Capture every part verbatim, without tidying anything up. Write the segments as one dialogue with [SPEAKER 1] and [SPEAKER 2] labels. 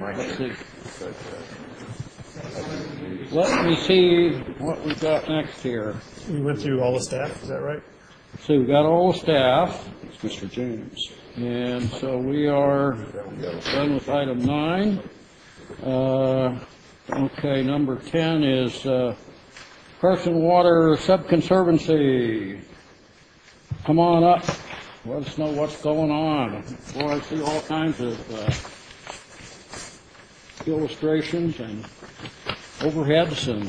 [SPEAKER 1] Let's see. Let me see what we've got next here.
[SPEAKER 2] We went through all the staff, is that right?
[SPEAKER 1] So we've got all the staff. It's Mister James. And so we are done with item nine. Uh, okay, number ten is uh, Carson Water Subconservancy. Come on up. Let us know what's going on. Boy, I see all kinds of uh, illustrations and overheads and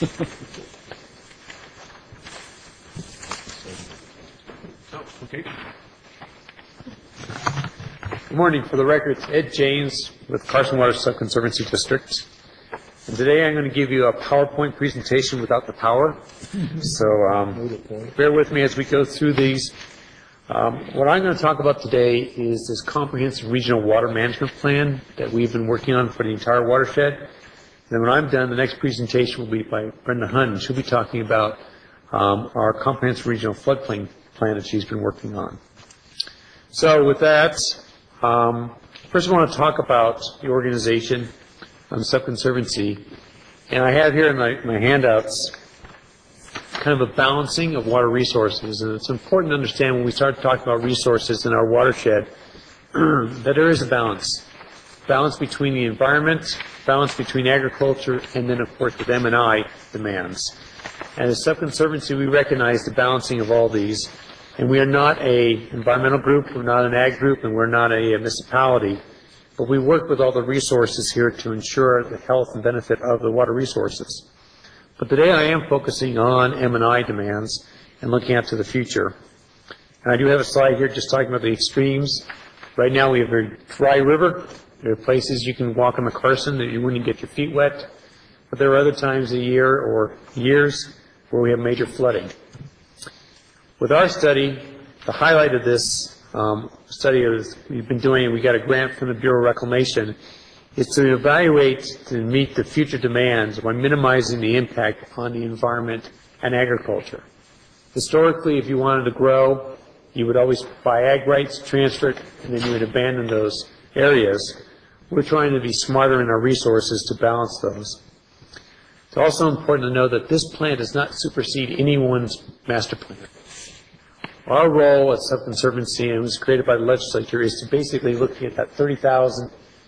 [SPEAKER 3] oh, okay. Good morning. For the record, it's Ed James with Carson Water Subconservancy District. And today I'm going to give you a PowerPoint presentation without the power. So um, bear with me as we go through these. Um, what I'm going to talk about today is this comprehensive regional water management plan that we've been working on for the entire watershed. And then when I'm done, the next presentation will be by Brenda Hunn. She'll be talking about um, our comprehensive regional floodplain plan that she's been working on. So with that, um, first I want to talk about the organization on Subconservancy. And I have here in my, my handouts kind of a balancing of water resources. And it's important to understand when we start talking about resources in our watershed that there is a balance. Balance between the environment, balance between agriculture, and then, of course, with M and I demands. And as Subconservancy, we recognize the balancing of all these. And we are not a environmental group, we're not an ag group, and we're not a municipality. But we work with all the resources here to ensure the health and benefit of the water resources. But today I am focusing on M and I demands and looking out to the future. And I do have a slide here just talking about the extremes. Right now we have a very dry river. There are places you can walk on the Carson that you wouldn't get your feet wet. But there are other times a year or years where we have major flooding. With our study, the highlight of this um, study is we've been doing, we got a grant from the Bureau of Reclamation, is to evaluate to meet the future demands while minimizing the impact on the environment and agriculture. Historically, if you wanted to grow, you would always buy ag rights, transfer it, and then you would abandon those areas. We're trying to be smarter in our resources to balance those. It's also important to know that this plan does not supersede anyone's master plan. Our role at Subconservancy, and it was created by the legislature, is to basically look at that thirty thousand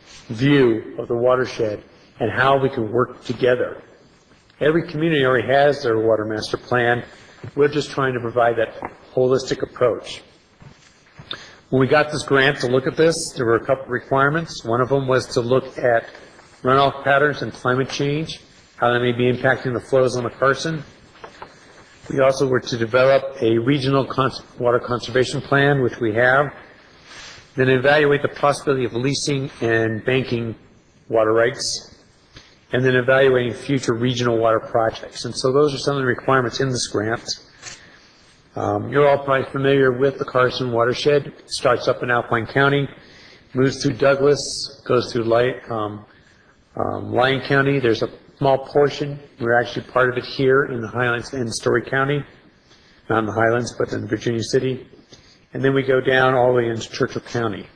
[SPEAKER 3] view of the watershed and how we can work together. Every community already has their water master plan. We're just trying to provide that holistic approach. When we got this grant to look at this, there were a couple of requirements. One of them was to look at runoff patterns and climate change, how that may be impacting the flows on the Carson. We also were to develop a regional cons- water conservation plan, which we have. Then evaluate the possibility of leasing and banking water rights, and then evaluating future regional water projects. And so those are some of the requirements in this grant. Um, you're all probably familiar with the Carson watershed. It starts up in Alpine County, moves through Douglas, goes through Light, um, um, Lyon County. There's a small portion. We're actually part of it here in the Highlands and Story County. Not in the Highlands, but in Virginia City. And then we go down all the way into Churchill County.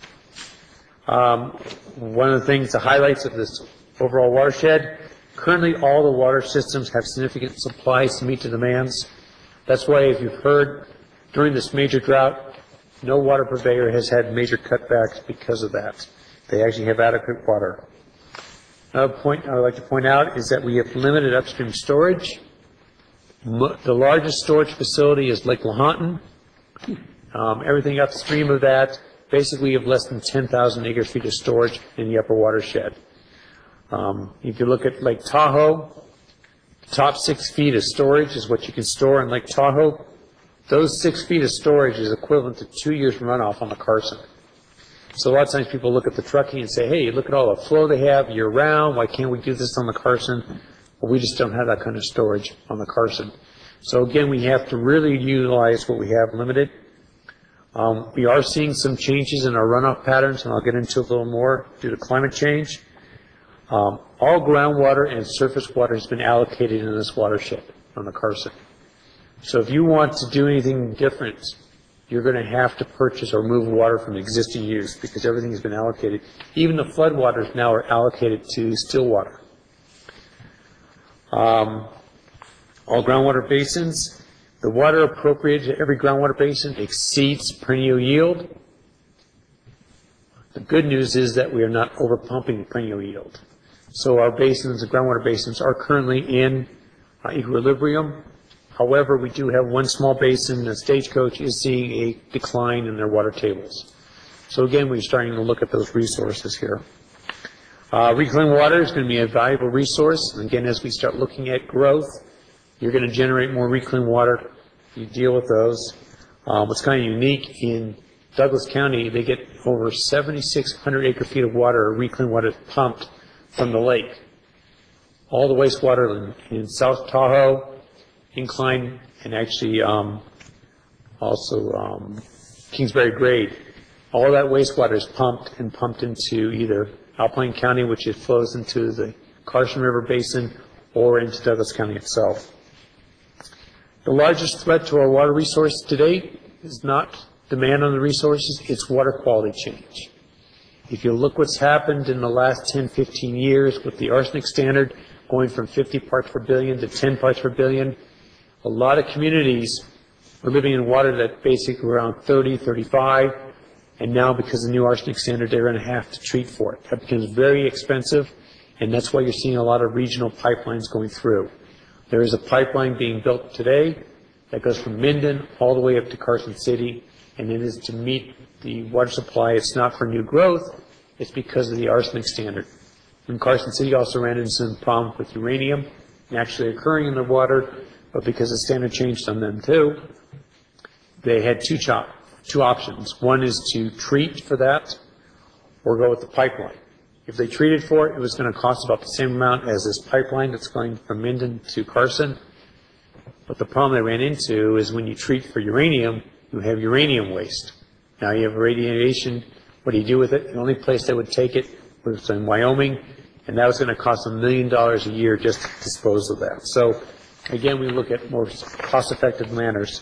[SPEAKER 3] Um, one of the things, the highlights of this overall watershed, currently all the water systems have significant supplies to meet the demands. That's why, if you've heard, during this major drought, no water purveyor has had major cutbacks because of that. They actually have adequate water. Another point I would like to point out is that we have limited upstream storage. The largest storage facility is Lake Lahontan. Um, everything upstream of that, basically, you have less than ten thousand acre feet of storage in the upper watershed. Um, if you look at Lake Tahoe, the top six feet of storage is what you can store in Lake Tahoe. Those six feet of storage is equivalent to two years runoff on the Carson. So a lot of times people look at the trucking and say, hey, look at all the flow they have year round. Why can't we do this on the Carson? Well, we just don't have that kind of storage on the Carson. So again, we have to really utilize what we have limited. Um, we are seeing some changes in our runoff patterns, and I'll get into a little more due to climate change. Um, all groundwater and surface water has been allocated in this watershed on the Carson. So if you want to do anything different you're going to have to purchase or move water from existing use because everything has been allocated. Even the floodwaters now are allocated to still water. Um, all groundwater basins, the water appropriated to every groundwater basin exceeds perennial yield. The good news is that we are not overpumping the perennial yield. So our basins, the groundwater basins, are currently in uh, equilibrium. However, we do have one small basin, the Stagecoach is seeing a decline in their water tables. So again, we're starting to look at those resources here. Uh, reclaimed water is going to be a valuable resource. And again, as we start looking at growth, you're going to generate more reclaimed water. You deal with those. Um, what's kind of unique in Douglas County, they get over seventy-six hundred acre feet of water, reclaimed water pumped from the lake. All the wastewater in, in South Tahoe, Incline, and actually um, also um, Kingsbury Grade. All that wastewater is pumped and pumped into either Alpine County, which it flows into the Carson River Basin, or into Douglas County itself. The largest threat to our water resource today is not demand on the resources, it's water quality change. If you look what's happened in the last ten, fifteen years with the arsenic standard going from fifty parts per billion to ten parts per billion, a lot of communities are living in water that basically around thirty, thirty-five, and now because of the new arsenic standard, they're going to have to treat for it. That becomes very expensive, and that's why you're seeing a lot of regional pipelines going through. There is a pipeline being built today that goes from Minden all the way up to Carson City, and it is to meet the water supply. It's not for new growth, it's because of the arsenic standard. And Carson City also ran into some problems with uranium naturally occurring in the water, but because the standard changed on them too, they had two, chop, two options. One is to treat for that or go with the pipeline. If they treated for it, it was going to cost about the same amount as this pipeline that's going from Minden to Carson. But the problem they ran into is when you treat for uranium, you have uranium waste. Now you have radiation. What do you do with it? The only place they would take it was in Wyoming, and that was going to cost a million dollars a year just to dispose of that. So again, we look at more cost-effective manners.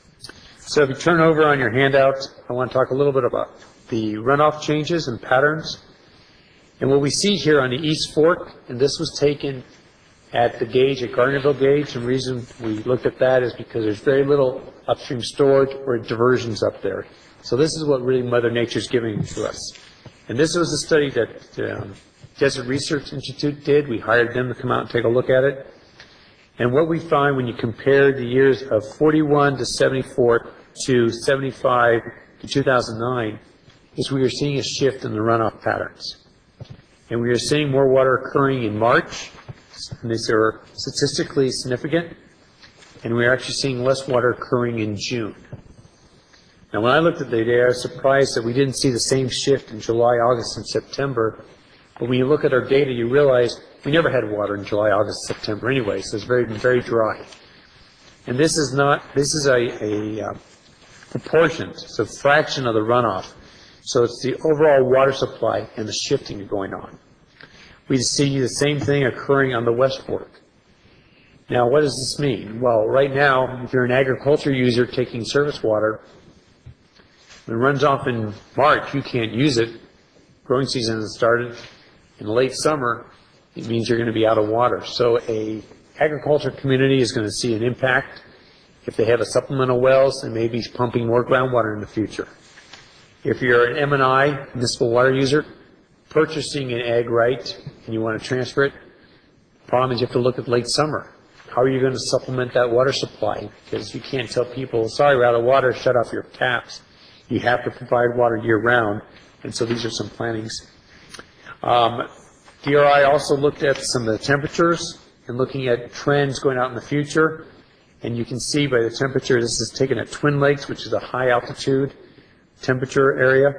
[SPEAKER 3] So if you turn over on your handout, I want to talk a little bit about the runoff changes and patterns. And what we see here on the East Fork, and this was taken at the gauge, at Gardnerville gauge, and the reason we looked at that is because there's very little upstream storage or diversions up there. So this is what really Mother Nature's giving to us. And this was a study that um, Desert Research Institute did. We hired them to come out and take a look at it. And what we find when you compare the years of forty-one to seventy-four to seventy-five to two thousand nine is we are seeing a shift in the runoff patterns. And we are seeing more water occurring in March, and these are statistically significant, and we are actually seeing less water occurring in June. Now, when I looked at the data, I was surprised that we didn't see the same shift in July, August, and September. But when you look at our data, you realize we never had water in July, August, September anyway, so it's very, very dry. And this is not, this is a, a uh, proportion, it's a fraction of the runoff. So it's the overall water supply and the shifting going on. We see the same thing occurring on the West Fork. Now, what does this mean? Well, right now, if you're an agriculture user taking surface water, when it runs off in March, you can't use it. Growing season has started. In late summer, it means you're going to be out of water. So a agriculture community is going to see an impact. If they have a supplemental wells, they may be pumping more groundwater in the future. If you're an M and I, municipal water user, purchasing an ag right and you want to transfer it, the problem is you have to look at late summer. How are you going to supplement that water supply? Because you can't tell people, sorry, we're out of water, shut off your taps. You have to provide water year-round, and so these are some plannings. Um, D R I also looked at some of the temperatures and looking at trends going out in the future, and you can see by the temperature, this is taken at Twin Lakes, which is a high-altitude temperature area.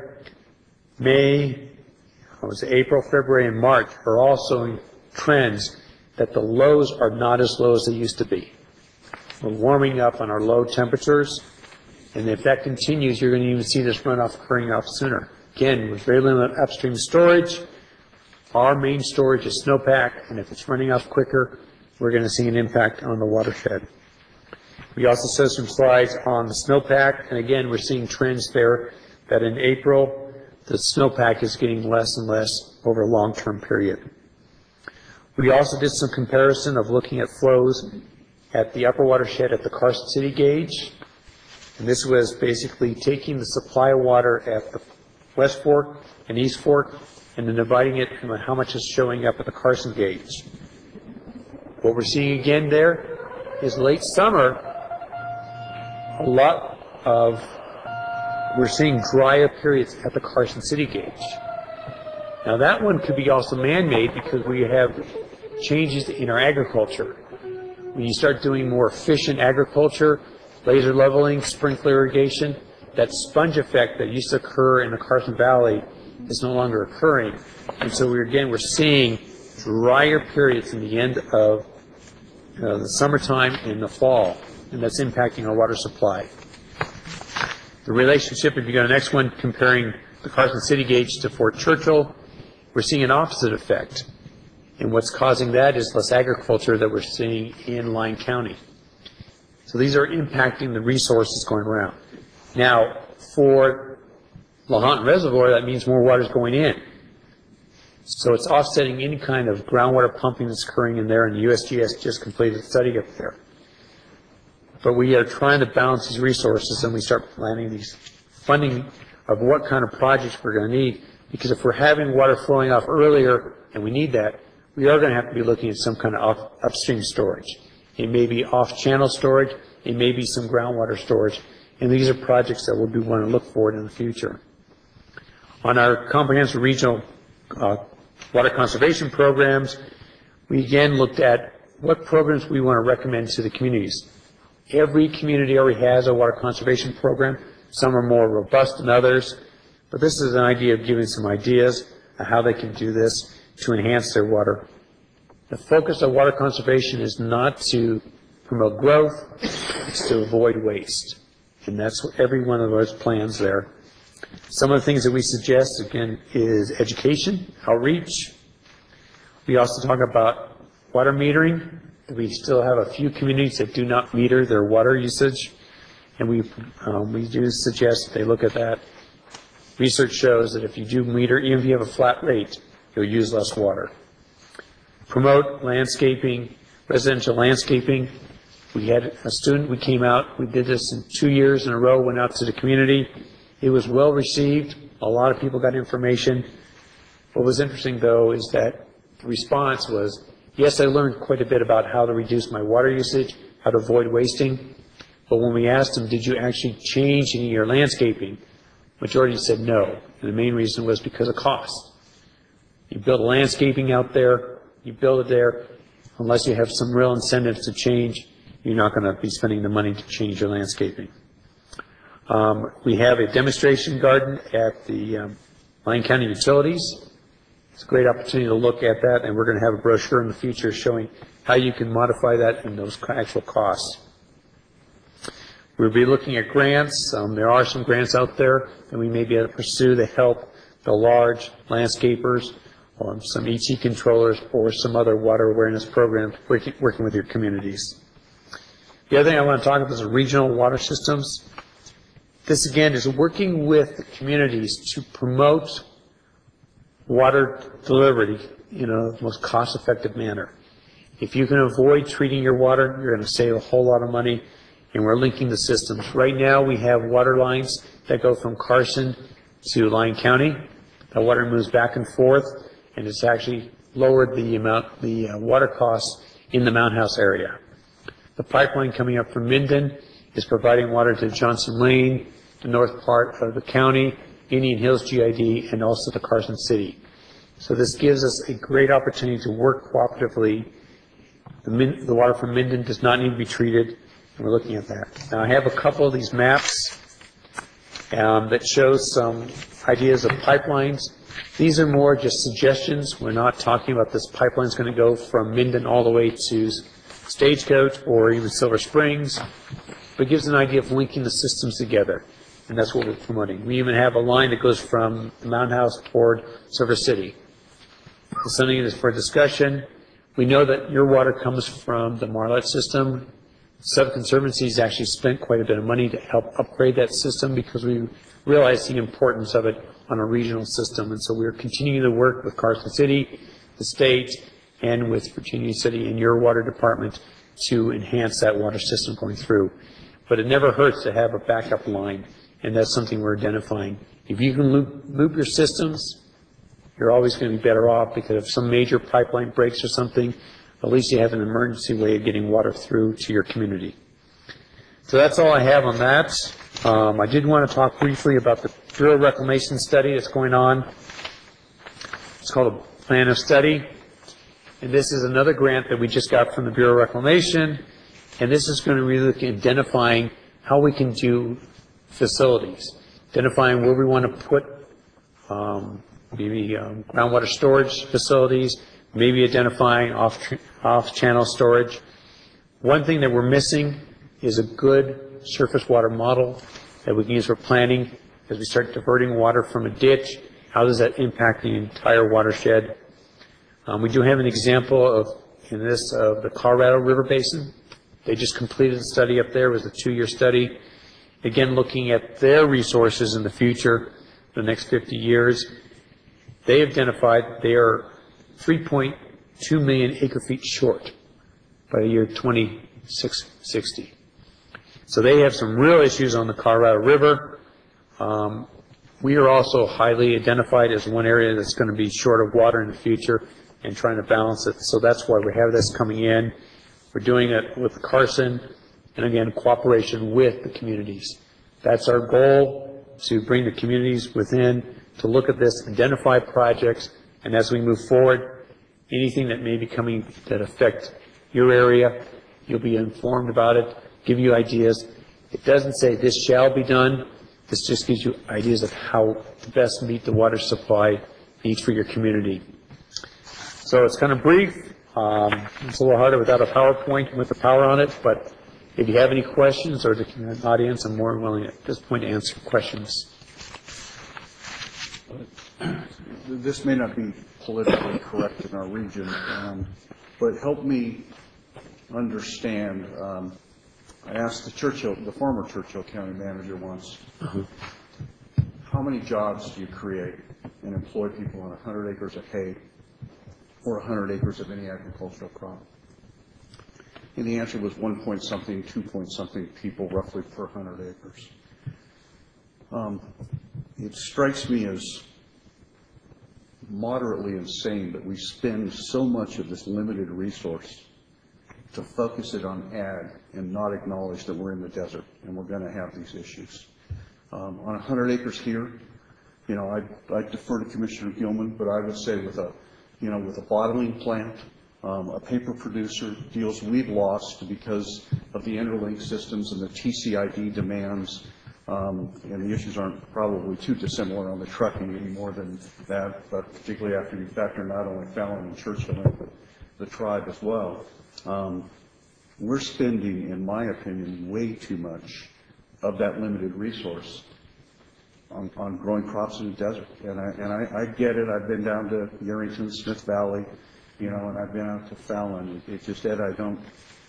[SPEAKER 3] May, it was April, February, and March are also trends that the lows are not as low as they used to be. We're warming up on our low temperatures, and if that continues, you're going to even see this runoff occurring off sooner. Again, with very limited upstream storage, our main storage is snowpack, and if it's running off quicker, we're going to see an impact on the watershed. We also show some slides on the snowpack, and again, we're seeing trends there that in April, the snowpack is getting less and less over a long-term period. We also did some comparison of looking at flows at the upper watershed at the Carson City gauge, and this was basically taking the supply of water at the West Fork and East Fork and then dividing it from how much is showing up at the Carson gauge. What we're seeing again there is late summer, a lot of, we're seeing drier periods at the Carson City gauge. Now that one could be also man-made because we have changes in our agriculture. When you start doing more efficient agriculture, laser leveling, sprinkler irrigation, that sponge effect that used to occur in the Carson Valley is no longer occurring. And so we're, again, we're seeing drier periods in the end of uh, the summertime and the fall, and that's impacting our water supply. The relationship, if you go to the next one, comparing the Carson City gauge to Fort Churchill, we're seeing an opposite effect. And what's causing that is less agriculture that we're seeing in Lyon County. So these are impacting the resources going around. Now, for Lahontan Reservoir, that means more water is going in. So it's offsetting any kind of groundwater pumping that's occurring in there, and the U S G S just completed a study up there. But we are trying to balance these resources, and we start planning these funding of what kind of projects we're going to need, because if we're having water flowing off earlier, and we need that, we are going to have to be looking at some kind of off, upstream storage. It may be off-channel storage, it may be some groundwater storage, and these are projects that we'll be want to look forward in the future. On our comprehensive regional uh, water conservation programs, we again looked at what programs we want to recommend to the communities. Every community already has a water conservation program. Some are more robust than others, but this is an idea of giving some ideas of how they can do this to enhance their water. The focus of water conservation is not to promote growth, it's to avoid waste. And that's every one of those plans there. Some of the things that we suggest, again, is education, outreach. We also talk about water metering. We still have a few communities that do not meter their water usage, and we, um, we do suggest they look at that. Research shows that if you do meter, even if you have a flat rate, you'll use less water. Promote landscaping, residential landscaping. We had a student, we came out, we did this in two years in a row, went out to the community. It was well received. A lot of people got information. What was interesting, though, is that the response was, yes, I learned quite a bit about how to reduce my water usage, how to avoid wasting. But when we asked them, did you actually change any of your landscaping? Majority said no. And the main reason was because of cost. You build landscaping out there, you build it there, unless you have some real incentives to change, you're not going to be spending the money to change your landscaping. Um, we have a demonstration garden at the um, Lyon County Utilities. It's a great opportunity to look at that, and we're going to have a brochure in the future showing how you can modify that and those actual costs. We'll be looking at grants. Um, there are some grants out there that we may be able to pursue to help the large landscapers or some E T controllers or some other water awareness programs working, working with your communities. The other thing I want to talk about is regional water systems. This, again, is working with the communities to promote water delivery in a most cost-effective manner. If you can avoid treating your water, you're going to save a whole lot of money, and we're linking the systems. Right now, we have water lines that go from Carson to Lyon County. The water moves back and forth, and it's actually lowered the amount, the uh, water costs in the Mountain House area. The pipeline coming up from Minden is providing water to Johnson Lane, the north part of the county, Indian Hills G I D, and also to Carson City. So this gives us a great opportunity to work cooperatively. The, min the water from Minden does not need to be treated, and we're looking at that. Now, I have a couple of these maps um, that show some ideas of pipelines. These are more just suggestions. We're not talking about this pipeline's going to go from Minden all the way to Stagecoach or even Silver Springs, but it gives an idea of linking the systems together, and that's what we're promoting. We even have a line that goes from the Mountain House toward Silver City. It's something that is for discussion. We know that your water comes from the Marlette system. Sub Conservancy's actually spent quite a bit of money to help upgrade that system because we realized the importance of it on a regional system. And so we're continuing to work with Carson City, the state, and with Virginia City and your water department to enhance that water system going through. But it never hurts to have a backup line, and that's something we're identifying. If you can loop, loop your systems, you're always going to be better off, because if some major pipeline breaks or something, at least you have an emergency way of getting water through to your community. So that's all I have on that. Um, I did want to talk briefly about the Bureau of Reclamation study that's going on. It's called a Plan of Study. And this is another grant that we just got from the Bureau of Reclamation. And this is going to really look at identifying how we can do facilities, identifying where we want to put um, maybe um, groundwater storage facilities, maybe identifying off, off-channel storage. One thing that we're missing is a good surface water model that we can use for planning as we start diverting water from a ditch. How does that impact the entire watershed? Um, we do have an example of, in this, of the Colorado River Basin. They just completed a study up there. It was a two-year study. Again, looking at their resources in the future, the next fifty years. They identified they are three point two million acre feet short by the year twenty-six sixty. So they have some real issues on the Colorado River. Um, we are also highly identified as one area that's going to be short of water in the future and trying to balance it. So that's why we have this coming in. We're doing it with Carson, and again, cooperation with the communities. That's our goal, to bring the communities within to look at this, identify projects, and as we move forward, anything that may be coming that affect your area, you'll be informed about it, give you ideas. It doesn't say this shall be done. This just gives you ideas of how to best meet the water supply needs for your community. So it's kind of brief. Um, it's a little harder without a PowerPoint with the power on it, but if you have any questions, or the audience, I'm more willing at this point to answer questions.
[SPEAKER 4] This may not be politically correct in our region, um, but help me understand. Um, I asked the Churchill, the former Churchill County manager once, uh-huh. how many jobs do you create and employ people on one hundred acres of hay or one hundred acres of any agricultural crop? And the answer was one point something, two point something people roughly per one hundred acres. Um, it strikes me as moderately insane that we spend so much of this limited resource to focus it on ag and not acknowledge that we're in the desert and we're going to have these issues. Um, on one hundred acres here, you know, I I defer to Commissioner Gilman, but I would say with a, you know, with a bottling plant, um, a paper producer, deals we've lost because of the interlink systems and the T C I D demands. Um, and the issues aren't probably too dissimilar on the trucking any more than that, but particularly after you factor not only Fallon and Churchill in, but the tribe as well. Um, we're spending, in my opinion, way too much of that limited resource on, on growing crops in the desert. And, I, and I, I get it. I've been down to Yerington, Smith Valley, you know, and I've been out to Fallon. It, it just, Ed, I don't,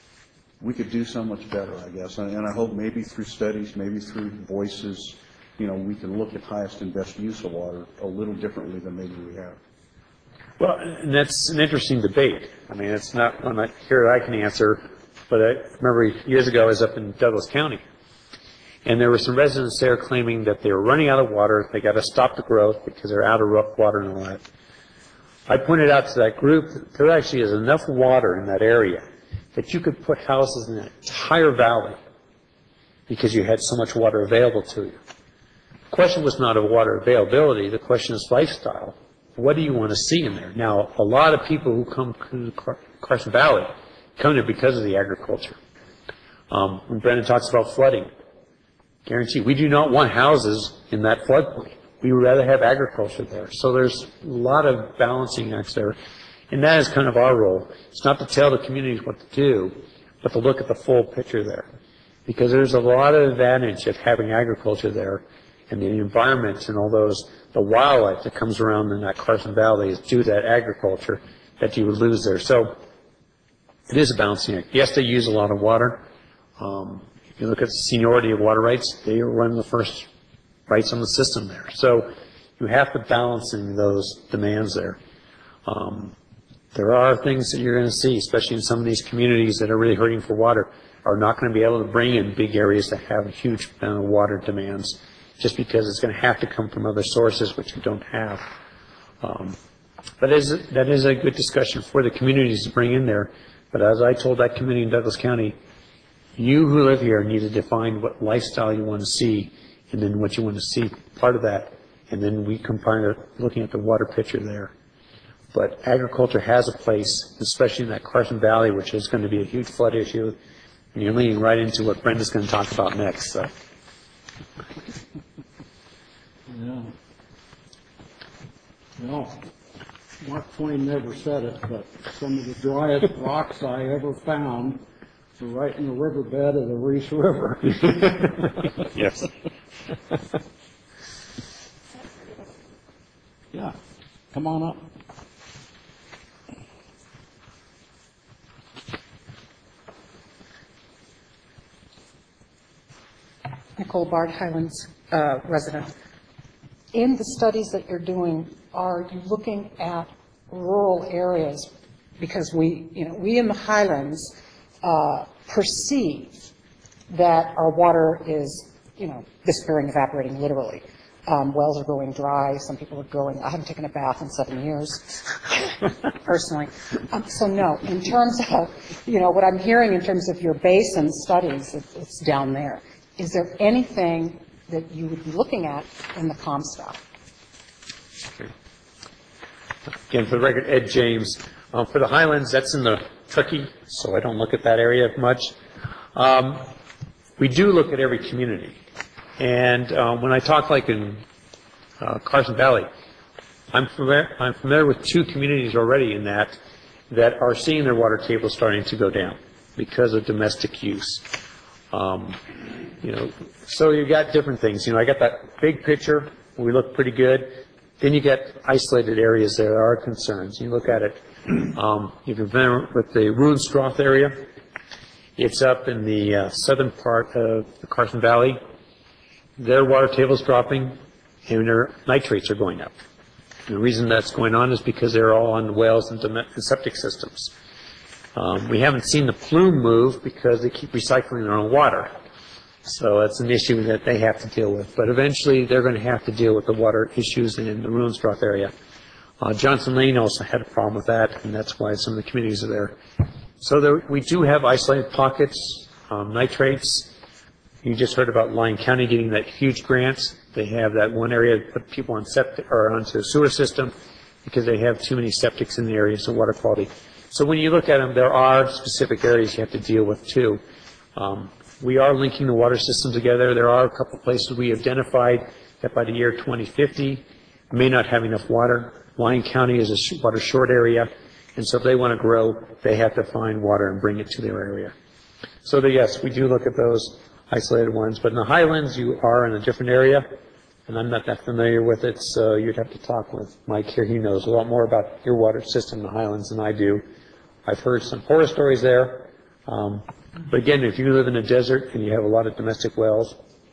[SPEAKER 4] we could do so much better, I guess. And, and I hope maybe through studies, maybe through voices, you know, we can look at highest and best use of water a little differently than maybe we have.
[SPEAKER 3] Well, and that's an interesting debate. I mean, it's not one I, here I can answer, but I remember years ago I was up in Douglas County, and there were some residents there claiming that they were running out of water, they got to stop the growth because they're out of rough water and all that. I pointed out to that group that there actually is enough water in that area that you could put houses in that entire valley because you had so much water available to you. The question was not of water availability, the question is lifestyle. What do you want to see in there? Now, a lot of people who come to Carson Valley come there because of the agriculture. Um, when Brendan talks about flooding, guarantee we do not want houses in that floodplain. We would rather have agriculture there. So there's a lot of balancing acts there. And that is kind of our role. It's not to tell the communities what to do, but to look at the full picture there. Because there's a lot of advantage of having agriculture there, and the environment and all those, the wildlife that comes around in that Carson Valley is due to that agriculture that you would lose there. So it is a balancing act. Yes, they use a lot of water, Um, if you look at the seniority of water rights, they are one of the first rights on the system there. So you have to balance in those demands there. Um, there are things that you're going to see, especially in some of these communities that are really hurting for water, are not going to be able to bring in big areas that have a huge amount of water demands, just because it's going to have to come from other sources which you don't have. Um, that is that is a good discussion for the communities to bring in there. But as I told that community in Douglas County, you who live here need to define what lifestyle you want to see, and then what you want to see part of that, and then we combine it looking at the water picture there. But agriculture has a place, especially in that Carson Valley, which is going to be a huge flood issue, and you're leading right into what Brenda's going to talk about next. So.
[SPEAKER 1] Yeah. Well, Mark Twain never said it, but some of the driest rocks I ever found were right in the riverbed of the Reese River.
[SPEAKER 3] Yes.
[SPEAKER 1] Yeah. Come on up.
[SPEAKER 5] Nicole Bard, Highlands uh, resident. In the studies that you're doing, are you looking at rural areas? Because we, you know, we in the Highlands uh, perceive that our water is, you know, disappearing, evaporating, literally. Um, wells are going dry. Some people are going. I haven't taken a bath in seven years, personally. Um, so no, in terms of, you know, what I'm hearing in terms of your basin studies, it, it's down there. Is there anything that you would be looking at in the Comstock?
[SPEAKER 3] Okay. Again, for the record, Ed James. Um, for the Highlands, that's in the Truckee, so I don't look at that area much. Um, we do look at every community. And um, when I talk like in uh, Carson Valley, I'm familiar, I'm familiar with two communities already in that that are seeing their water table starting to go down because of domestic use. Um, you know, so you got different things. You know, I got that big picture. We look pretty good. Then you get isolated areas that are concerns. You look at it. Um, if you're familiar with the Ruhenstroth area, it's up in the uh, southern part of the Carson Valley. Their water table is dropping, and their nitrates are going up. And the reason that's going on is because they're all on wells and septic systems. Um, we haven't seen the plume move because they keep recycling their own water. So that's an issue that they have to deal with. But eventually they're going to have to deal with the water issues in the Ruhenstroth area. Uh, Johnson Lane also had a problem with that, and that's why some of the communities are there. So there, we do have isolated pockets, um, nitrates. You just heard about Lyon County getting that huge grant. They have that one area to put people on septic or onto a sewer system because they have too many septics in the area, so water quality. So when you look at them, there are specific areas you have to deal with too. Um, we are linking the water system together. There are a couple of places we identified that by the year twenty fifty may not have enough water. Lyon County is a sh water short area, and so if they want to grow, they have to find water and bring it to their area. So the, yes, we do look at those isolated ones, but in the Highlands, you are in a different area, and I'm not that familiar with it, so you'd have to talk with Mike here. He knows a lot more about your water system in the Highlands than I do. I've heard some horror stories there, um, but again, if you live in a desert and you have a lot of domestic wells,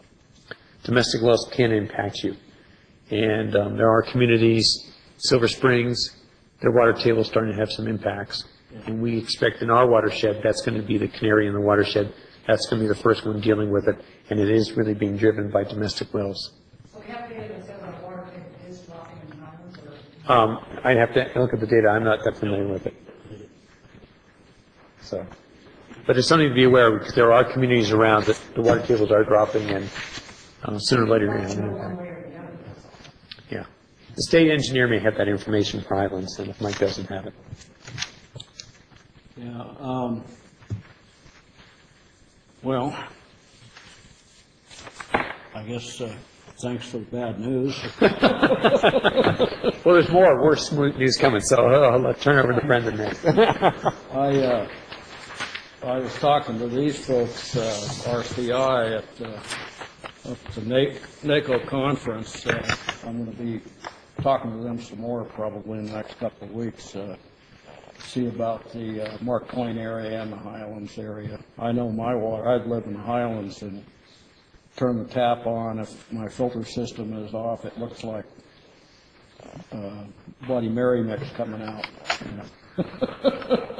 [SPEAKER 3] domestic wells can impact you. And um, there are communities, Silver Springs, their water table is starting to have some impacts. And we expect in our watershed, that's going to be the canary in the watershed. That's going to be the first one dealing with it, and it is really being driven by domestic wells.
[SPEAKER 5] So we have data that says our water table is dropping in the Highlands, or?
[SPEAKER 3] Um, I'd have to look at the data. I'm not that familiar with it. So, but it's something to be aware of because there are communities around that the water tables are dropping, and uh, sooner or later you're going to have an impact. Yeah. The state engineer may have that information for Highlands, and if Mike doesn't have it.
[SPEAKER 1] Yeah. Um, well, I guess uh, thanks for the bad news.
[SPEAKER 3] Well, there's more worse news coming, so uh, I'll turn over to Brendan next.
[SPEAKER 1] I uh, I was talking to these folks, uh, R C I, at uh, up to NACO conference. Uh, I'm going to be talking to them some more probably in the next couple of weeks. Uh, see about the uh, Mark Twain area and the Highlands area. I know my water, I'd live in the Highlands and turn the tap on. If my filter system is off, it looks like uh, Bloody Mary mix coming out. You know.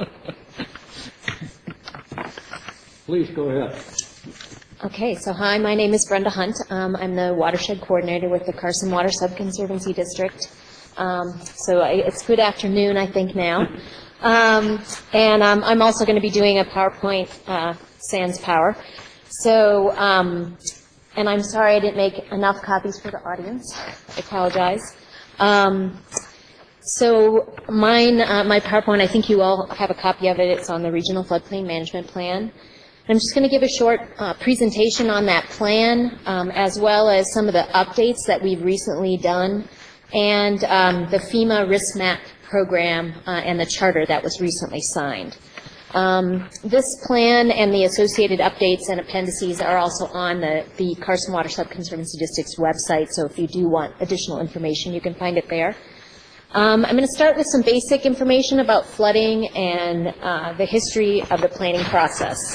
[SPEAKER 1] Please go ahead.
[SPEAKER 6] Okay, so hi, my name is Brenda Hunt. Um, I'm the watershed coordinator with the Carson Water Subconservancy District. Um, so I, it's good afternoon, I think, now. Um, and um, I'm also going to be doing a PowerPoint uh, sans power. So, um, and I'm sorry I didn't make enough copies for the audience. I apologize. Um, so mine, uh, my PowerPoint, I think you all have a copy of it. It's on the Regional Floodplain Management Plan. I'm just going to give a short uh, presentation on that plan, um, as well as some of the updates that we've recently done, and um, the FEMA Risk Map program uh, and the charter that was recently signed. Um, this plan and the associated updates and appendices are also on the, the Carson Water Subconservancy District's website, so if you do want additional information, you can find it there. Um, I'm going to start with some basic information about flooding and uh, the history of the planning process.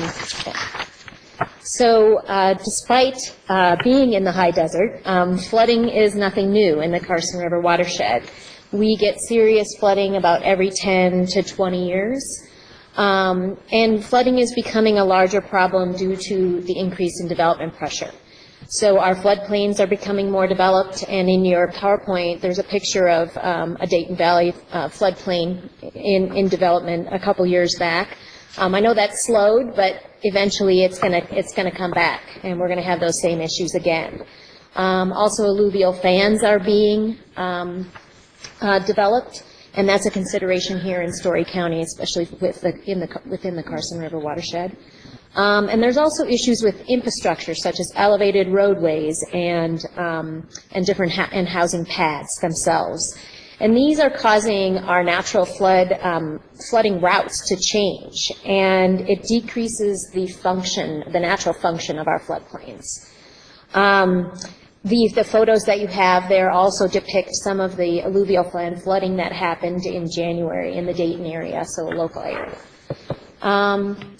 [SPEAKER 6] Um, so uh, despite uh, being in the high desert, um, flooding is nothing new in the Carson River watershed. We get serious flooding about every ten to twenty years. Um, and flooding is becoming a larger problem due to the increase in development pressure. So our floodplains are becoming more developed, and in your PowerPoint, there's a picture of um, a Dayton Valley uh, floodplain in, in development a couple years back. Um, I know that's slowed, but eventually it's going to it's going to come back, and we're going to have those same issues again. Um, also, alluvial fans are being um, uh, developed, and that's a consideration here in Story County, especially with the, in the, within the Carson River watershed. Um, and there's also issues with infrastructure, such as elevated roadways and um, and different ha and housing pads themselves. And these are causing our natural flood um, flooding routes to change, and it decreases the function, the natural function of our floodplains. Um, the, the photos that you have there also depict some of the alluvial land flooding that happened in January in the Dayton area, so a local area. Um,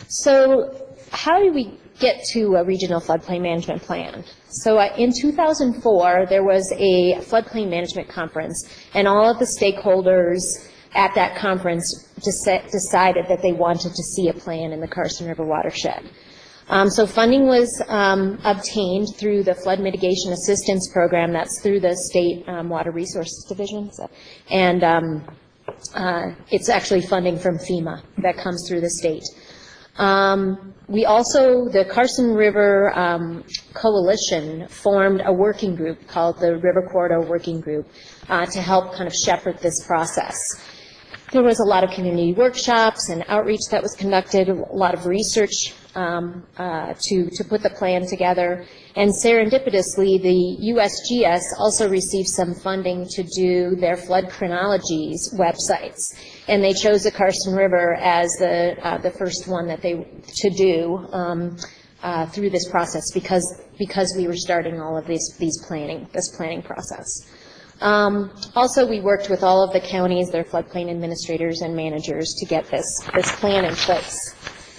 [SPEAKER 6] So how did we get to a regional floodplain management plan? So uh, in two thousand four, there was a floodplain management conference, and all of the stakeholders at that conference decided that they wanted to see a plan in the Carson River watershed. Um, so funding was um, obtained through the Flood Mitigation Assistance Program. That's through the State um, Water Resources Division. So, and um, uh, it's actually funding from FEMA that comes through the state. Um, we also, the Carson River um, Coalition formed a working group called the River Corridor Working Group uh, to help kind of shepherd this process. There was a lot of community workshops and outreach that was conducted, a lot of research um, uh, to, to put the plan together. And serendipitously, the U S G S also received some funding to do their flood chronologies websites. And they chose the Carson River as the, uh, the first one that they, to do um, uh, through this process because, because we were starting all of these, these planning, this planning process. Um, also, we worked with all of the counties, their floodplain administrators and managers to get this, this plan in place.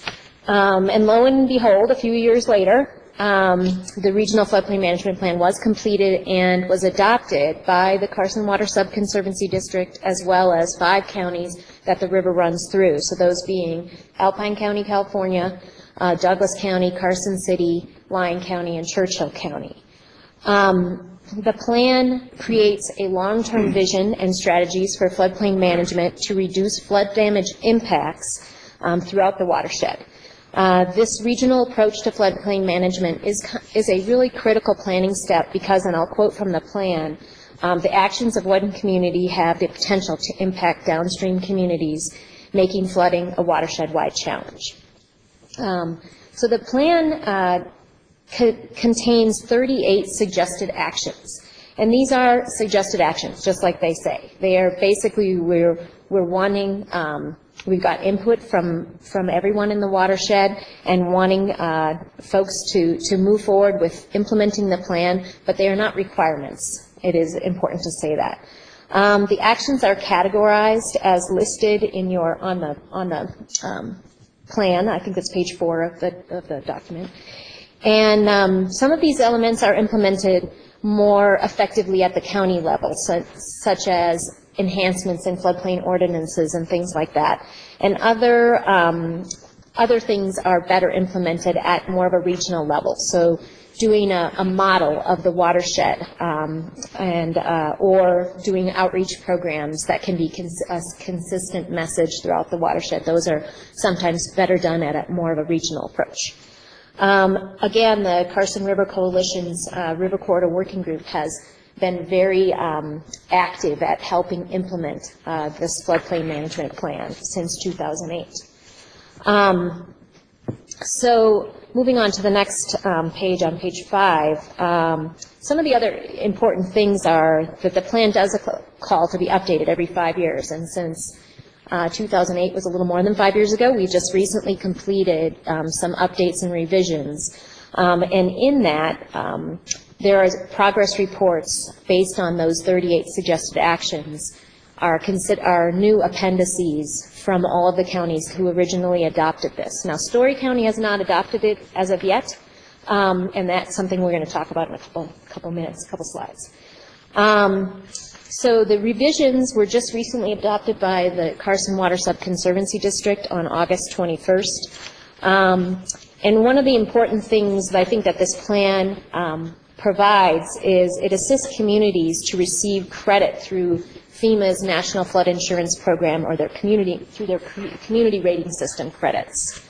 [SPEAKER 6] Um, and lo and behold, a few years later, um, the Regional Floodplain Management Plan was completed and was adopted by the Carson Water Subconservancy District as well as five counties that the river runs through. So those being Alpine County, California, uh, Douglas County, Carson City, Lyon County, and Churchill County. Um, The plan creates a long-term vision and strategies for floodplain management to reduce flood damage impacts um, throughout the watershed. Uh, this regional approach to floodplain management is, is a really critical planning step because, and I'll quote from the plan, um, the actions of one community have the potential to impact downstream communities, making flooding a watershed-wide challenge. Um, so the plan uh, Co contains thirty-eight suggested actions. And these are suggested actions, just like they say. They are basically, we're, we're wanting, um, we've got input from, from everyone in the watershed and wanting uh, folks to, to move forward with implementing the plan, but they are not requirements. It is important to say that. Um, the actions are categorized as listed in your, on the, on the um, plan. I think it's page four of the, of the document. And um, some of these elements are implemented more effectively at the county level, so, such as enhancements in floodplain ordinances and things like that. And other, um, other things are better implemented at more of a regional level. So doing a, a model of the watershed um, and uh, or doing outreach programs that can be cons a consistent message throughout the watershed. Those are sometimes better done at a more of a regional approach. Um, again, the Carson River Coalition's uh, River Corridor Working Group has been very um, active at helping implement uh, this floodplain management plan since two thousand eight. Um, so moving on to the next um, page, on page five, um, some of the other important things are that the plan does call to be updated every five years, and since uh, two thousand eight was a little more than five years ago, we just recently completed um, some updates and revisions, um, and in that um, there are progress reports based on those thirty-eight suggested actions are, consider, are new appendices from all of the counties who originally adopted this. Now, Story County has not adopted it as of yet, um, and that's something we're going to talk about in a couple, couple minutes, couple slides. Um, so the revisions were just recently adopted by the Carson Water Sub-Conservancy District on August twenty-first. Um, and one of the important things that I think that this plan um, provides is it assists communities to receive credit through FEMA's National Flood Insurance Program, or their community, through their community rating system credits.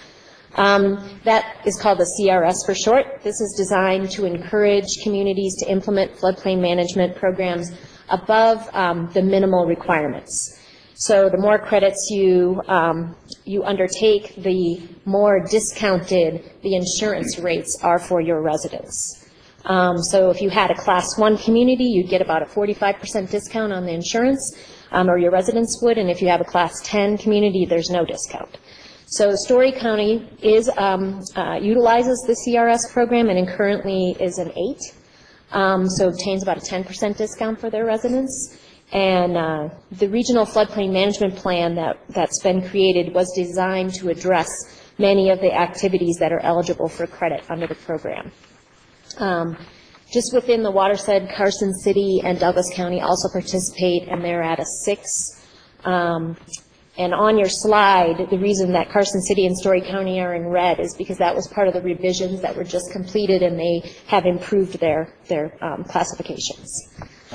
[SPEAKER 6] Um, that is called the C R S for short. This is designed to encourage communities to implement floodplain management programs above um, the minimal requirements. So the more credits you, um, you undertake, the more discounted the insurance rates are for your residents. Um, so if you had a class one community, you'd get about a forty-five percent discount on the insurance, um, or your residents would, and if you have a class ten community, there's no discount. So Story County is, um, uh, utilizes the C R S program and currently is an eight, um, so obtains about a ten percent discount for their residents. And uh, the regional floodplain management plan that, that's been created was designed to address many of the activities that are eligible for credit under the program. Um, just within the watershed, Carson City and Douglas County also participate, and they're at a six. Um, and on your slide, the reason that Carson City and Story County are in red is because that was part of the revisions that were just completed, and they have improved their, their um, classifications.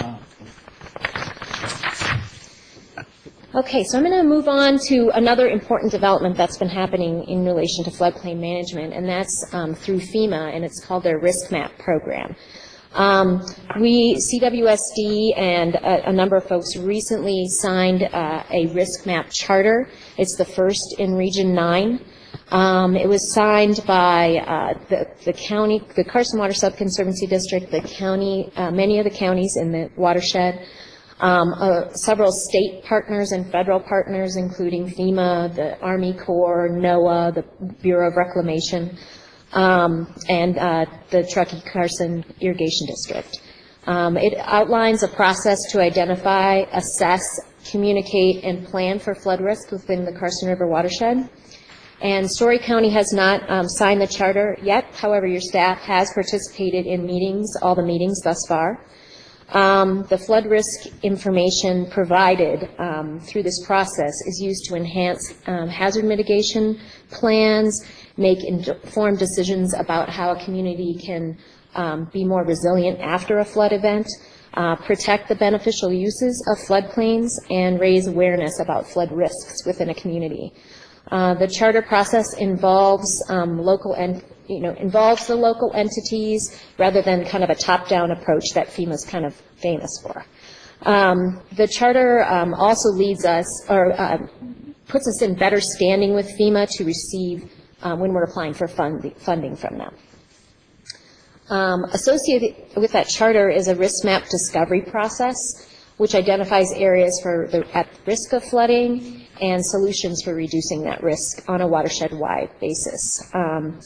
[SPEAKER 6] Okay, so I'm going to move on to another important development that's been happening in relation to floodplain management, and that's um, through FEMA, and it's called their Risk Map program. Um, we, C W S D and a, a number of folks recently signed uh, a Risk Map charter. It's the first in Region nine. Um, it was signed by uh, the, the county, the Carson Water Sub-Conservancy District, the county, uh, many of the counties in the watershed, Um, uh, several state partners and federal partners, including FEMA, the Army Corps, NOAA, the Bureau of Reclamation, um, and uh, the Truckee-Carson Irrigation District. Um, it outlines a process to identify, assess, communicate, and plan for flood risk within the Carson River watershed. And Story County has not um, signed the charter yet. However, your staff has participated in meetings, all the meetings thus far. Um, the flood risk information provided um, through this process is used to enhance um, hazard mitigation plans, make informed decisions about how a community can um, be more resilient after a flood event, uh, protect the beneficial uses of floodplains, and raise awareness about flood risks within a community. Uh, the charter process involves um, local and you know, involves the local entities rather than kind of a top-down approach that FEMA's kind of famous for. Um, the charter um, also leads us, or uh, puts us in better standing with FEMA to receive um, when we're applying for fund, funding from them. Um, associated with that charter is a risk map discovery process, which identifies areas for the, at risk of flooding and solutions for reducing that risk on a watershed-wide basis. Um,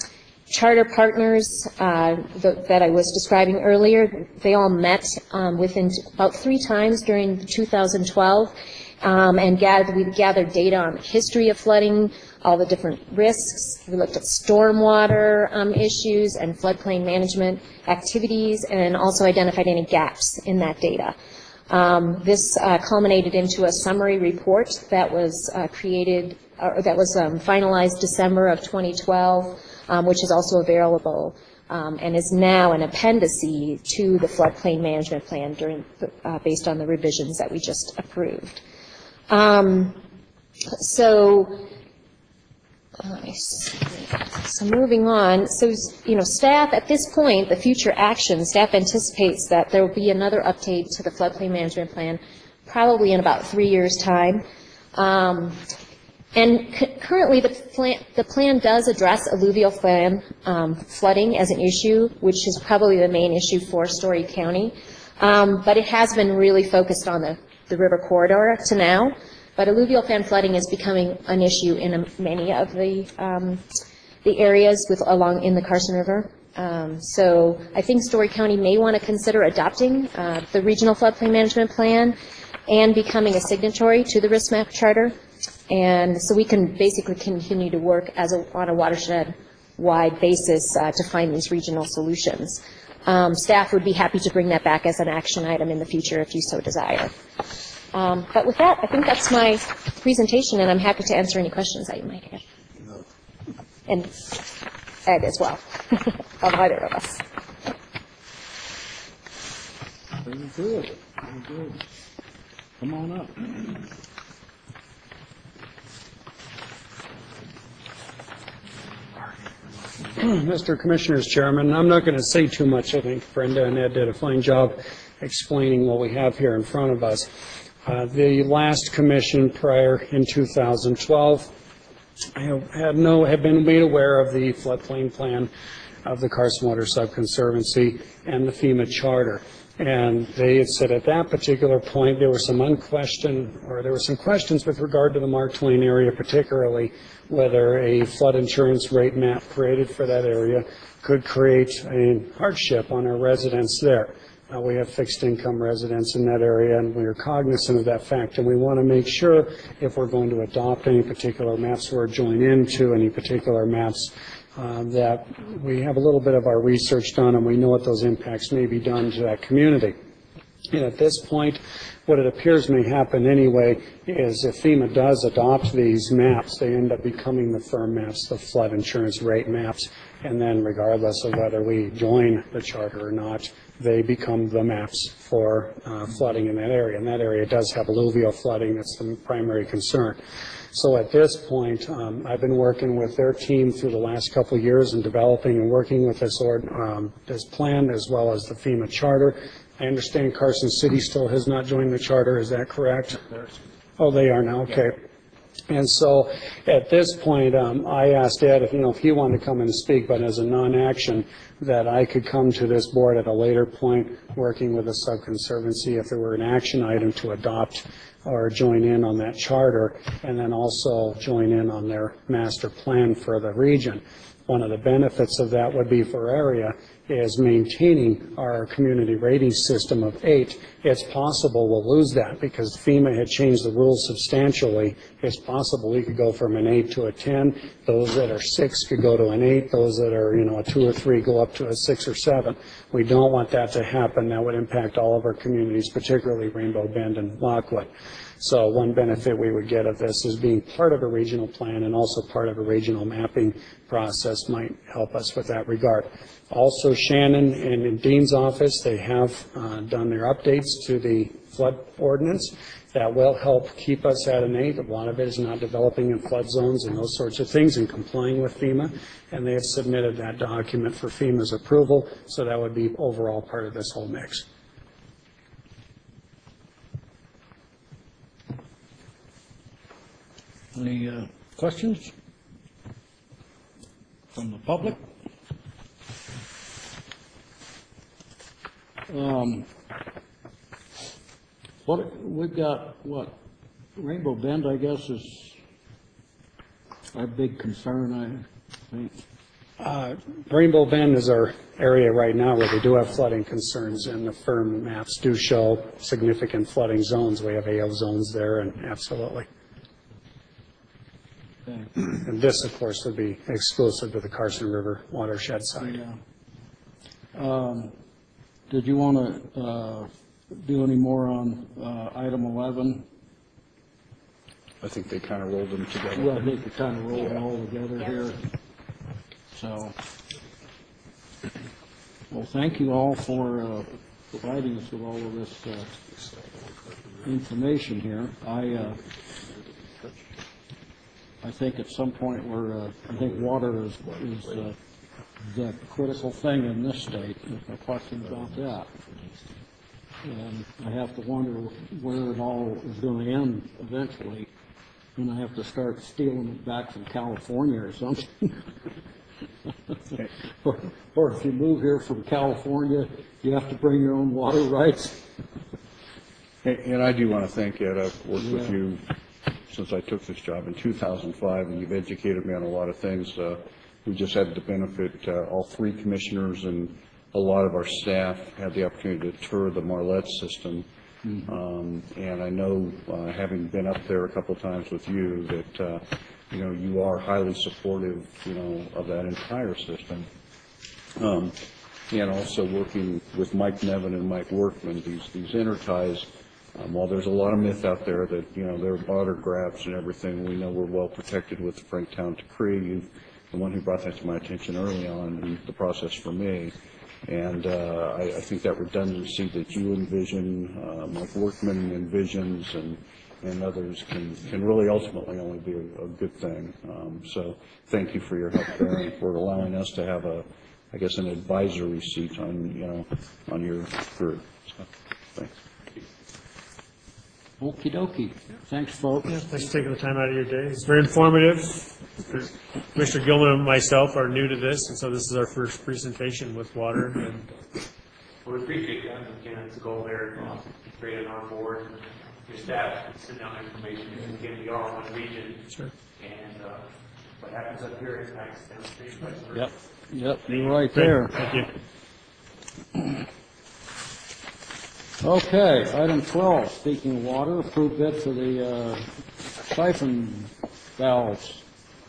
[SPEAKER 6] charter partners uh, th- that I was describing earlier, they all met um, within about three times during two thousand twelve, um, and gathered, we gathered data on the history of flooding, all the different risks. We looked at stormwater um, issues and floodplain management activities, and also identified any gaps in that data. Um, this uh, culminated into a summary report that was uh, created, or that was um, finalized December of twenty twelve, um, which is also available um, and is now an appendice to the floodplain management plan during, uh, based on the revisions that we just approved. Um, so. So moving on, so, you know, staff, at this point, the future action, staff anticipates that there will be another update to the floodplain management plan probably in about three years' time. Um, and c- currently, the plan, the plan does address alluvial fan um, flooding as an issue, which is probably the main issue for Story County. Um, but it has been really focused on the, the river corridor to now. But alluvial fan flooding is becoming an issue in a, many of the um, the areas with along in the Carson River. Um, so I think Story County may want to consider adopting uh, the regional floodplain management plan and becoming a signatory to the risk map charter. And so we can basically continue to work as a, on a watershed-wide basis uh, to find these regional solutions. Um, staff would be happy to bring that back as an action item in the future if you so desire. Um, but with that, I think that's my presentation, and I'm happy to answer any questions that you might have. And Ed as well, of either of us.
[SPEAKER 1] Very good, very good. Come on up.
[SPEAKER 7] Mister Commissioners, Chairman, I'm not going to say too much. I think Brenda and Ed did a fine job explaining what we have here in front of us. Uh, the last commission prior in two thousand twelve I have had no, have been made aware of the floodplain plan of the Carson Water Subconservancy and the FEMA charter. And they had said at that particular point there were some unquestioned, or there were some questions with regard to the Mark Twain area, particularly whether a flood insurance rate map created for that area could create a hardship on our residents there. Uh, we have fixed income residents in that area, and we are cognizant of that fact, and we want to make sure if we're going to adopt any particular maps or join into any particular maps uh, that we have a little bit of our research done and we know what those impacts may be done to that community. And at this point, what it appears may happen anyway is if FEMA does adopt these maps, they end up becoming the firm maps, the flood insurance rate maps, and then regardless of whether we join the charter or not, they become the maps for uh, flooding in that area. And that area does have alluvial flooding. That's the primary concern. So at this point, um, I've been working with their team through the last couple of years in developing and working with this, or, um, this plan as well as the FEMA charter. I understand Carson City still has not joined the charter. Is that correct? Oh, they are now. Okay. And so at this point, um, I asked Ed if, you know, if he wanted to come and speak, but as a non-action, that I could come to this board at a later point, working with the Subconservancy if there were an action item to adopt or join in on that charter, and then also join in on their master plan for the region. One of the benefits of that would be for area is maintaining our community rating system of eight. It's possible we'll lose that because FEMA had changed the rules substantially. It's possible we could go from an eight to a ten. Those that are six could go to an eight. Those that are, you know, a two or three go up to a six or seven. We don't want that to happen. That would impact all of our communities, particularly Rainbow Bend and Lockwood. So one benefit we would get of this is being part of a regional plan and also part of a regional mapping process might help us with that regard. Also, Shannon and in Dean's office, they have uh, done their updates to the flood ordinance. That will help keep us at an eight. A lot of it is not developing in flood zones and those sorts of things and complying with FEMA. And they have submitted that document for FEMA's approval, so that would be overall part of this whole mix.
[SPEAKER 1] Any uh, questions from the public? Um, what we've got, what Rainbow Bend, I guess, is our big concern. I think
[SPEAKER 7] Uh, Rainbow Bend is our area right now where they do have flooding concerns, and the firm maps do show significant flooding zones. We have A O zones there, and absolutely.
[SPEAKER 1] Okay.
[SPEAKER 7] And this, of course, would be exclusive to the Carson River watershed side.
[SPEAKER 1] Yeah. Um, Did you want to uh, do any more on uh, item eleven?
[SPEAKER 4] I think they kind of rolled them together.
[SPEAKER 1] Well, I think we kind of roll it all together here. So, well, thank you all for uh, providing us with all of this uh, information here. I, uh, I think at some point we're, uh, I think water is, is uh, the critical thing in this state. There's no question about that. And I have to wonder where it all is going to end eventually, when I have to start stealing it back from California or something. Or, or if you move here from California, you have to bring your own water rights.
[SPEAKER 4] And and I do want to thank Ed. I've worked with
[SPEAKER 1] Yeah.
[SPEAKER 4] you since I took this job in two thousand five, and you've educated me on a lot of things. Uh, We just had the benefit, uh, all three commissioners and a lot of our staff had the opportunity to tour the Marlette system. Mm-hmm. Um, and I know, uh, having been up there a couple of times with you, that, uh, you know, you are highly supportive, you know, of that entire system. Um, and also working with Mike Nevin and Mike Workman, these, these interties. Um, while there's a lot of myth out there that, you know, there are water grabs and everything, we know we're well protected with the Franktown Decree. You've the one who brought that to my attention early on in the process for me. And uh, I, I think that redundancy that you envision, uh, Mike Workman envisions, and, and others can, can really ultimately only be a, a good thing. Um, so thank you for your help there and for allowing us to have a, I guess, an advisory seat on, you know, on your group. So, thanks.
[SPEAKER 1] Okey dokey. Thanks, folks.
[SPEAKER 2] Thanks for taking the time out of your day. It's very informative. Commissioner Gilman and myself are new to this, and so this is our first presentation with water. And
[SPEAKER 3] We appreciate that, and again, to go there, uh, create an onboard, your staff can send out information, and again, we are one region.
[SPEAKER 2] Sure.
[SPEAKER 3] And uh, what happens up here impacts downstream.
[SPEAKER 1] Yep, yep, you're right there.
[SPEAKER 2] Thank you.
[SPEAKER 1] Okay, item twelve, speaking of water, approved bid for the uh, siphon valves.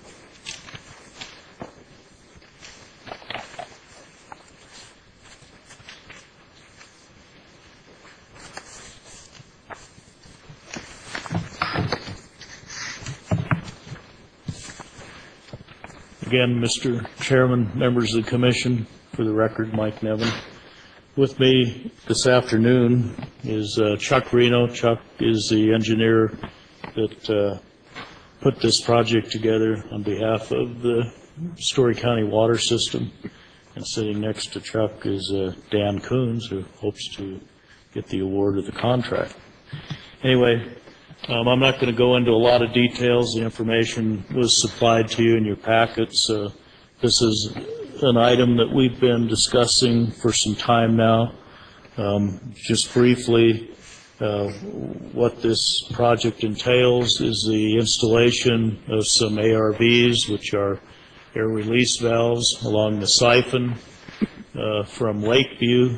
[SPEAKER 8] Again, Mister Chairman, members of the commission, for the record, Mike Nevin. With me this afternoon is uh, Chuck Reno. Chuck is the engineer that uh, put this project together on behalf of the Story County Water System. And sitting next to Chuck is uh, Dan Coons, who hopes to get the award of the contract. Anyway, um, I'm not going to go into a lot of details. The information was supplied to you in your packets. Uh, this is an item that we've been discussing for some time now. Um, just briefly, uh, what this project entails is the installation of some A R Vs, which are air release valves, along the siphon uh, from Lakeview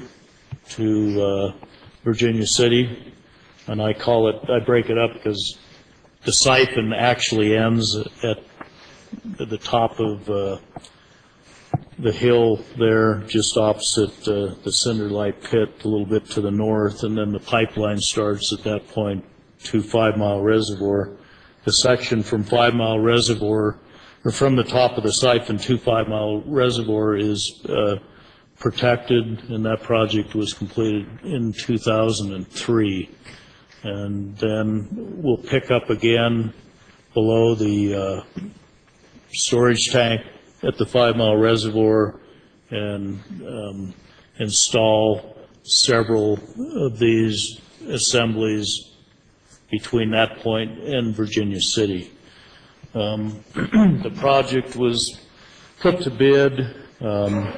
[SPEAKER 8] to uh, Virginia City. And I call it, I break it up because the siphon actually ends at the top of uh, the hill there, just opposite uh, the Cinder Light Pit, a little bit to the north, and then the pipeline starts at that point to Five Mile Reservoir. The section from Five Mile Reservoir, or from the top of the siphon to Five Mile Reservoir, is uh, protected, and that project was completed in two thousand three. And then we'll pick up again below the uh, storage tank at the Five Mile Reservoir and um, install several of these assemblies between that point and Virginia City. Um, the project was put to bid um,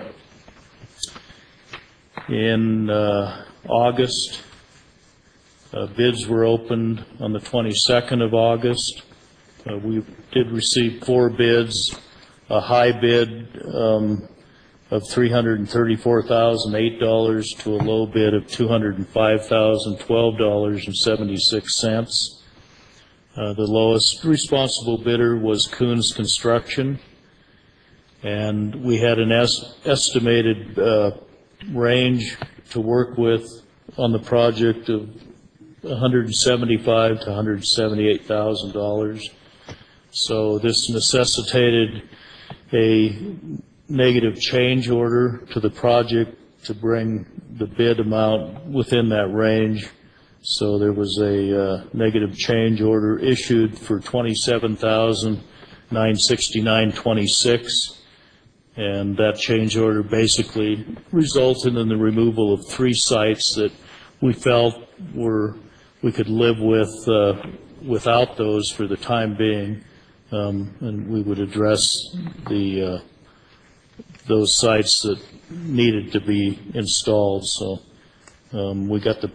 [SPEAKER 8] in uh, August. Uh, bids were opened on the twenty-second of August. Uh, we did receive four bids. a high bid um, of three hundred thirty-four thousand eight dollars to a low bid of two hundred five thousand twelve dollars and seventy-six cents. Uh, the lowest responsible bidder was Coons Construction, and we had an es estimated uh, range to work with on the project of one hundred seventy-five thousand to one hundred seventy-eight thousand dollars. So this necessitated a negative change order to the project to bring the bid amount within that range. So there was a uh, negative change order issued for twenty-seven thousand nine hundred sixty-nine dollars and twenty-six cents, and that change order basically resulted in the removal of three sites that we felt were we could live with uh, without those for the time being, um, and we would address the uh, those sites that needed to be installed. So um, we got the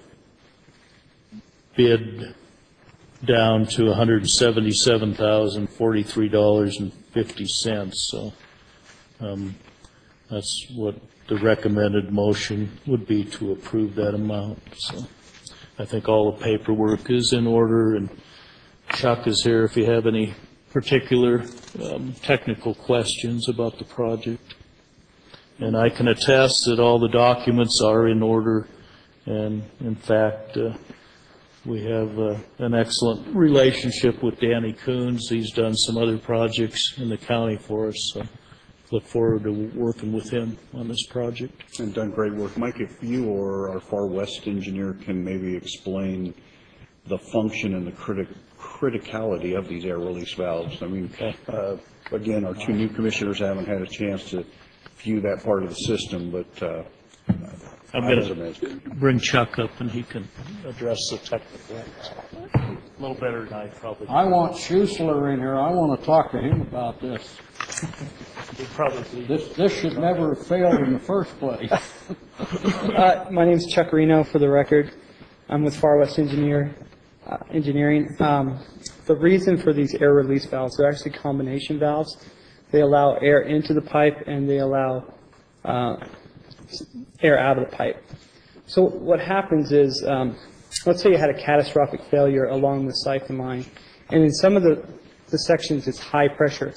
[SPEAKER 8] bid down to one hundred seventy-seven thousand forty-three dollars and fifty cents. So um, that's what the recommended motion would be, to approve that amount. So I think all the paperwork is in order, and Chuck is here if you have any particular um, technical questions about the project. And I can attest that all the documents are in order, and in fact, uh, we have uh, an excellent relationship with Danny Coons. He's done some other projects in the county for us, so look forward to working with him on this project.
[SPEAKER 4] And done great work. Mike, if you or our Far West engineer can maybe explain the function and the critic criticality of these air release valves. I mean, uh, again, our two new commissioners haven't had a chance to view that part of the system, but uh,
[SPEAKER 8] I'm going to bring Chuck up and he can address the technical ones. A little better than I probably.
[SPEAKER 1] I want Schuessler in here. I want to talk to him about this.
[SPEAKER 8] Probably.
[SPEAKER 1] This, this should never have failed in the first place.
[SPEAKER 9] Uh, my name is Chuck Reno, for the record. I'm with Far West Engineer, uh, Engineering. Um, the reason for these air release valves, they're actually combination valves. They allow air into the pipe and they allow uh, air out of the pipe. So what happens is, um, let's say you had a catastrophic failure along the siphon line, and in some of the, the sections it's high pressure.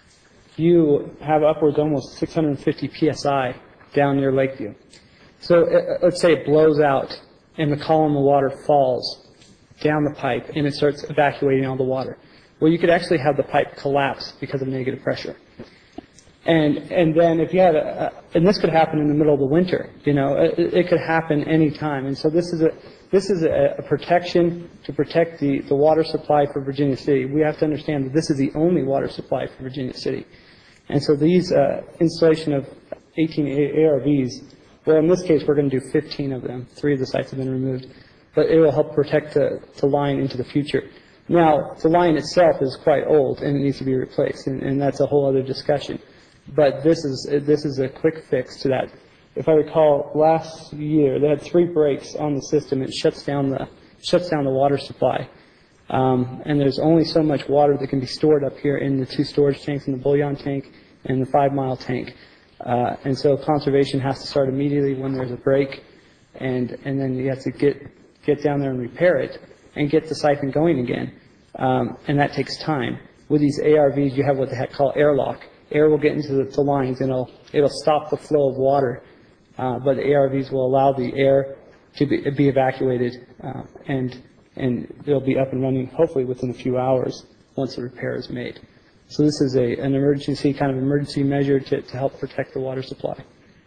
[SPEAKER 9] You have upwards almost six hundred fifty P S I down near Lakeview. So uh, let's say it blows out and the column of water falls down the pipe and it starts evacuating all the water. Well, you could actually have the pipe collapse because of negative pressure. And and then if you had a, a and this could happen in the middle of the winter, you know, it, it could happen any time. And so this is a this is a, a protection to protect the, the water supply for Virginia City. We have to understand that this is the only water supply for Virginia City. And so these uh, installation of eighteen A R Vs, well, in this case, we're going to do fifteen of them. Three of the sites have been removed. But it will help protect the, the line into the future. Now, the line itself is quite old and it needs to be replaced, and, and that's a whole other discussion. But this is, this is a quick fix to that. If I recall, last year, they had three breaks on the system. It shuts down the, shuts down the water supply. Um, and there's only so much water that can be stored up here in the two storage tanks, in the bullion tank and the five-mile tank. Uh, and so conservation has to start immediately when there's a break, and, and then you have to get, get down there and repair it and get the siphon going again. Um, and that takes time. With these A R Vs, you have what they call airlock. Air will get into the, the lines and it'll, it'll stop the flow of water. Uh, but the A R Vs will allow the air to be, be evacuated, uh, and, and they'll be up and running hopefully within a few hours once the repair is made. So this is a, an emergency, kind of emergency measure to, to help protect the water supply.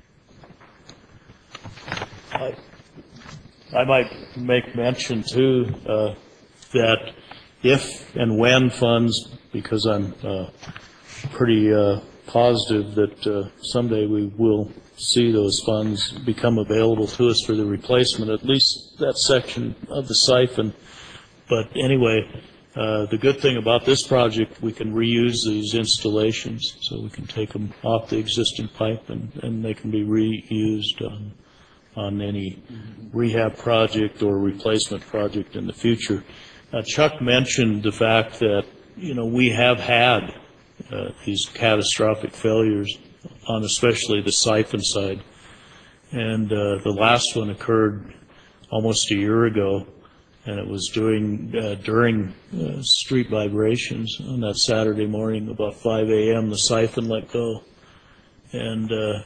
[SPEAKER 8] I, I might make mention too uh, that if and when funds, because I'm uh, pretty uh, positive that uh, someday we will see those funds become available to us for the replacement, at least that section of the siphon. But anyway, uh, the good thing about this project, we can reuse these installations, so we can take them off the existing pipe and, and they can be reused on, on any rehab project or replacement project in the future. Uh, Chuck mentioned the fact that, you know, we have had uh, these catastrophic failures on especially the siphon side. And uh, the last one occurred almost a year ago, and it was doing uh, during uh, street vibrations on that Saturday morning about five A M The siphon let go, and uh,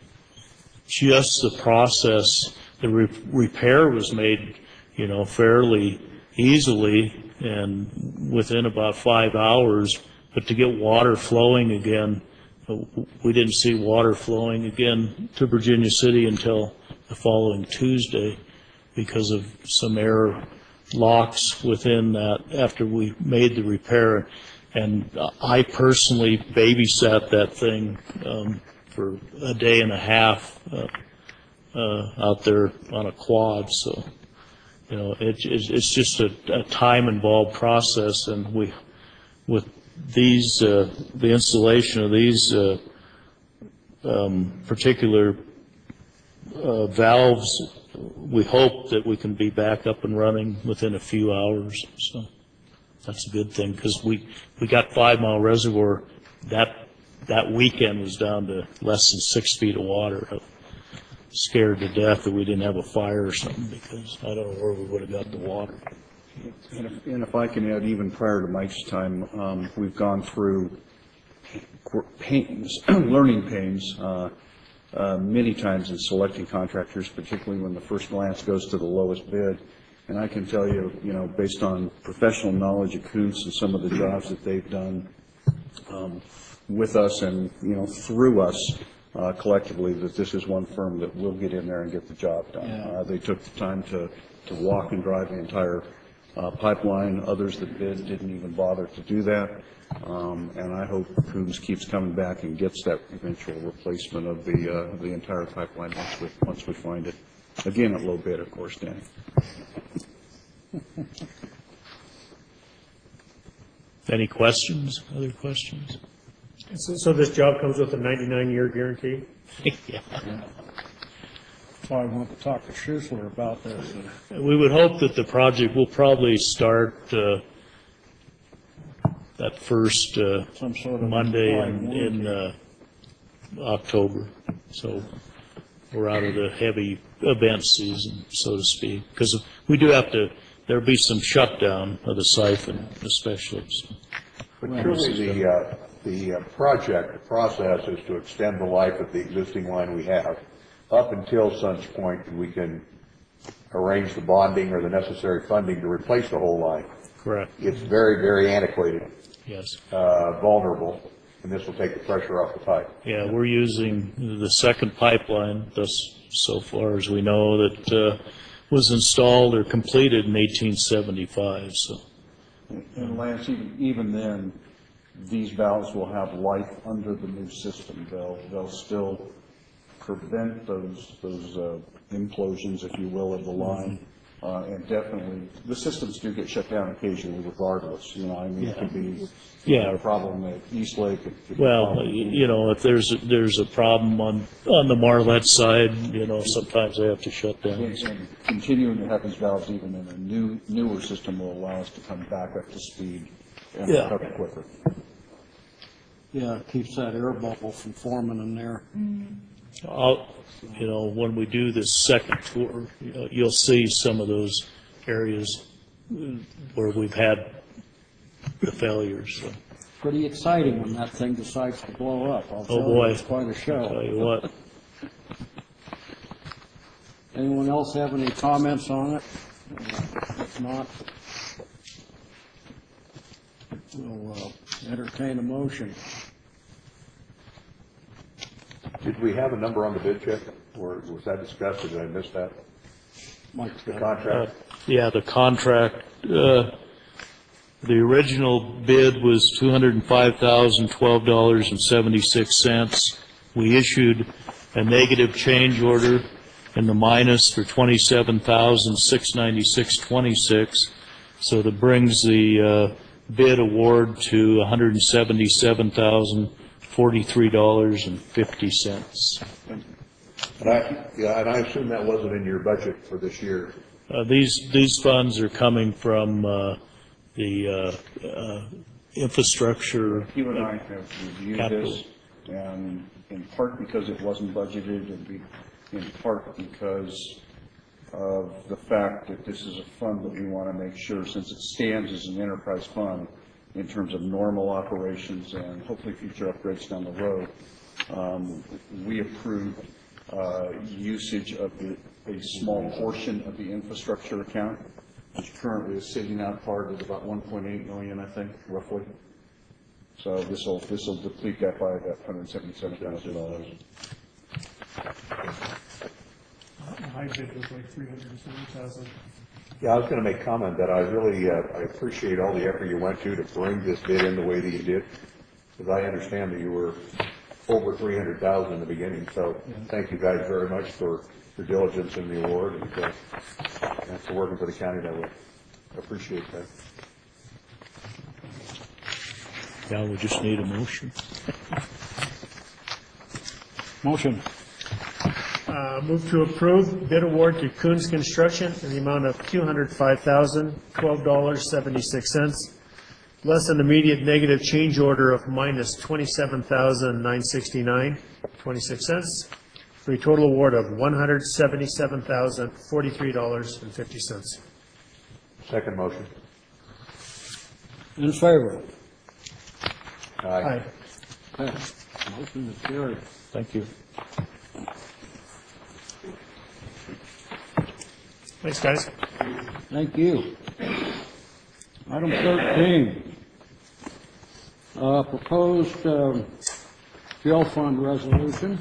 [SPEAKER 8] just the process, the re repair was made, you know, fairly easily and within about five hours. But to get water flowing again, we didn't see water flowing again to Virginia City until the following Tuesday because of some error locks within that after we made the repair. And I personally babysat that thing um, for a day and a half uh, uh, out there on a quad. So, you know, it, it's, it's just a, a time-involved process, and we, with these, uh, the installation of these uh, um, particular uh, valves, we hope that we can be back up and running within a few hours. So that's a good thing, because we, we got Five Mile Reservoir. That, that weekend was down to less than six feet of water. I was scared to death that we didn't have a fire or something, because I don't know where we would have got the water.
[SPEAKER 4] And if, and if I can add, even prior to Mike's time, um, we've gone through pains, learning pains, uh, uh, many times in selecting contractors, particularly when the first glance goes to the lowest bid. And I can tell you, you know, based on professional knowledge of Kuntz and some of the jobs that they've done um, with us and, you know, through us uh, collectively, that this is one firm that will get in there and get the job done.
[SPEAKER 1] Yeah.
[SPEAKER 4] Uh, they took the time to, to walk and drive the entire uh, pipeline. Others that bid didn't even bother to do that. Um, and I hope Kuntz keeps coming back and gets that eventual replacement of the uh, the entire pipeline once we once we find it. Again, at low bid, of course, Danny.
[SPEAKER 8] Any questions? Other questions?
[SPEAKER 2] So, so this job comes with a ninety-nine year guarantee?
[SPEAKER 8] Yeah.
[SPEAKER 1] So I want to talk to Schuessler about this.
[SPEAKER 8] We would hope that the project will probably start uh, that first uh,
[SPEAKER 1] Some sort of
[SPEAKER 8] Monday
[SPEAKER 1] implied
[SPEAKER 8] in,
[SPEAKER 1] warranty.
[SPEAKER 8] in uh, October. So we're out of the heavy event season, so to speak, because we do have to, there'll be some shutdown of the siphon especially. So.
[SPEAKER 10] But surely the, uh, the uh, project, the process is to extend the life of the existing line we have up until such point that we can arrange the bonding or the necessary funding to replace the whole line.
[SPEAKER 8] Correct.
[SPEAKER 10] It's very, very antiquated,
[SPEAKER 8] Yes.
[SPEAKER 10] uh, vulnerable, and this will take the pressure off the pipe.
[SPEAKER 8] Yeah, we're using the second pipeline, thus so far as we know, that uh, was installed or completed in eighteen seventy-five. So.
[SPEAKER 4] And Lance, even, even then, these valves will have life under the new system. They'll, they'll still prevent those, those uh, implosions, if you will, of the line. Uh, and definitely, the systems do get shut down occasionally regardless. You know, I mean, it could be
[SPEAKER 8] Yeah.
[SPEAKER 4] a problem at East Lake. It could be a
[SPEAKER 8] Well,
[SPEAKER 4] problem-
[SPEAKER 8] you know, if there's, there's a problem on, on the Marlette side, you know, sometimes they have to shut down.
[SPEAKER 4] And and continuing to have these valves even in a new, newer system will allow us to come back up to speed and
[SPEAKER 1] Yeah.
[SPEAKER 4] recover quicker.
[SPEAKER 1] Yeah, it keeps that air bubble from forming in there.
[SPEAKER 8] I'll, you know, when we do this second tour, you know, you'll see some of those areas where we've had the failures. So.
[SPEAKER 1] Pretty exciting when that thing decides to blow up. I'll tell
[SPEAKER 8] Oh, boy.
[SPEAKER 1] you, it's quite a show.
[SPEAKER 8] Tell you what.
[SPEAKER 1] Anyone else have any comments on it? If not, we'll uh, entertain a motion.
[SPEAKER 10] Did we have a number on the bid check, or was that discussed, or did I miss that?
[SPEAKER 1] Mike's
[SPEAKER 10] The
[SPEAKER 1] got it.
[SPEAKER 8] Uh,
[SPEAKER 10] contract?
[SPEAKER 8] Yeah, the contract, uh, the original bid was two hundred five thousand twelve dollars and seventy-six cents. We issued a negative change order in the minus for twenty-seven thousand six hundred ninety-six dollars and twenty-six cents. So that brings the uh, bid award to one hundred seventy-seven thousand forty-three dollars and fifty cents.
[SPEAKER 10] And I, yeah, and I assume that wasn't in your budget for this year.
[SPEAKER 8] Uh, These, these funds are coming from uh, the uh, uh, infrastructure.
[SPEAKER 4] You and I have reviewed
[SPEAKER 8] Capital.
[SPEAKER 4] this, and in part because it wasn't budgeted, and be- in part because of the fact that this is a fund that we want to make sure, since it stands as an enterprise fund in terms of normal operations and hopefully future upgrades down the road, um, we approved uh, usage of the, a small portion of the infrastructure account, which currently is sitting out part at about one point eight million, I think, roughly. So this will, this will deplete that by about one hundred seventy-seven thousand dollars.
[SPEAKER 2] My bid was like three hundred and seventy thousand.
[SPEAKER 10] Yeah, I was going to make comment that I really, uh, I appreciate all the effort you went to to bring this bid in the way that you did, because I understand that you were over three hundred thousand in the beginning, so thank you guys very much for your diligence in the award and, uh, and for working for the county that way. I appreciate that.
[SPEAKER 8] Yeah, we just need a motion.
[SPEAKER 1] Motion.
[SPEAKER 2] Uh, Move to approve bid award to Coons Construction in the amount of two hundred five thousand twelve dollars and seventy-six cents, less an immediate negative change order of minus twenty-seven thousand nine hundred sixty-nine dollars and twenty-six cents, for a total award of one hundred seventy-seven thousand forty-three dollars and fifty cents.
[SPEAKER 10] Second motion.
[SPEAKER 1] In favor?
[SPEAKER 10] Aye.
[SPEAKER 1] Okay. Motion is carried.
[SPEAKER 8] Thank you.
[SPEAKER 2] Thanks, guys.
[SPEAKER 1] Thank you. Item thirteen, uh, proposed um, jail fund resolution.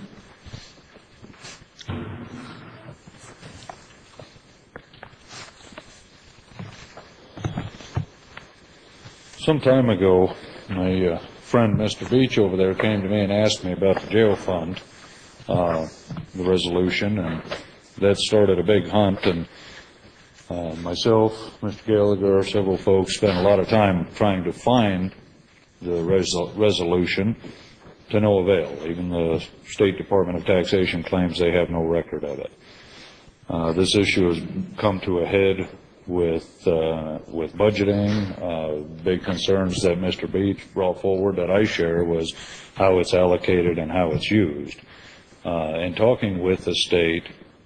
[SPEAKER 11] Some time ago, my uh, friend, Mister Beach over there, came to me and asked me about the jail fund, uh, the resolution, and that started a big hunt, and uh, myself, Mister Gallagher, several folks spent a lot of time trying to find the resol- resolution to no avail. Even the State Department of Taxation claims they have no record of it. Uh, this issue has come to a head with uh, with budgeting. Uh, big concerns that Mister Beach brought forward that I share was how it's allocated and how it's used. Uh, in talking with the state,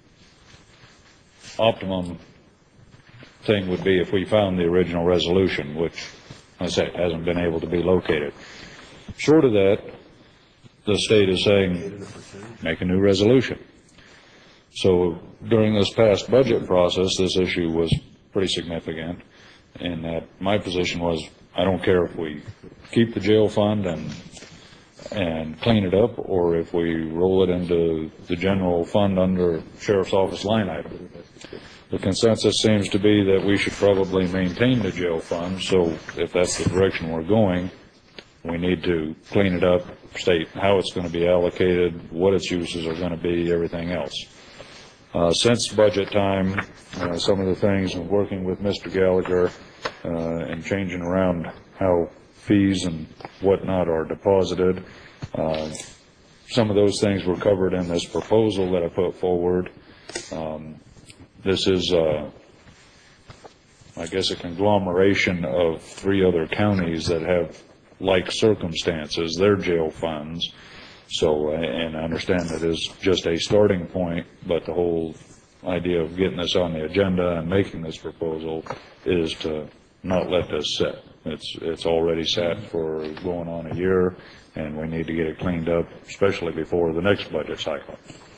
[SPEAKER 11] optimum thing would be if we found the original resolution, which, I say, hasn't been able to be located. Short of that, the state is saying, make a new resolution. So during this past budget process, this issue was pretty significant, and that my position was, I don't care if we keep the jail fund and and clean it up, or if we roll it into the general fund under sheriff's office line item. The consensus seems to be that we should probably maintain the jail fund, so if that's the direction we're going, we need to clean it up, state how it's going to be allocated, what its uses are going to be, everything else. Uh, since budget time, uh, some of the things, working with Mister Gallagher uh, and changing around how fees and whatnot are deposited, uh, some of those things were covered in this proposal that I put forward. Um, this is, uh, I guess, a conglomeration of three other counties that have like circumstances, their jail funds. So, and I understand that is just a starting point, but the whole idea of getting this on the agenda and making this proposal is to not let this sit. It's, it's already sat for going on a year, and we need to get it cleaned up, especially before the next budget cycle.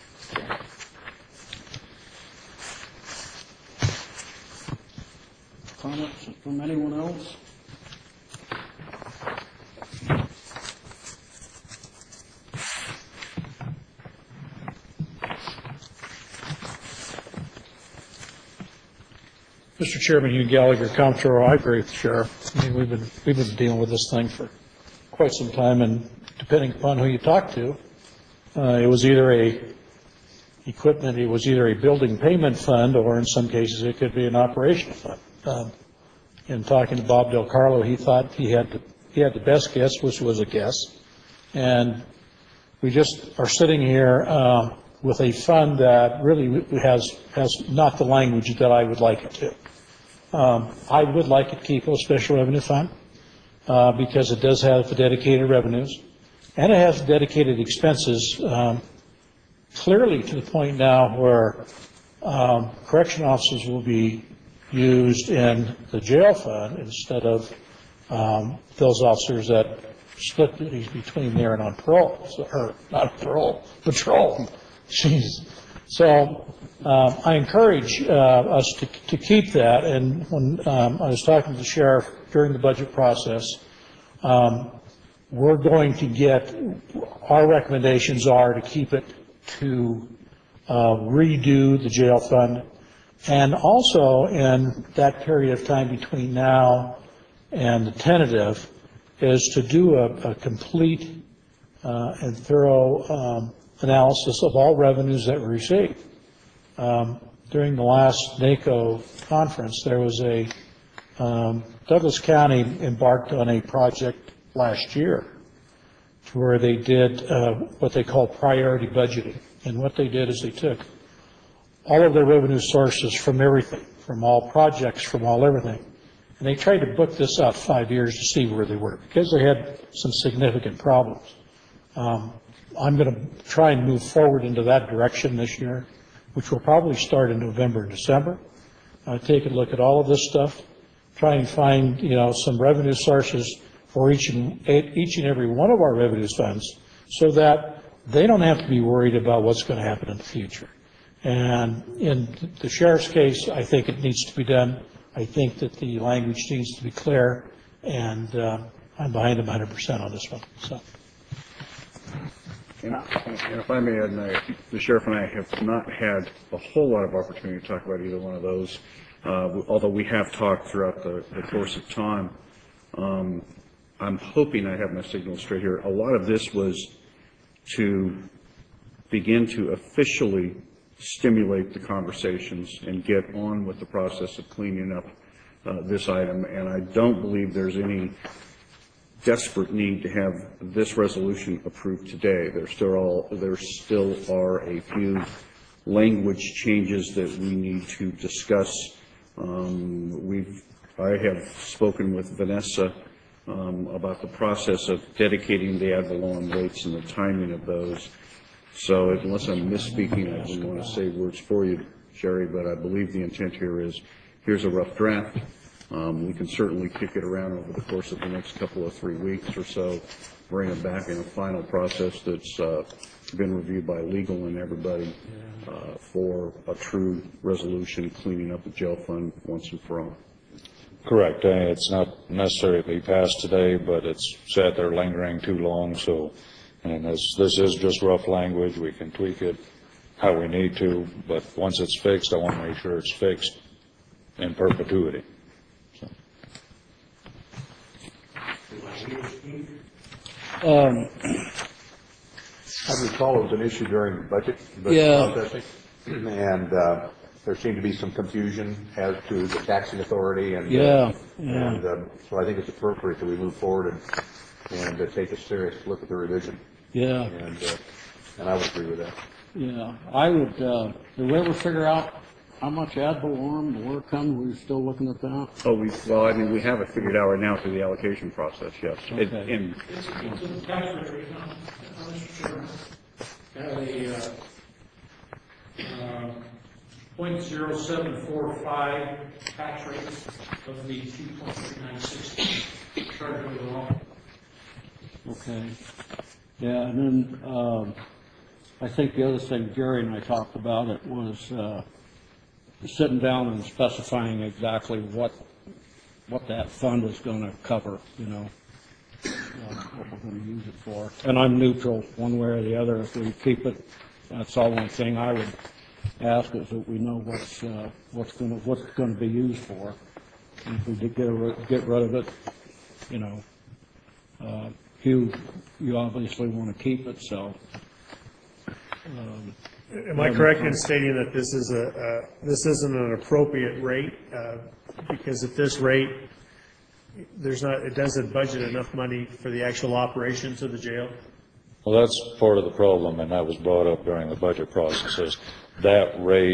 [SPEAKER 1] Comments from anyone else?
[SPEAKER 8] Mister Chairman, Hugh Gallagher, Comptroller, I agree with the Sheriff. I mean, we've been, we've been dealing with this thing for quite some time, and depending upon who you talk to, uh, it was either a equipment, it was either a building payment fund, or in some cases it could be an operational fund. Um, in talking to Bob Del Carlo, he thought he had the, he had the best guess, which was a guess, and we just are sitting here uh, with a fund that really has has not the language that I would like it to. Um, I would like it to keep a special revenue fund. uh, because it does have the dedicated revenues, and it has dedicated expenses, um, clearly to the point now where um, correction officers will be used in the jail fund instead of um, those officers that split duties between there and on parole, so, or not parole, patrol. Jeez. So um, I encourage uh, us to, to keep that, and when um, I was talking to the sheriff during the budget process, um, we're going to get, our recommendations are to keep it to uh, redo the jail fund, and also in that period of time between now and the tentative is to do a, a complete uh, and thorough um, analysis of all revenues that we receive. Um, during the last NACO conference, there was a, um, Douglas County embarked on a project last year to where they did uh, what they call priority budgeting. And what they did is they took all of their revenue sources from everything, from all projects, from all everything, and they tried to book this out five years to see where they were because they had some significant problems. Um, I'm going to try and move forward into that direction this year, which will probably start in November and December. Uh, take a look at all of this stuff, try and find, you know, some revenue sources for each and each and every one of our revenue funds, so that they don't have to be worried about what's going to happen in the future. And in the sheriff's case, I think it needs to be done. I think that the language needs to be clear, and uh, I'm behind him one hundred percent on this one. So.
[SPEAKER 4] And and if I may add, and I, the sheriff and I have not had a whole lot of opportunity to talk about either one of those, uh, although we have talked throughout the, the course of time. Um, I'm hoping I have my signal straight here. A lot of this was to begin to officially stimulate the conversations and get on with the process of cleaning up uh, this item. And I don't believe there's any desperate need to have this resolution approved today. There still all there still are a few language changes that we need to discuss. Um, we've I have spoken with Vanessa um, about the process of dedicating the ad valorem rates and the timing of those. So unless I'm misspeaking, I didn't want to say words for you, Sherry, but I believe the intent here is, here's a rough draft. Um, we can certainly kick it around over the course of the next couple of three weeks or so, bring it back in a final process that's uh, been reviewed by legal and everybody uh, for a true resolution, cleaning up the jail fund once and for all.
[SPEAKER 11] Correct. Uh, It's not necessary to be passed today, but it's sat there lingering too long, so, and this, this is just rough language. We can tweak it how we need to, but once it's fixed, I want to make sure it's fixed in perpetuity. So.
[SPEAKER 10] Um, I recall it was an issue during the budget, budget
[SPEAKER 1] Yeah.
[SPEAKER 10] processing, and uh, there seemed to be some confusion as to the taxing authority, and uh,
[SPEAKER 1] Yeah, yeah.
[SPEAKER 10] and um, so I think it's appropriate that we move forward and and uh, take a serious look at the revision.
[SPEAKER 1] Yeah,
[SPEAKER 10] And uh, and I would agree with that.
[SPEAKER 1] yeah. I would, uh, did we ever figure out how much ad valorem, the work comes? We're still looking at that?
[SPEAKER 4] Oh, we, well, I mean, we have it figured out right now through the allocation process, yes. It-
[SPEAKER 1] Okay.
[SPEAKER 4] And
[SPEAKER 7] Have a, uh, uh, point zero seven four five tax rate of the two point three nine six charge overall.
[SPEAKER 1] Okay. Yeah, and then, um, I think the other thing Jerry and I talked about, it was, uh, sitting down and specifying exactly what, what that fund was gonna cover, you know, uh, what we're gonna use it for. And I'm neutral, one way or the other. If we keep it, that's all one thing I would ask, is that we know what's, uh, what's gonna, what's gonna be used for. And if we did get, rid- get rid of it, you know, uh, you, you obviously wanna keep it, so. um,
[SPEAKER 2] Am I correct in stating that this is a, uh, this isn't an appropriate rate? uh, Because at this rate, there's not, it doesn't budget enough money for the actual operations of the jail?
[SPEAKER 11] Well, that's part of the problem, and that was brought up during the budget process, is that rate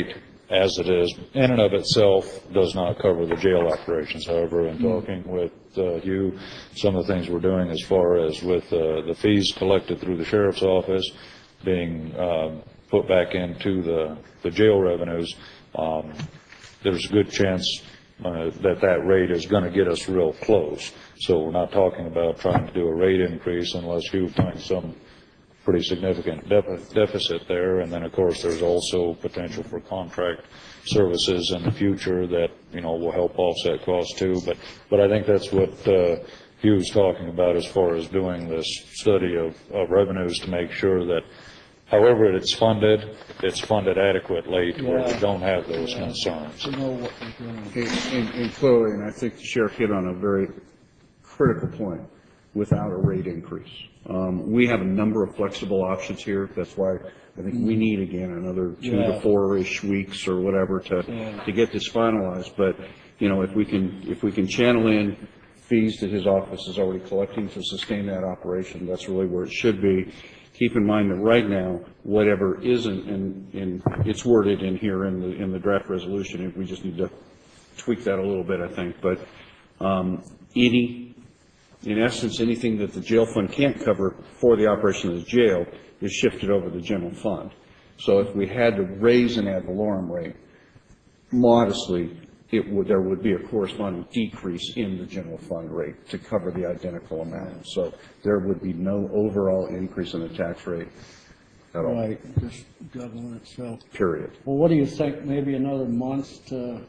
[SPEAKER 11] as it is, in and of itself, does not cover the jail operations. However, in talking with uh, you, some of the things we're doing as far as with uh, the fees collected through the sheriff's office being um, put back into the, the jail revenues, um, there's a good chance uh, that that rate is going to get us real close. So we're not talking about trying to do a rate increase unless you find some pretty significant def- deficit there. And then, of course, there's also potential for contract services in the future that, you know, will help offset costs too. But, but I think that's what uh, Hugh's talking about as far as doing this study of, of revenues to make sure that however it's funded, it's funded adequately to where we don't have those concerns.
[SPEAKER 1] To know what we're doing.
[SPEAKER 4] And, and, and clearly, and I think the sheriff hit on a very critical point, without a rate increase. Um, we have a number of flexible options here. That's why I think we need, again, another two
[SPEAKER 1] Yeah.
[SPEAKER 4] to four-ish weeks or whatever to,
[SPEAKER 1] Yeah.
[SPEAKER 4] to get this finalized. But, you know, if we can, if we can channel in fees that his office is already collecting to sustain that operation, that's really where it should be. Keep in mind that right now, whatever isn't, and, and it's worded in here in the, in the draft resolution, if we just need to tweak that a little bit, I think. But um, any in essence, anything that the jail fund can't cover for the operation of the jail is shifted over to the general fund. So if we had to raise an ad valorem rate modestly, it would, there would be a corresponding decrease in the general fund rate to cover the identical amount. So there would be no overall increase in the tax rate at all,
[SPEAKER 1] Right, just government itself.
[SPEAKER 4] period.
[SPEAKER 1] Well, what do you think, maybe another month to,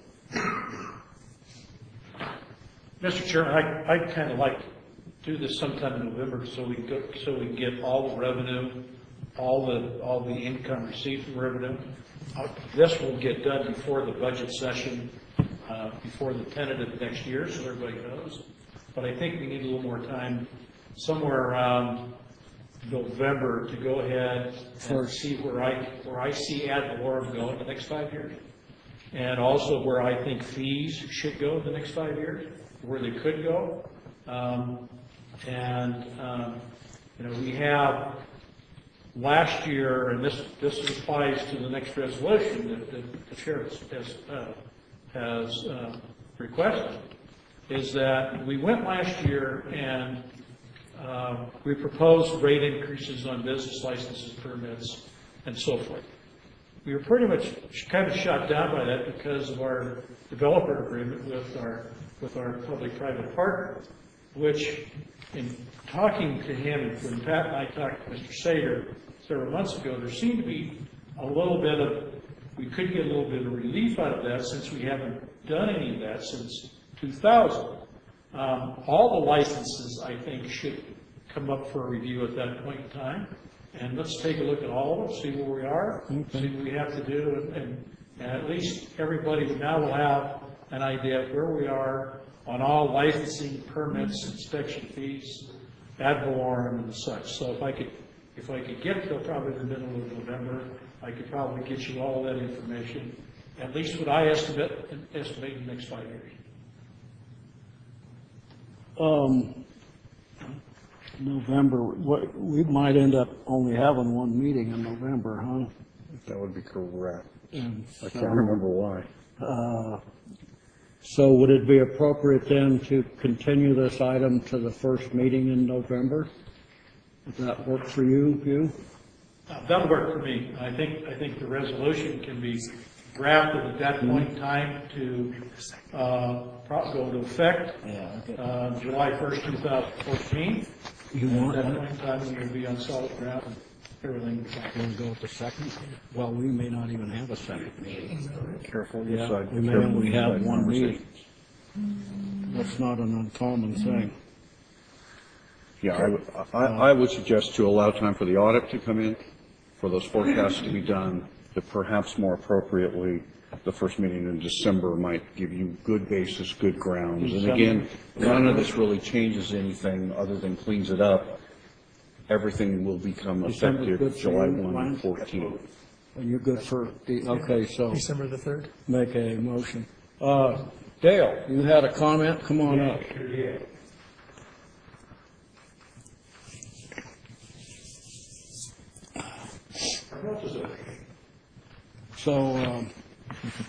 [SPEAKER 8] Mister Chairman, I, I'd kind of like to do this sometime in November so we go, so we get all the revenue, all the, all the income received from revenue. Uh, This will get done before the budget session, uh, before the tentative next year, so everybody knows. But I think we need a little more time, somewhere around November, to go ahead and see where I, where I see ad valorem go in the next five years. And also where I think fees should go in the next five years, where they could go. Um, and, um, you know, we have last year, and this, this applies to the next resolution that, that the sheriff has, uh, has, uh, requested, is that we went last year and, uh, we proposed rate increases on business licenses, permits, and so forth. We were pretty much kind of shot down by that because of our developer agreement with our, with our public-private partner, which in talking to him, when Pat and I talked to Mister Sager several months ago, there seemed to be a little bit of, we could get a little bit of relief out of that since we haven't done any of that since two thousand. Um, all the licenses, I think, should come up for a review at that point in time. And let's take a look at all of them, see where we are, see what we have to do, and, and at least everybody now will have an idea of where we are on all licensing, permits, inspection fees, ad valorem, and such. So if I could, if I could get to probably the middle of November, I could probably get you all that information, at least what I estimate, estimate in the next five years.
[SPEAKER 1] um, November, what, we might end up only having one meeting in November, huh?
[SPEAKER 4] That would be correct.
[SPEAKER 1] And
[SPEAKER 4] I
[SPEAKER 1] so,
[SPEAKER 4] can't remember why.
[SPEAKER 1] Uh, So would it be appropriate then to continue this item to the first meeting in November? Does that work for you, Hugh?
[SPEAKER 8] Uh, That'll work for me. I think, I think the resolution can be drafted at that point in time to uh, pro- go into effect uh, July first, two thousand fourteen.
[SPEAKER 1] You
[SPEAKER 8] At
[SPEAKER 1] want,
[SPEAKER 8] that
[SPEAKER 1] want
[SPEAKER 8] point in time, we're going to be on solid ground and everything.
[SPEAKER 1] to go with the second? Well, we may not even have a second meeting.
[SPEAKER 4] Careful.
[SPEAKER 1] Yeah,
[SPEAKER 4] decide-
[SPEAKER 1] we may
[SPEAKER 4] careful
[SPEAKER 1] only have
[SPEAKER 4] decide
[SPEAKER 1] one meeting.
[SPEAKER 4] conversation.
[SPEAKER 1] That's not an uncommon thing.
[SPEAKER 4] Yeah, I would, I, I would suggest to allow time for the audit to come in, for those forecasts to be done, that perhaps more appropriately, the first meeting in December might give you good basis, good grounds. And again, none of this really changes anything other than cleans it up. Everything will become
[SPEAKER 1] December's good
[SPEAKER 4] effective
[SPEAKER 1] for
[SPEAKER 4] July
[SPEAKER 1] you,
[SPEAKER 4] one,
[SPEAKER 1] Ryan?
[SPEAKER 4] fourteen.
[SPEAKER 1] And you're good for, the- okay, so
[SPEAKER 2] December the third?
[SPEAKER 1] make a motion. Uh, Dale, you had a comment? Come on up. So, um,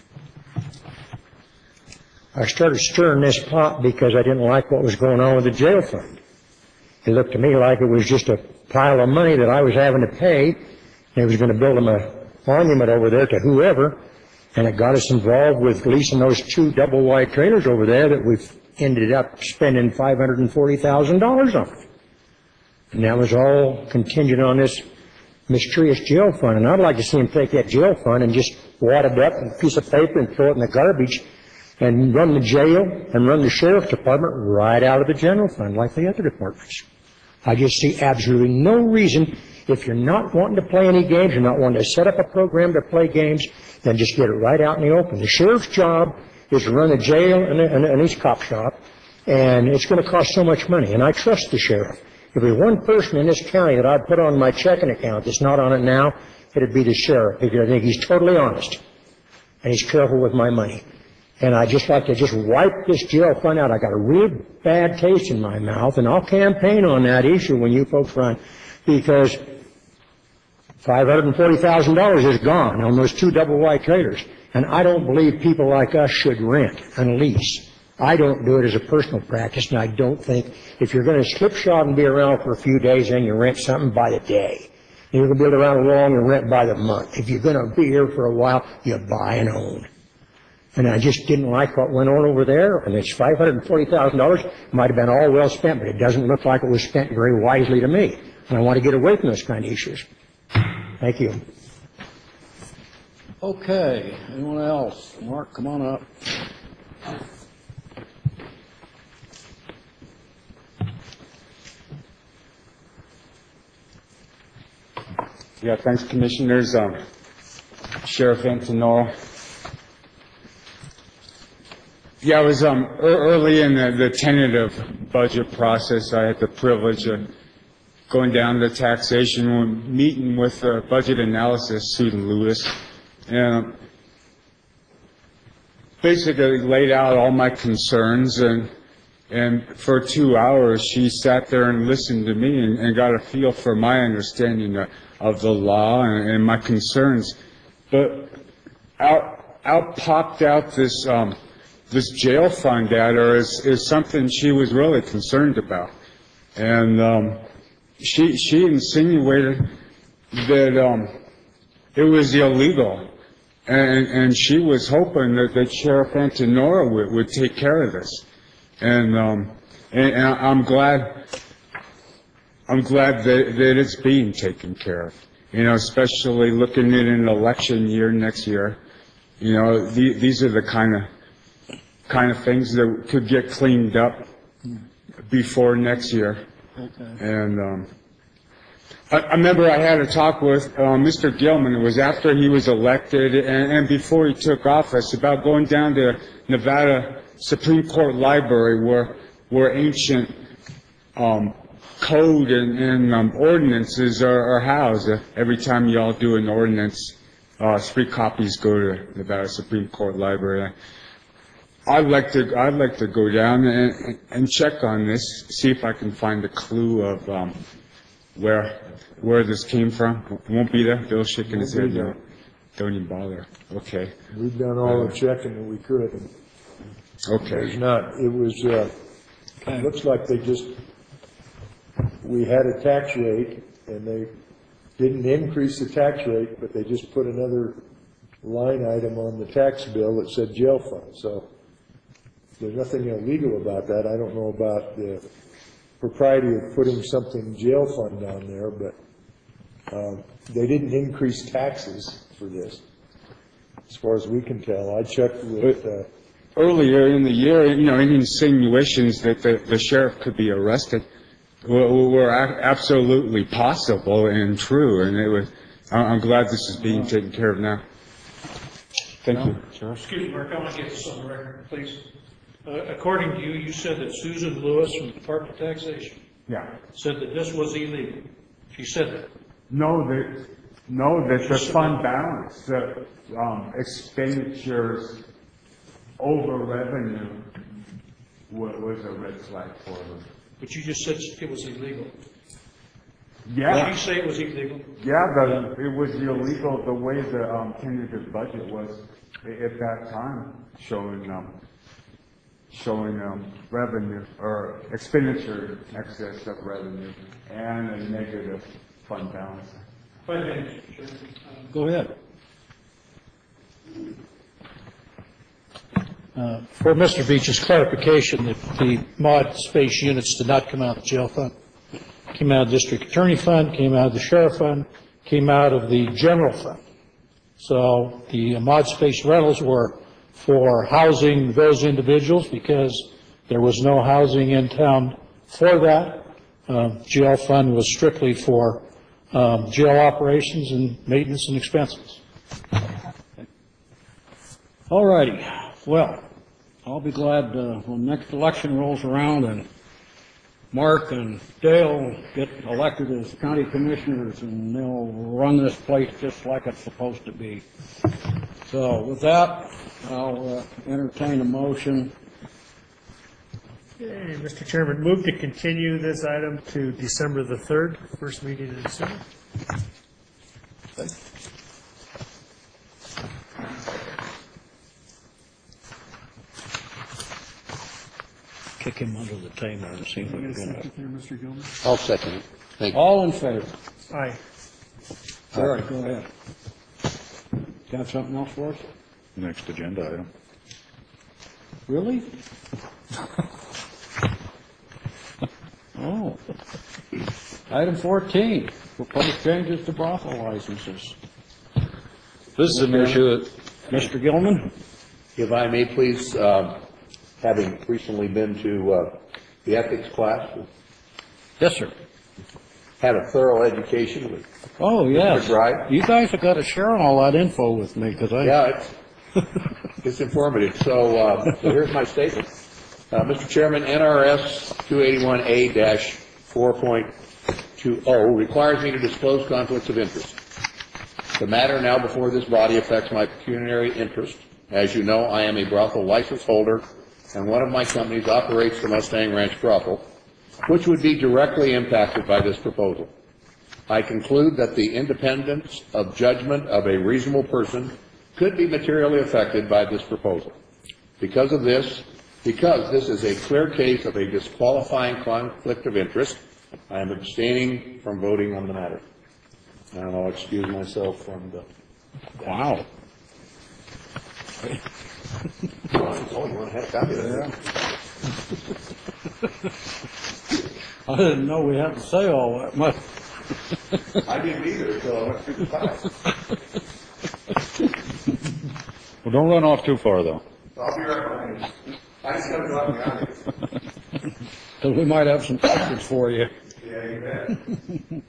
[SPEAKER 12] I started stirring this pot because I didn't like what was going on with the jail fund. It looked to me like it was just a pile of money that I was having to pay, and it was going to build them a monument over there to whoever, and it got us involved with leasing those two double-wide trailers over there that we've ended up spending five hundred forty thousand dollars on. And that was all contingent on this mysterious jail fund, and I'd like to see him take that jail fund and just wad it up in a piece of paper and throw it in the garbage and run the jail and run the sheriff's department right out of the general fund like the other departments. I just see absolutely no reason, if you're not wanting to play any games, you're not wanting to set up a program to play games, then just get it right out in the open. The sheriff's job is to run the jail and, and, and his cop shop, and it's going to cost so much money, and I trust the sheriff. If there's one person in this county that I'd put on my checking account that's not on it now, it'd be the sheriff, because I think he's totally honest, and he's careful with my money. And I'd just like to just wipe this jail fund out. I got a real bad taste in my mouth, and I'll campaign on that issue when you folks run, because five hundred forty thousand dollars is gone on those two double-wide trailers, and I don't believe people like us should rent and lease. I don't do it as a personal practice, and I don't think if you're going to slipshod and be around for a few days and you rent something by the day. You're going to be around long and rent by the month. If you're going to be here for a while, you buy and own. And I just didn't like what went on over there, and it's five hundred forty thousand dollars. Might have been all well spent, but it doesn't look like it was spent very wisely to me. And I want to get away from those kind of issues. Thank you.
[SPEAKER 1] Okay, anyone else? Mark, come on up.
[SPEAKER 13] Yeah, thanks, Commissioners. Um, Sheriff Antonoro. Yeah, I was um, early in the, the tentative budget process. I had the privilege of going down to taxation, meeting with uh, budget analysis, Susan Lewis, and basically laid out all my concerns. And and for two hours, she sat there and listened to me and, and got a feel for my understanding of, of the law and, and my concerns. But out out popped out this. Um, This jail fund data is, is something she was really concerned about. And um, she she insinuated that um, it was illegal. And, and she was hoping that, that Sheriff Antonoro would, would take care of this. And, um, and, and I'm glad I'm glad that, that it's being taken care of. You know, especially looking at an election year next year. You know, the, these are the kind of kind of things that could get cleaned up before next year. Okay. And um, I, I remember I had a talk with uh, Mister Gilman. It was after he was elected and, and before he took office about going down to Nevada Supreme Court Library where where ancient um, code and, and um, ordinances are, are housed. Uh, every time you all do an ordinance, uh, three copies go to Nevada Supreme Court Library. I'd like to I'd like to go down and, and check on this, see if I can find a clue of um, where where this came from. It won't be there. Bill's shaking his head. No, don't even bother. Okay.
[SPEAKER 14] We've done all the checking that we could. And
[SPEAKER 13] okay.
[SPEAKER 14] There's not. It was. Uh, it looks like they just. We had a tax rate, and they didn't increase the tax rate, but they just put another line item on the tax bill that said jail fund. So. There's nothing illegal about that. I don't know about the propriety of putting something jail fund on there, but um, they didn't increase taxes for this, as far as we can tell. I checked with... Uh,
[SPEAKER 13] Earlier in the year, you know, any insinuations that the, the sheriff could be arrested were, were a- absolutely possible and true, and it was, I'm glad this is being taken care of now. Thank no. you.
[SPEAKER 1] Sure.
[SPEAKER 15] Excuse me, Mark, I want to get this on the record, please. Uh, according to you, you said that Susan Lewis from the Department of Taxation
[SPEAKER 13] yeah.
[SPEAKER 15] said that this was illegal. She said that.
[SPEAKER 13] No, that no, that the fund balance, the um, expenditures over revenue was, was a red flag for them.
[SPEAKER 15] But you just said it was illegal.
[SPEAKER 13] Yeah.
[SPEAKER 15] Did you say it was illegal?
[SPEAKER 13] Yeah, the, it was illegal the way the um, tentative budget was at that time, showing um, showing um, revenue or expenditure in excess of revenue and a negative fund balance.
[SPEAKER 1] Go ahead.
[SPEAKER 15] Uh, For Mister Beach's clarification, that the mod space units did not come out of the jail fund. Came out of the district attorney fund, came out of the sheriff fund, came out of the general fund. So the mod space rentals were for housing those individuals because there was no housing in town for that. Uh, Jail fund was strictly for um, jail operations and maintenance and expenses.
[SPEAKER 1] All righty. Well, I'll be glad uh, when next election rolls around and Mark and Dale get elected as county commissioners, and they'll run this place just like it's supposed to be. So with that, I'll uh, entertain a motion.
[SPEAKER 2] Okay, Mister Chairman, move to continue this item to December the third, first meeting in December.
[SPEAKER 1] Kick him under the table and see if we can get it.
[SPEAKER 2] Mister Gilman?
[SPEAKER 16] I'll second it. Thank you.
[SPEAKER 1] All in favor?
[SPEAKER 2] Aye.
[SPEAKER 1] All right, go ahead. Got something else for us?
[SPEAKER 11] Next agenda item.
[SPEAKER 1] Really? Oh. Item fourteen, proposed changes to brothel licenses.
[SPEAKER 11] This is an issue that
[SPEAKER 1] Mister Gilman?
[SPEAKER 10] If I may please, uh, having recently been to uh, the ethics class,
[SPEAKER 1] Yes, sir.
[SPEAKER 10] had a thorough education with
[SPEAKER 1] Oh, yes.
[SPEAKER 10] Mister Dry.
[SPEAKER 1] You guys have got to share all that info with me, because I...
[SPEAKER 10] Yeah, it's, it's informative. So, uh, so here's my statement. Uh, Mister Chairman, N R S two eighty-one A four point two zero requires me to disclose conflicts of interest. The matter now before this body affects my pecuniary interest. As you know, I am a brothel license holder, and one of my companies operates the Mustang Ranch brothel, which would be directly impacted by this proposal. I conclude that the independence of judgment of a reasonable person could be materially affected by this proposal. Because of this, because this is a clear case of a disqualifying conflict of interest, I am abstaining from voting on the matter. And I'll excuse myself from the...
[SPEAKER 1] Wow.
[SPEAKER 10] Oh, you want to have a copy of that?
[SPEAKER 1] I didn't know we had to say all that much.
[SPEAKER 10] I didn't either, so I went through the file.
[SPEAKER 11] Well, don't run off too far, though.
[SPEAKER 10] I'll be right behind you. I just got to go out in the audience.
[SPEAKER 1] Because we might have some questions for you.
[SPEAKER 10] Yeah, you bet.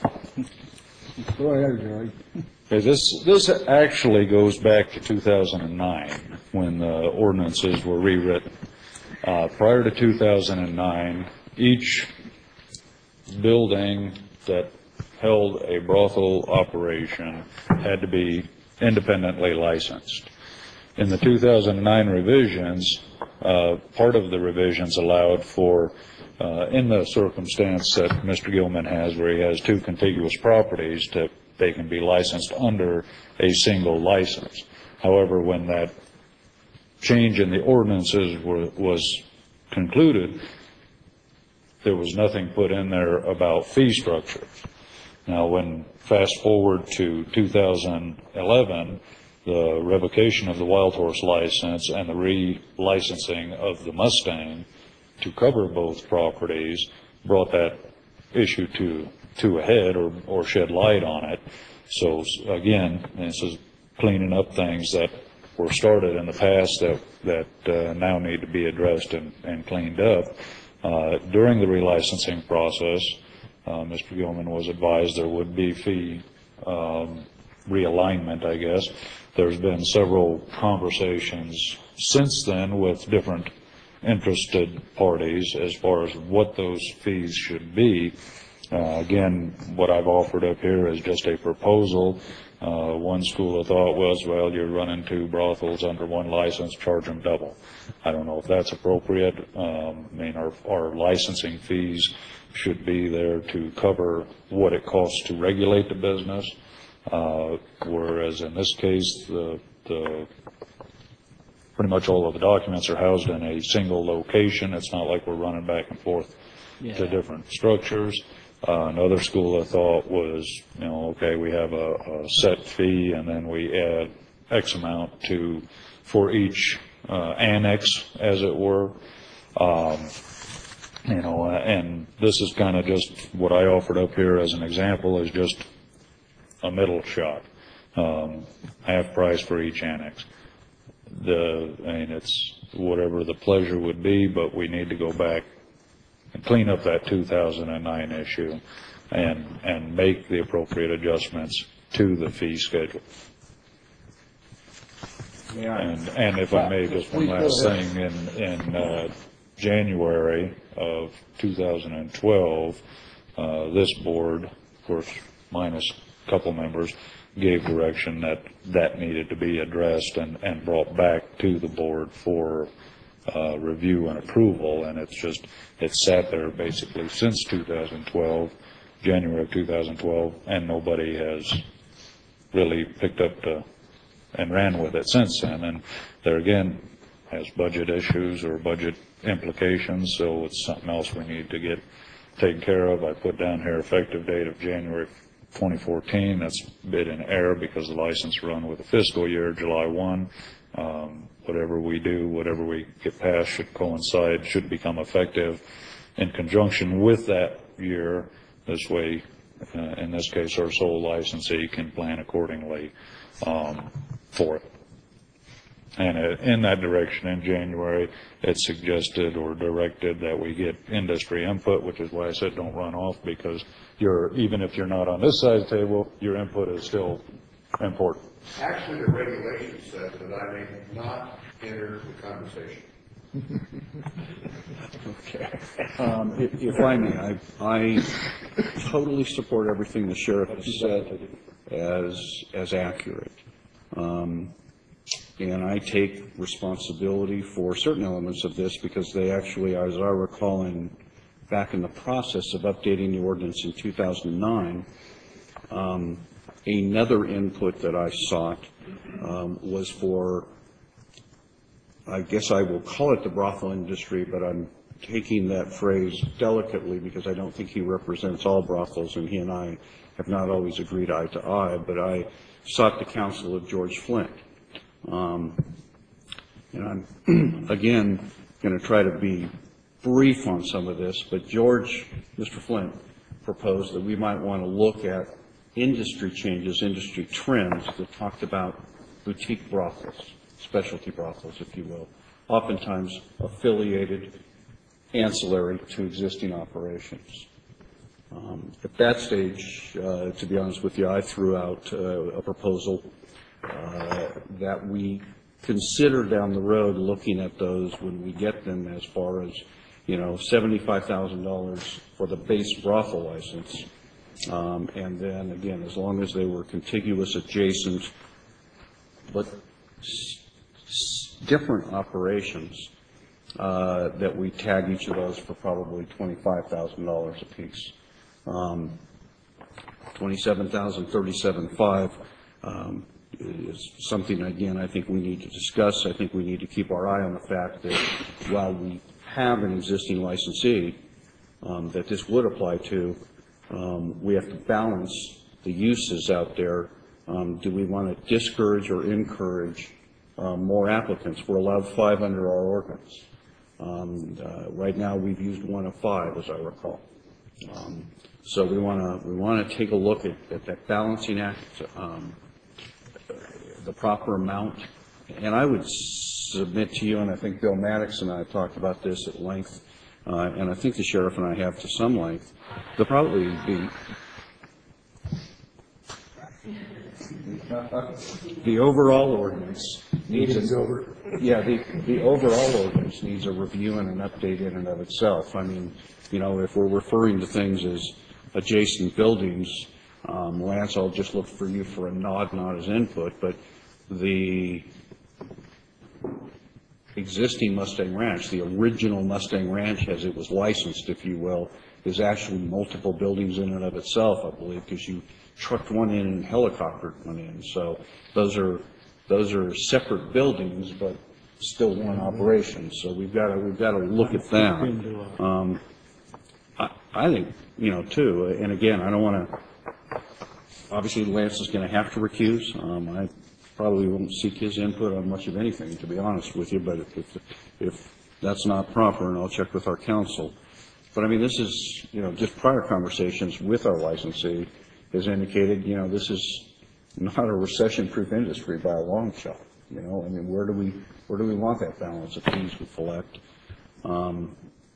[SPEAKER 1] Go ahead, Jerry.
[SPEAKER 11] Okay, this, this actually goes back to two thousand nine, when the ordinances were rewritten. Uh, prior to two thousand nine, each building that held a brothel operation had to be independently licensed. In the two thousand nine revisions, uh, part of the revisions allowed for, uh, in the circumstance that Mister Gilman has, where he has two contiguous properties, to they can be licensed under a single license. However, when that change in the ordinances were, was concluded, there was nothing put in there about fee structures. Now, when fast forward to two thousand eleven, the revocation of the Wild Horse license and the re-licensing of the Mustang to cover both properties brought that issue to to a head, or, or shed light on it. So again, this is cleaning up things that were started in the past that, that uh, now need to be addressed and, and cleaned up. Uh, during the relicensing process, uh, Mister Gilman was advised there would be fee um, realignment, I guess. There's been several conversations since then with different interested parties as far as what those fees should be. Uh, again, what I've offered up here is just a proposal. Uh, one school of thought was, well, you're running two brothels under one license, charge them double. I don't know if that's appropriate. Um, I mean, our, our licensing fees should be there to cover what it costs to regulate the business, uh, whereas in this case, the, the pretty much all of the documents are housed in a single location. It's not like we're running back and forth
[SPEAKER 1] Yeah.
[SPEAKER 11] to different structures. Uh, another school of thought was, you know, okay, we have a, a set fee and then we add X amount to, for each uh, annex, as it were. Um, you know, uh, and this is kind of just what I offered up here as an example is just a middle shot, um, half price for each annex. The, I mean, it's whatever the pleasure would be, but we need to go back and clean up that two thousand nine issue and, and make the appropriate adjustments to the fee schedule. And, and if I may, just one last thing, in, in, uh, January of two thousand twelve, uh, this board, of course, minus a couple members, gave direction that that needed to be addressed and, and brought back to the board for uh, review and approval. And it's just, it's sat there basically since two thousand twelve, January of two thousand twelve, and nobody has really picked up to, and ran with it since then. And there again has budget issues or budget implications, so it's something else we need to get taken care of. I put down here effective date of January twenty fourteen. That's a bit in error because the license run with the fiscal year, July first. Um, whatever we do, whatever we get passed should coincide, should become effective in conjunction with that year. This way, uh, in this case, our sole licensee can plan accordingly um, for it. And uh, in that direction, in January, it suggested or directed that we get industry input, which is why I said don't run off, because you're, even if you're not on this side of the table, your input is still important.
[SPEAKER 10] Actually, the regulation says that I may not enter the conversation.
[SPEAKER 4] Okay. Um, If if I may, I I totally support everything the sheriff has said as as accurate. Um, And I take responsibility for certain elements of this because they actually, as I recall, in, back in the process of updating the ordinance in two thousand nine, um, another input that I sought um, was for, I guess I will call it the brothel industry, but I'm taking that phrase delicately because I don't think he represents all brothels, and he and I have not always agreed eye to eye, but I sought the counsel of George Flint. Um, and I'm, again, going to try to be brief on some of this, but George, Mister Flint, proposed that we might want to look at industry changes, industry trends that talked about boutique brothels, specialty brothels, if you will, oftentimes affiliated, ancillary to existing operations. Um, at that stage, uh, to be honest with you, I threw out uh, a proposal uh, that we consider down the road looking at those when we get them, as far as, you know, seventy-five thousand dollars for the base brothel license. Um, and then, again, as long as they were contiguous, adjacent, but s- s- different operations, uh, that we tag each of those for probably twenty-five thousand dollars apiece. Um, twenty-seven thousand, thirty-seven five um, is something, again, I think we need to discuss. I think we need to keep our eye on the fact that while we have an existing licensee um, that this would apply to, um, we have to balance the uses out there. Um, do we want to discourage or encourage um, more applicants? We're allowed five under our ordinance. Um, uh, right now, we've used one of five, as I recall. Um, so we want to we want to take a look at, at that balancing act, um, the proper amount. And I would submit to you, and I think Bill Maddox and I have talked about this at length, uh, and I think the sheriff and I have to some length. There'll probably be the overall ordinance needs a, over. Yeah, the the overall ordinance needs a review and an update in and of itself. I mean, you know, if we're referring to things as adjacent buildings, um, Lance, I'll just look for you for a nod, not as input, but the existing Mustang Ranch, the original Mustang Ranch as it was licensed, if you will, is actually multiple buildings in and of itself, I believe, because you trucked one in and helicoptered one in. So those are those are separate buildings, but still one operation, so we've got to, we've got to look at that. Um, I, I think, you know, too, and again, I don't want to, obviously Lance is going to have to recuse. Um, I probably won't seek his input on much of anything, to be honest with you, but if, if that's not proper, and I'll check with our counsel. But I mean, this is, you know, just prior conversations with our licensee has indicated, you know, this is not a recession-proof industry by a long shot. You know, I mean, where do we, where do we want that balance of fees we collect? Um,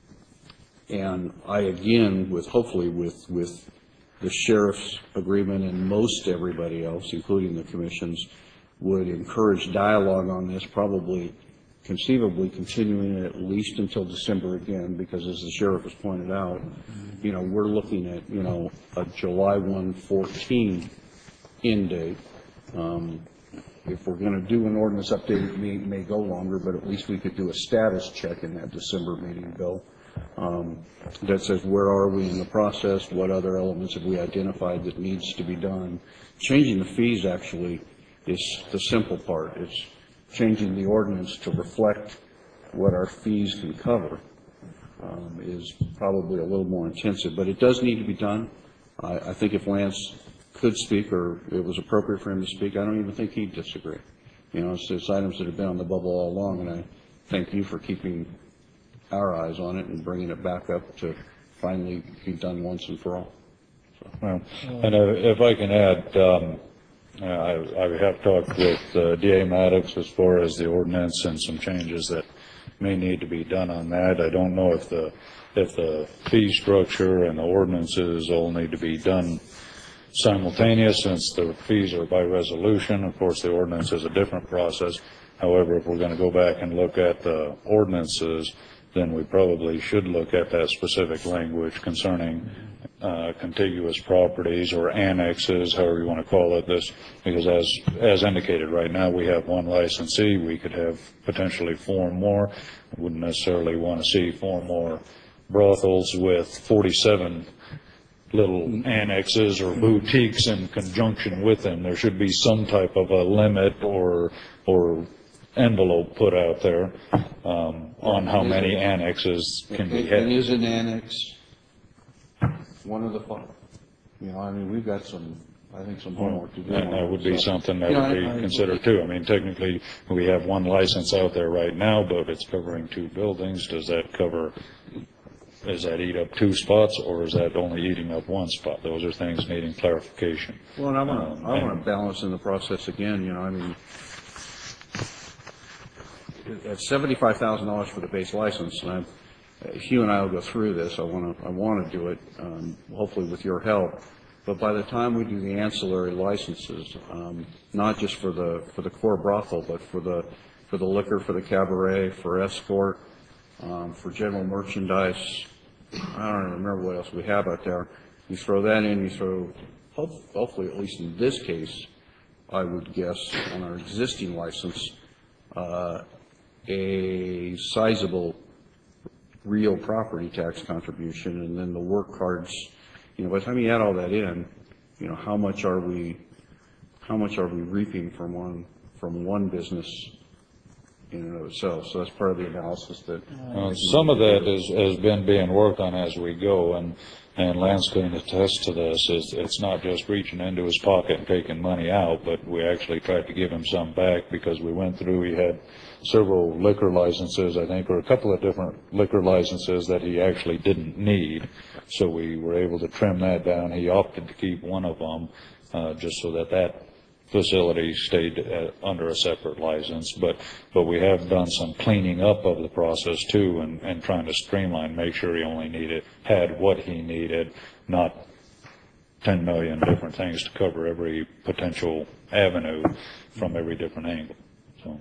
[SPEAKER 4] and I, again, with, hopefully with, with the sheriff's agreement and most everybody else, including the commissions, would encourage dialogue on this, probably conceivably continuing it at least until December again, because as the sheriff has pointed out, you know, we're looking at, you know, a July first fourteen end date. Um, if we're going to do an ordinance update, it may, may go longer, but at least we could do a status check in that December meeting, Bill, um, that says where are we in the process, what other elements have we identified that needs to be done. Changing the fees actually is the simple part. It's changing the ordinance to reflect what our fees can cover um, is probably a little more intensive, but it does need to be done. I, I think if Lance could speak, or it was appropriate for him to speak, I don't even think he'd disagree. You know, it's, it's items that have been on the bubble all along, and I thank you for keeping our eyes on it and bringing it back up to finally be done once and for all. So.
[SPEAKER 11] Well, and uh, if I can add, um, I, I have talked with uh, D A Maddox as far as the ordinance and some changes that may need to be done on that. I don't know if the if the fee structure and the ordinances all need to be done simultaneous, since the fees are by resolution. Of course, the ordinance is a different process. However, if we're going to go back and look at the ordinances, then we probably should look at that specific language concerning uh, contiguous properties or annexes, however you want to call it this, because as as indicated right now, we have one licensee. We could have potentially four more. I wouldn't necessarily want to see four more brothels with forty-seven little annexes or boutiques in conjunction with them. There should be some type of a limit or or envelope put out there um, on how many annexes can be had.
[SPEAKER 4] And is an annex one of the five? You know, I mean, we've got some, I think, some homework to do.
[SPEAKER 11] And that would be
[SPEAKER 4] so,
[SPEAKER 11] something that
[SPEAKER 4] you know,
[SPEAKER 11] would be
[SPEAKER 4] I, I,
[SPEAKER 11] considered too. I mean, technically, we have one license out there right now, but if it's covering two buildings, does that cover, does that eat up two spots, or is that only eating up one spot? Those are things needing clarification.
[SPEAKER 4] Well, and I want to,
[SPEAKER 11] Um,
[SPEAKER 4] I want to balance in the process again, you know, I mean, at seventy-five thousand dollars for the base license, and I'm, Hugh and I will go through this. I want to, I want to do it, um, hopefully with your help. But by the time we do the ancillary licenses, um, not just for the for the core brothel, but for the for the liquor, for the cabaret, for escort, um, for general merchandise, I don't remember what else we have out there. You throw that in, you throw, hopefully, at least in this case, I would guess on our existing license, uh, a sizable real property tax contribution, and then the work cards. You know, by the time you add all that in, you know, how much are we, how much are we reaping from one from one business in and of itself? So that's part of the analysis that.
[SPEAKER 11] Uh, some of that is, has been being worked on as we go, and and Lance can attest to this. Is it's not just reaching into his pocket and taking money out, but we actually tried to give him some back, because we went through. He had several liquor licenses, I think, or a couple of different liquor licenses that he actually didn't need. So we were able to trim that down. He opted to keep one of them, uh, just so that that facility stayed uh, under a separate license. But but we have done some cleaning up of the process too, and, and trying to streamline, make sure he only needed, had what he needed, not ten million different things to cover every potential avenue from every different angle. So.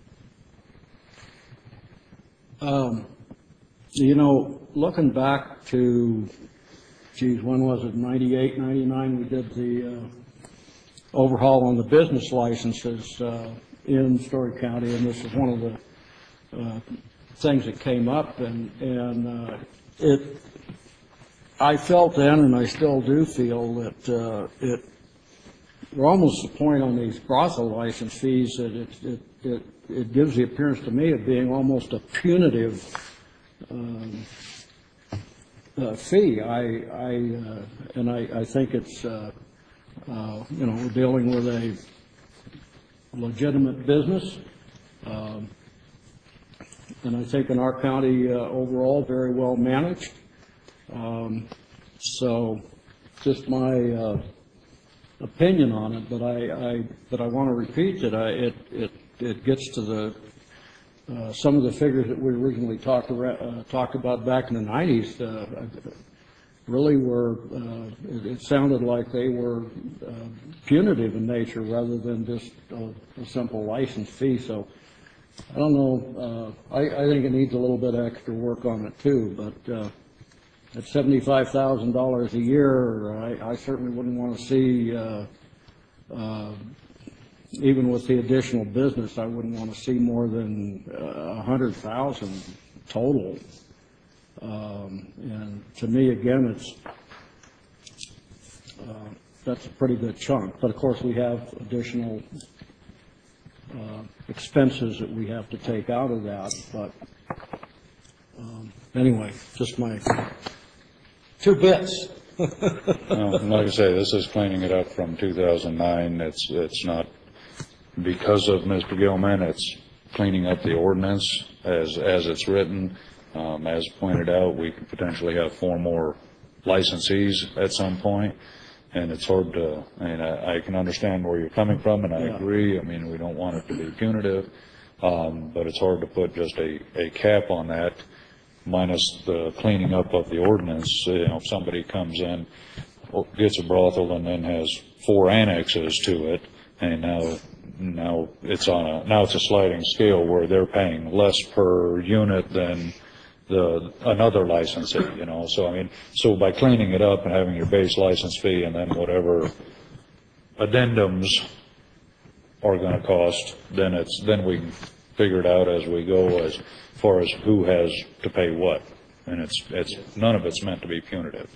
[SPEAKER 1] Um, you know, looking back to, geez, when was it, ninety-eight, ninety-nine, we did the uh, overhaul on the business licenses uh, in Story County, and this is one of the uh, things that came up, and, and uh, it, I felt then, and I still do feel, that uh, it, we're almost to the point on these brothel license fees that it, it it, it gives the appearance to me of being almost a punitive um, uh, fee. I, I uh, and I, I think it's, uh, uh, you know, we're dealing with a legitimate business. Um, and I think in our county uh, overall, very well managed. Um, so just my uh, opinion on it, but I, I but I want to repeat that I, it, it, it gets to the uh, some of the figures that we originally talked, uh, talked about back in the nineties uh, really were, uh, it, it sounded like they were uh, punitive in nature rather than just a, a simple license fee. So I don't know, uh, I, I think it needs a little bit of extra work on it too, but uh, at seventy-five thousand dollars a year, I, I certainly wouldn't want to see, uh, uh, even with the additional business, I wouldn't want to see more than uh, one hundred thousand dollars total. Um, and to me, again, it's uh, that's a pretty good chunk. But of course, we have additional uh, expenses that we have to take out of that. But um, anyway, just my two bits.
[SPEAKER 11] Well, like I say, this is cleaning it up from two thousand nine. It's it's not because of Mister Gilman. It's cleaning up the ordinance as as it's written. Um, as pointed out, we could potentially have four more licensees at some point, and it's hard to, I mean, I, I can understand where you're coming from, and I
[SPEAKER 1] Yeah.
[SPEAKER 11] agree. I mean, we don't want it to be punitive, um, but it's hard to put just a, a cap on that, minus the cleaning up of the ordinance. You know, if somebody comes in, gets a brothel, and then has four annexes to it, and now now it's on a now it's a sliding scale where they're paying less per unit than the another licensee, you know. So I mean, so by cleaning it up and having your base license fee and then whatever addendums are going to cost, then it's then we can figure it out as we go as far as who has to pay what, and it's it's none of it's meant to be punitive.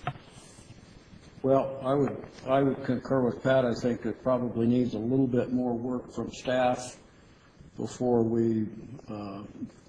[SPEAKER 1] Well, I would I would concur with Pat. I think it probably needs a little bit more work from staff before we uh,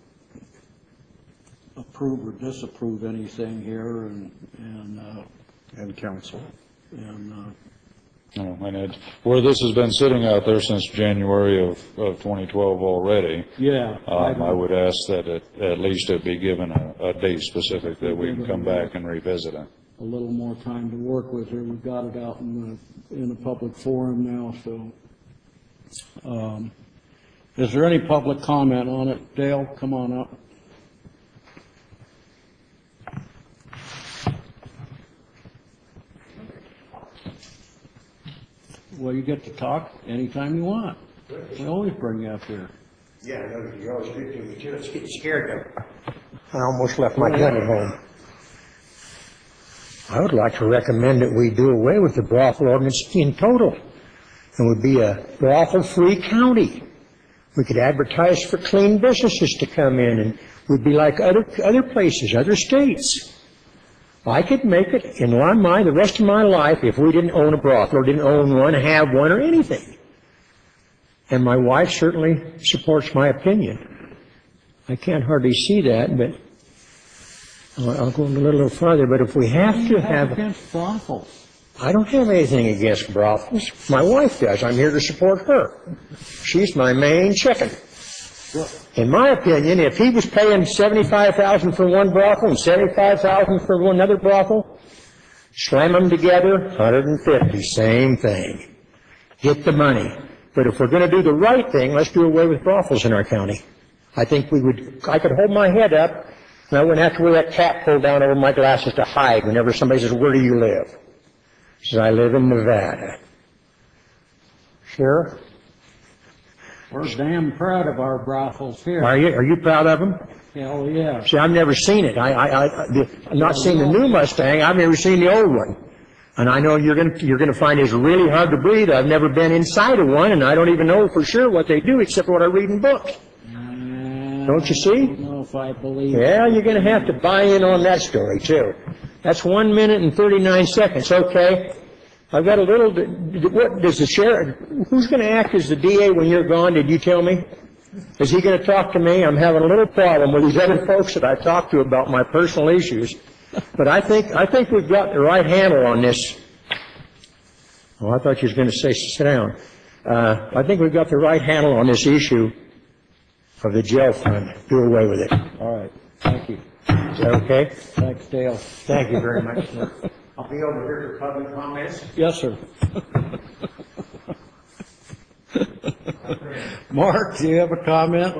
[SPEAKER 1] approve or disapprove anything here, and and uh,
[SPEAKER 4] And council.
[SPEAKER 1] and uh,
[SPEAKER 11] Oh, and it, where this has been sitting out there since January of, of twenty twelve already.
[SPEAKER 1] Yeah, I
[SPEAKER 11] Um, I would ask that it, at least it be given a, a date specific that we can come back and revisit it.
[SPEAKER 1] a little more time to work with her. We've got it out in the in a public forum now. So, um, is there any public comment on it? Dale, come on up. Well, you get to talk anytime you want. We always bring you up here.
[SPEAKER 12] Yeah, I know, you always do to me, too. It's getting scared of. I almost left my gun at home. I would like to recommend that we do away with the brothel ordinance in total, and would be a brothel-free county. We could advertise for clean businesses to come in, and we'd be like other other places, other states. I could make it, in my mind, the rest of my life, if we didn't own a brothel or didn't own one, have one, or anything. And my wife certainly supports my opinion. I can't hardly see that, but I'll I'll go a little further. But if we have to have...
[SPEAKER 1] against brothels?
[SPEAKER 12] I don't have anything against brothels. My wife does. I'm here to support her. She's my main chicken. In my opinion, if he was paying seventy-five thousand dollars for one brothel and seventy-five thousand dollars for another brothel, slam them together, one hundred fifty, same thing. Get the money. But if we're going to do the right thing, let's do away with brothels in our county. I think we would, I could hold my head up, and I wouldn't have to wear that cap pulled down over my glasses to hide whenever somebody says, where do you live? I says, I live in Nevada. Sheriff?
[SPEAKER 1] We're damn proud of our brothels here.
[SPEAKER 12] Are you, are you proud of them?
[SPEAKER 1] Hell, yeah.
[SPEAKER 12] See, I've never seen it. I, I, I, the, I've not seen the new Mustang. I've never seen the old one. And I know you're going to, you're going to find it's really hard to breathe. I've never been inside of one, and I don't even know for sure what they do except for what I read in books.
[SPEAKER 1] Uh,
[SPEAKER 12] Don't you see?
[SPEAKER 1] I don't know if I believe.
[SPEAKER 12] Yeah, you're going to have to buy in on that story, too. That's one minute and thirty-nine seconds. Okay. I've got a little, what, does the sheriff, who's going to act as the D A when you're gone, did you tell me? Is he going to talk to me? I'm having a little problem with these other folks that I talked to about my personal issues. But I think, I think we've got the right handle on this. Oh, I thought you was going to say sit down. Uh, I think we've got the right handle on this issue of the jail fund. Do away with it.
[SPEAKER 1] All right, thank you.
[SPEAKER 12] Is that okay?
[SPEAKER 1] Thanks, Dale.
[SPEAKER 12] Thank you very much, sir. I'll be over here for public comments.
[SPEAKER 1] Yes, sir. Mark, do you have a comment?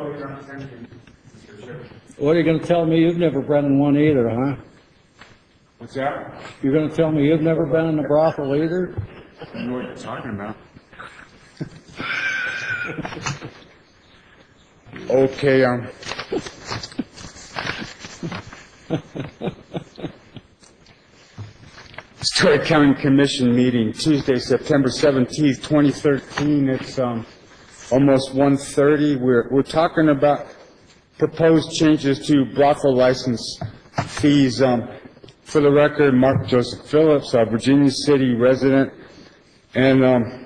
[SPEAKER 1] What are you going to tell me? You've never been in one either, huh?
[SPEAKER 13] What's that?
[SPEAKER 1] You're going to tell me you've never been in a brothel either?
[SPEAKER 13] I know what you're talking about. Okay, um. Story County Commission meeting, Tuesday, September seventeenth, twenty thirteen. It's um almost one thirty. We're we're talking about proposed changes to brothel license fees. Um, for the record, Mark Joseph Phillips, a Virginia City resident, and um,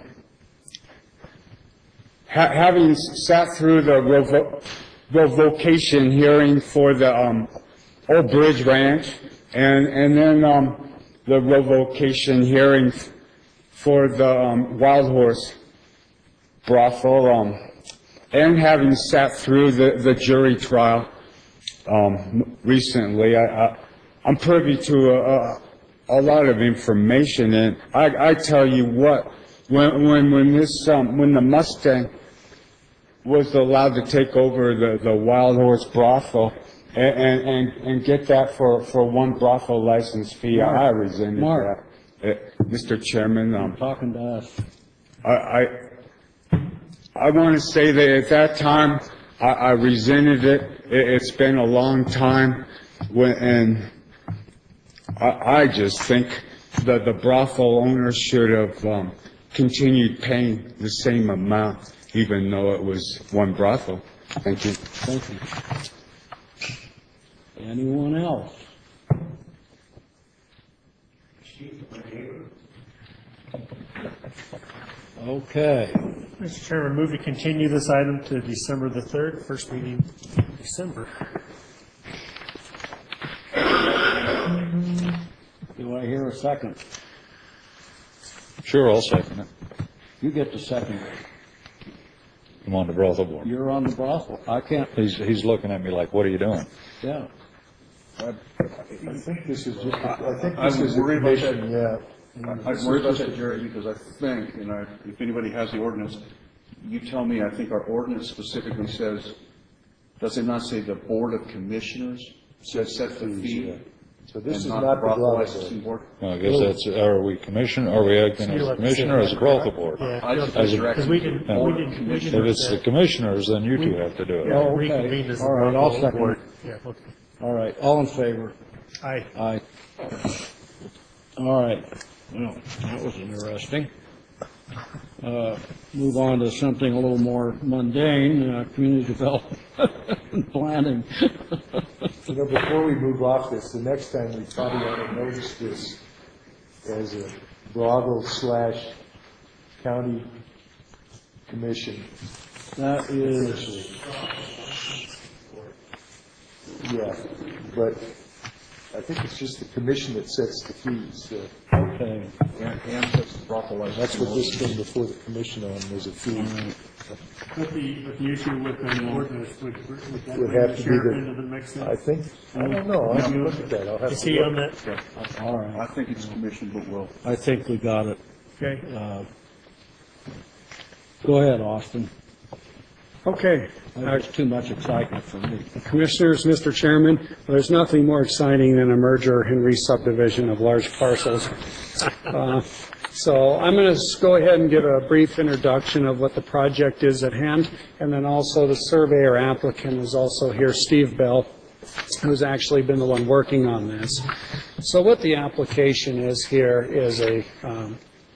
[SPEAKER 13] ha having sat through the revo revocation hearing for the um, Old Bridge Ranch, and and then um, the revocation hearing for the um, Wild Horse brothel, um, and having sat through the, the jury trial um, recently, I, I, I'm privy to a, a, a lot of information, and I, I tell you what, when when when this um, when the Mustang was allowed to take over the, the Wild Horse brothel, And, and, and get that for, for one brothel license fee,
[SPEAKER 1] Mark,
[SPEAKER 13] I resented
[SPEAKER 1] Mark.
[SPEAKER 13] that. Uh, Mister Chairman, um,
[SPEAKER 1] Talking to us.
[SPEAKER 13] I, I, I want to say that at that time, I, I resented it. it. It's been a long time, when, and I, I just think that the brothel owners should have um, continued paying the same amount, even though it was one brothel. Thank you.
[SPEAKER 1] Thank you. Anyone else? Okay.
[SPEAKER 2] Mister Chairman, move to continue this item to December the third, first meeting in December.
[SPEAKER 1] Do I hear a second?
[SPEAKER 11] Sure, I'll second it.
[SPEAKER 1] You get the second.
[SPEAKER 11] I'm on the brothel board.
[SPEAKER 1] You're on the brothel. I can't.
[SPEAKER 11] He's, he's looking at me like, what are you doing?
[SPEAKER 1] Yeah.
[SPEAKER 14] I I think this is just, I think
[SPEAKER 4] I'm
[SPEAKER 14] this is a
[SPEAKER 4] worried about that.
[SPEAKER 14] commission, yeah.
[SPEAKER 4] I'm worried about that, Jerry, because I think, and I, if anybody has the ordinance, you tell me, I think our ordinance specifically says, does it not say the Board of Commissioners says set the fee?
[SPEAKER 14] So this is
[SPEAKER 4] and
[SPEAKER 14] not the
[SPEAKER 4] brothel
[SPEAKER 14] brothel
[SPEAKER 4] licensing board?
[SPEAKER 11] Well, I guess that's, are we commission, are we acting as a commissioner or as a brothel board?
[SPEAKER 2] Yeah,
[SPEAKER 4] I just
[SPEAKER 11] As a-
[SPEAKER 2] because we didn't,
[SPEAKER 11] Yeah.
[SPEAKER 2] we didn't. we
[SPEAKER 11] If
[SPEAKER 2] didn't-
[SPEAKER 11] it's the commissioners, then you two have to do it.
[SPEAKER 2] Yeah,
[SPEAKER 1] Oh, okay.
[SPEAKER 2] reconvened as a
[SPEAKER 1] All right, I'll
[SPEAKER 2] brothel
[SPEAKER 1] second
[SPEAKER 2] board.
[SPEAKER 1] it.
[SPEAKER 2] Yeah, okay.
[SPEAKER 1] All right, all in favor?
[SPEAKER 2] Aye.
[SPEAKER 1] Aye. All right, well, that was interesting. Uh, Move on to something a little more mundane, uh, community development and planning.
[SPEAKER 14] You know, before we move off this, the next time we probably ought to notice this as a brothel slash county commission.
[SPEAKER 1] That is,
[SPEAKER 14] Yeah, but I think it's just the commission that sets the fees. uh,
[SPEAKER 1] okay.
[SPEAKER 4] And, and sets the brothel license.
[SPEAKER 14] That's what this came before the commission on, was a fee.
[SPEAKER 2] But the, but the issue with the ordinance would, would that
[SPEAKER 14] Would
[SPEAKER 2] bring
[SPEAKER 14] have
[SPEAKER 2] the
[SPEAKER 14] to be
[SPEAKER 2] sheriff
[SPEAKER 14] the-
[SPEAKER 2] into the mix then?
[SPEAKER 14] I think, I don't know, I'll have to look at that, I'll have to.
[SPEAKER 2] Is he
[SPEAKER 14] look.
[SPEAKER 2] on that?
[SPEAKER 1] All
[SPEAKER 4] I
[SPEAKER 1] right,
[SPEAKER 4] think it's commission, but we'll.
[SPEAKER 1] I think we got it.
[SPEAKER 2] Okay.
[SPEAKER 1] Uh, Go ahead, Austin.
[SPEAKER 7] Okay.
[SPEAKER 1] There's too much excitement for me.
[SPEAKER 7] Commissioners, Mister Chairman, there's nothing more exciting than a merger and re-subdivision of large parcels. Uh, So I'm going to go ahead and give a brief introduction of what the project is at hand, and then also the surveyor applicant is also here, Steve Bell, who's actually been the one working on this. So what the application is here is a um,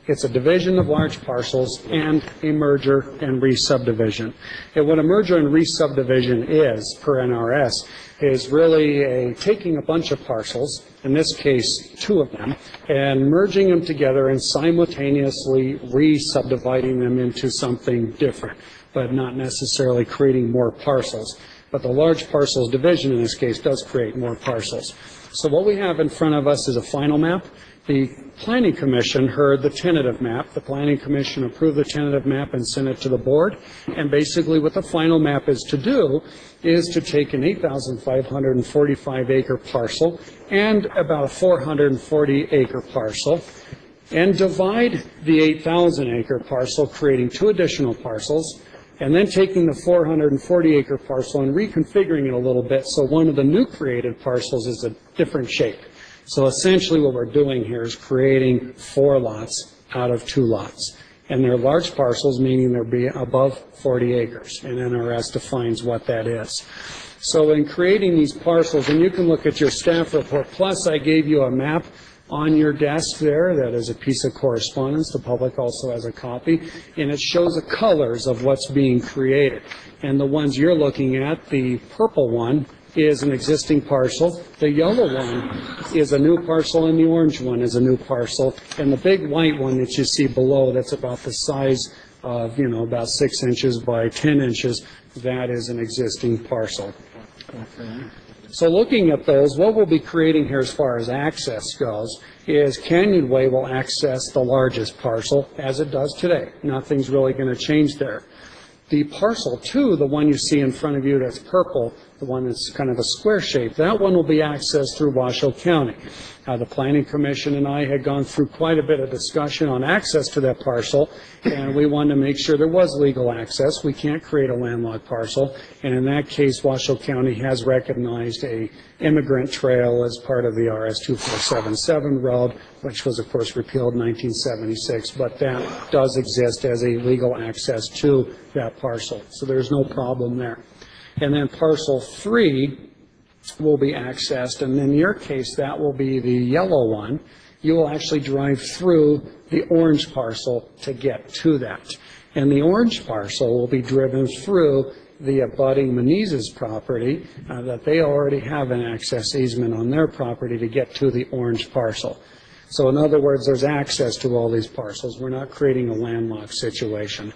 [SPEAKER 7] It's a division of large parcels and a merger and re-subdivision. And what a merger and re-subdivision is, per N R S, is really a taking a bunch of parcels, in this case, two of them, and merging them together and simultaneously re-subdividing them into something different, but not necessarily creating more parcels. But the large parcels division, in this case, does create more parcels. So what we have in front of us is a final map. The Planning Commission heard the tentative map. The Planning Commission approved the tentative map and sent it to the board. And basically what the final map is to do is to take an eight thousand five hundred forty-five acre parcel and about a four hundred forty acre parcel and divide the eight thousand acre parcel, creating two additional parcels, and then taking the four hundred forty acre parcel and reconfiguring it a little bit so one of the new created parcels is a different shape. So essentially what we're doing here is creating four lots out of two lots. And they're large parcels, meaning they'll be above forty acres, and N R S defines what that is. So in creating these parcels, and you can look at your staff report, plus I gave you a map on your desk there that is a piece of correspondence. The public also has a copy, and it shows the colors of what's being created. And the ones you're looking at, the purple one is an existing parcel, the yellow one is a new parcel, and the orange one is a new parcel, and the big white one that you see below, that's about the size of, you know, about six inches by ten inches, that is an existing parcel. Okay. So looking at those, what we'll be creating here as far as access goes is Canyon Way will access the largest parcel as it does today. Nothing's really going to change there. The parcel two, the one you see in front of you that's purple, the one that's kind of a square shape, that one will be accessed through Washoe County. Uh, the Planning Commission and I had gone through quite a bit of discussion on access to that parcel, and we wanted to make sure there was legal access. We can't create a landlocked parcel, and in that case, Washoe County has recognized a immigrant trail as part of the R S two four seven seven road, which was, of course, repealed in nineteen seventy-six, but that does exist as a legal access to that parcel, so there's no problem there. And then parcel three will be accessed, and in your case, that will be the yellow one. You will actually drive through the orange parcel to get to that. And the orange parcel will be driven through the abutting Menezes property uh, that they already have an access easement on their property to get to the orange parcel. So in other words, there's access to all these parcels. We're not creating a landlocked situation.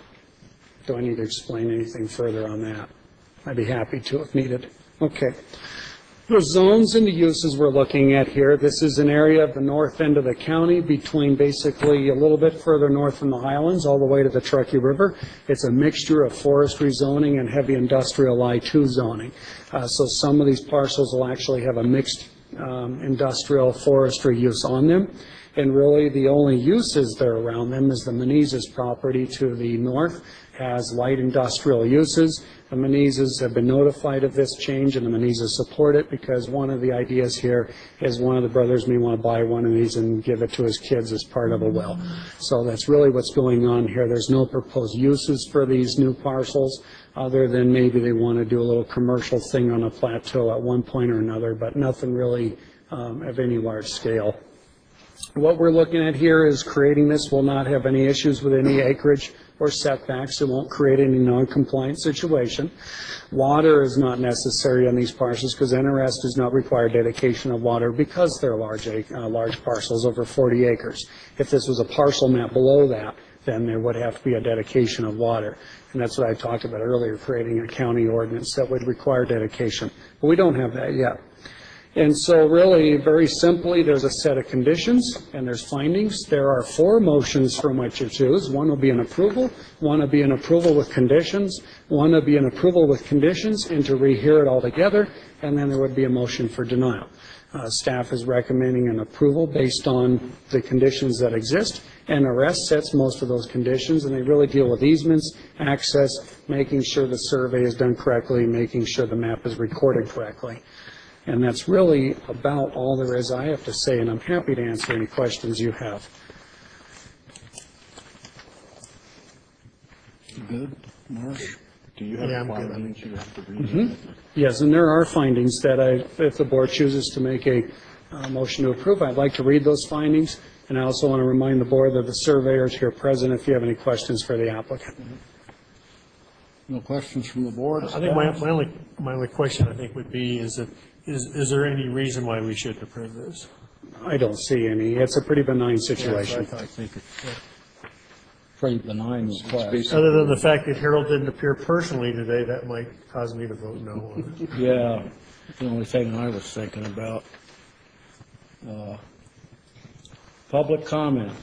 [SPEAKER 7] Do I need to explain anything further on that? I'd be happy to if needed. Okay. The zones and the uses we're looking at here, this is an area of the north end of the county between basically a little bit further north from the Highlands all the way to the Truckee River. It's a mixture of forestry zoning and heavy industrial I two zoning. Uh, so some of these parcels will actually have a mixed um, industrial forestry use on them. And really the only uses that are around them is the Menezes property to the north has light industrial uses. The Menezes have been notified of this change, and the Menezes support it because one of the ideas here is one of the brothers may want to buy one of these and give it to his kids as part of a will. So that's really what's going on here. There's no proposed uses for these new parcels other than maybe they want to do a little commercial thing on a plateau at one point or another, but nothing really um, of any large scale. What we're looking at here is creating this will not have any issues with any acreage or setbacks. It won't create any non-compliant situation. Water is not necessary on these parcels because N R S does not require dedication of water because they're large, uh, large parcels over forty acres. If this was a parcel map below that, then there would have to be a dedication of water. And that's what I talked about earlier, creating a county ordinance that would require dedication. But we don't have that yet. And so really, very simply, there's a set of conditions and there's findings. There are four motions from which you choose. One will be an approval, one will be an approval with conditions, one will be an approval with conditions and to rehear it all together, and then there would be a motion for denial. Uh, staff is recommending an approval based on the conditions that exist. N R S sets most of those conditions, and they really deal with easements, access, making sure the survey is done correctly, making sure the map is recorded correctly. And that's really about all there is I have to say, and I'm happy to answer any questions you have.
[SPEAKER 1] Good. Marsh, do you have
[SPEAKER 2] Yeah, I'm
[SPEAKER 1] findings
[SPEAKER 2] good.
[SPEAKER 1] you have to read?
[SPEAKER 7] Mm-hmm. Yes, and there are findings that I, if the board chooses to make a uh, motion to approve, I'd like to read those findings. And I also want to remind the board that the surveyors here present if you have any questions for the applicant.
[SPEAKER 1] No questions from the board?
[SPEAKER 2] I think my, my only, my only question, I think, would be, is that, is, is there any reason why we shouldn't approve this?
[SPEAKER 7] I don't see any. It's a pretty benign situation.
[SPEAKER 1] I think it's pretty benign request.
[SPEAKER 2] Other than the fact that Harold didn't appear personally today, that might cause me to vote no on it.
[SPEAKER 1] Yeah, the only thing I was thinking about. Uh, Public comment.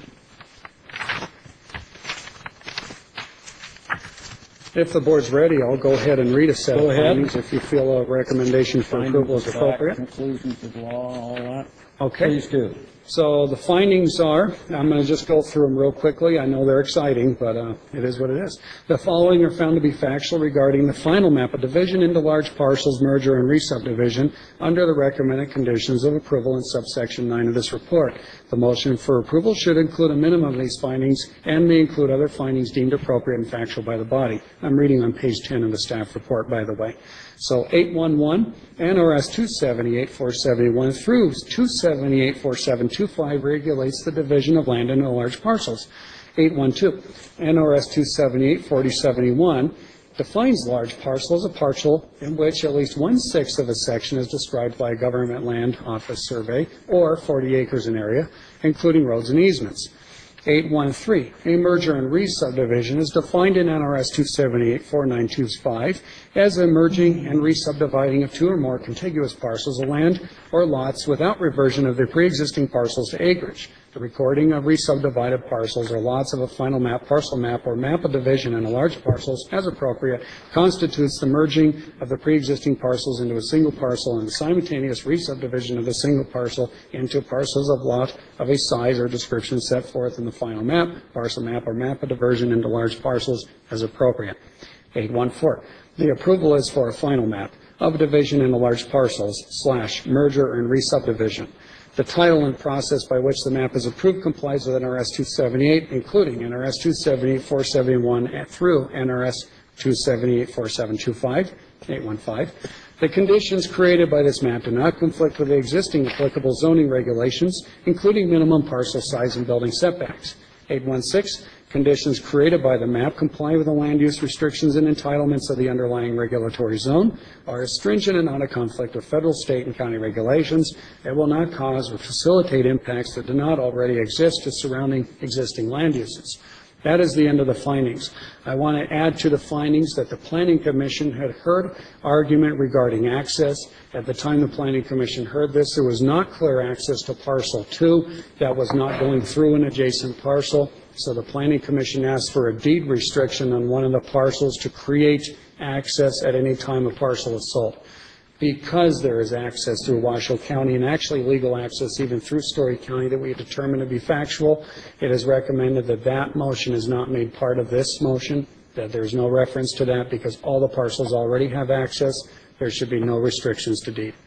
[SPEAKER 7] If the board's ready, I'll go ahead and read a set
[SPEAKER 1] Go
[SPEAKER 7] of
[SPEAKER 1] ahead.
[SPEAKER 7] findings if you feel a recommendation for approval is
[SPEAKER 1] Findings of fact,
[SPEAKER 7] appropriate.
[SPEAKER 1] Conclusions of law, all that.
[SPEAKER 7] Okay.
[SPEAKER 1] Please do.
[SPEAKER 7] So the findings are, I'm going to just go through them real quickly. I know they're exciting, but uh, it is what it is. The following are found to be factual regarding the final map of division into large parcels, merger, and re-subdivision under the recommended conditions of approval in subsection nine of this report. The motion for approval should include a minimum of these findings and may include other findings deemed appropriate and factual by the body. I'm reading on page ten of the staff report, by the way. So eight one one, N R S two seventy-eight four seventy-one through two seventy-eight four seven two five regulates the division of land into large parcels. eight one two, N R S two seventy-eight forty seventy-one defines large parcel as a parcel in which at least one-sixth of a section is described by a government land office survey or forty acres in area, including roads and easements. eight one three, a merger and re-subdivision is defined in N R S two seventy-eight four nine two five as a merging and re-subdividing of two or more contiguous parcels of land or lots without reversion of their pre-existing parcels to acreage. The recording of re-subdivided parcels or lots of a final map, parcel map, or map of division into large parcels, as appropriate, constitutes the merging of the pre-existing parcels into a single parcel and the simultaneous re-subdivision of the single parcel into parcels of lot of a size or description set forth in the final map, parcel map, or map of diversion into large parcels, as appropriate. eight one four, the approval is for a final map of division into large parcels slash merger and re-subdivision. The title and process by which the map is approved complies with N R S two seventy-eight, including N R S two seventy-eight four seventy-one through N R S two seventy-eight four seven two five, eight one five. The conditions created by this map do not conflict with the existing applicable zoning regulations, including minimum parcel size and building setbacks. eight one six, conditions created by the map comply with the land use restrictions and entitlements of the underlying regulatory zone, are as stringent and out of conflict with federal, state, and county regulations. It will not cause or facilitate impacts that do not already exist to surrounding existing land uses. That is the end of the findings. I want to add to the findings that the Planning Commission had heard argument regarding access. At the time the Planning Commission heard this, there was not clear access to parcel two. That was not going through an adjacent parcel. So the Planning Commission asked for a deed restriction on one of the parcels to create access at any time a parcel is sold. Because there is access through Washoe County and actually legal access even through Story County that we determined to be factual, it is recommended that that motion is not made part of this motion, that there's no reference to that because all the parcels already have access. There should be no restrictions to deed.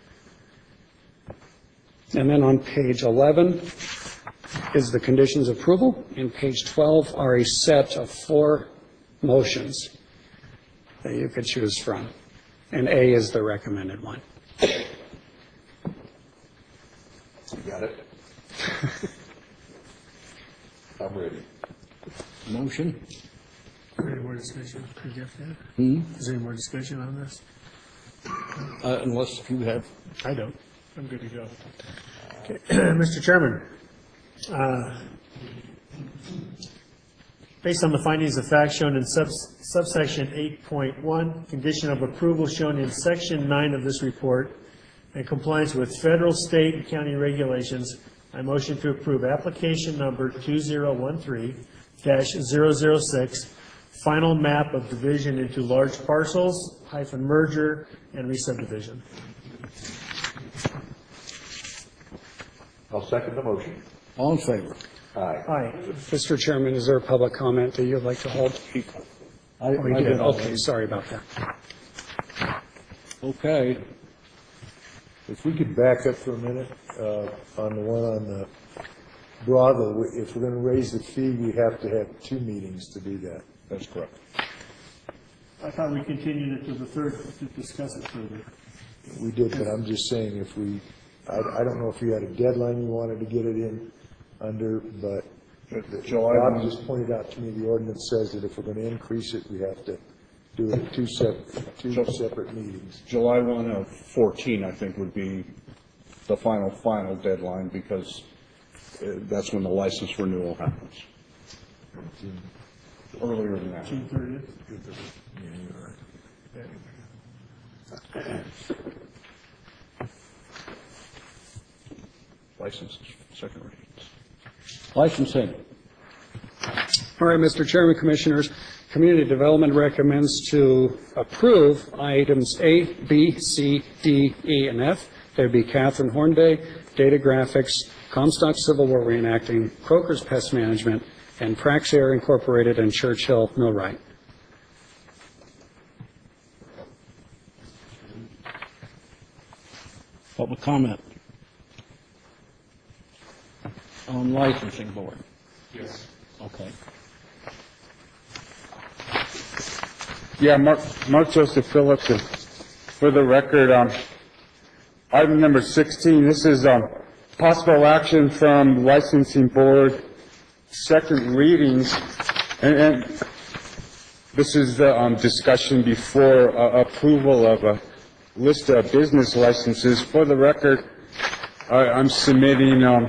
[SPEAKER 7] And then on page eleven is the conditions of approval, and page twelve are a set of four motions that you could choose from. And A is the recommended one.
[SPEAKER 10] You got it? I'm ready.
[SPEAKER 1] Motion?
[SPEAKER 2] Any more discussion? Can you get that?
[SPEAKER 1] Hmm?
[SPEAKER 2] Is there any more discussion on this?
[SPEAKER 1] Uh, Unless you have.
[SPEAKER 2] I don't. I'm good to go. Okay. Mister Chairman, uh, based on the findings of fact shown in subs- subsection eight point one, condition of approval shown in section nine of this report, and compliance with federal, state, and county regulations, I motion to approve application number two zero one three dash zero zero six, final map of division into large parcels, hyphen merger, and re-subdivision.
[SPEAKER 10] I'll second the motion.
[SPEAKER 1] All in favor?
[SPEAKER 10] Aye.
[SPEAKER 2] Aye.
[SPEAKER 7] Mister Chairman, is there a public comment that you'd like to hold?
[SPEAKER 1] I,
[SPEAKER 7] Oh, you
[SPEAKER 1] I
[SPEAKER 7] did.
[SPEAKER 1] did all
[SPEAKER 7] Okay,
[SPEAKER 1] that.
[SPEAKER 7] sorry about that.
[SPEAKER 1] Okay.
[SPEAKER 14] If we could back up for a minute, uh, on the one on the Bravo, we- if we're gonna raise the fee, we have to have two meetings to do that.
[SPEAKER 11] That's correct.
[SPEAKER 2] I thought we continued it to the third to discuss it further.
[SPEAKER 14] We did, but I'm just saying if we, I, I don't know if you had a deadline you wanted to get it in. under, but
[SPEAKER 4] July
[SPEAKER 14] Bob
[SPEAKER 4] one.
[SPEAKER 14] just pointed out to me, the ordinance says that if we're going to increase it, we have to do it at two separate, two separate meetings.
[SPEAKER 4] July one of fourteen, I think, would be the final, final deadline, because uh, that's when the license renewal happens. Earlier than that.
[SPEAKER 2] June thirtieth?
[SPEAKER 4] Licenses, second readings.
[SPEAKER 1] Licensing.
[SPEAKER 7] All right, Mister Chairman, Commissioners, Community Development recommends to approve items A, B, C, D, E, and F. There'd be Catherine Hornday, Data Graphics, Comstock Civil War Reenacting, Croker's Pest Management, and Praxair Incorporated and Churchill Millwright.
[SPEAKER 1] Public comment on licensing board.
[SPEAKER 13] Yes.
[SPEAKER 1] Okay.
[SPEAKER 13] Yeah, Mark, Mark Joseph Phillips, and for the record, um, item number sixteen, this is, um, possible action from licensing board, second readings, and, and this is the, um, discussion before, uh, approval of a list of business licenses. For the record, I, I'm submitting, um,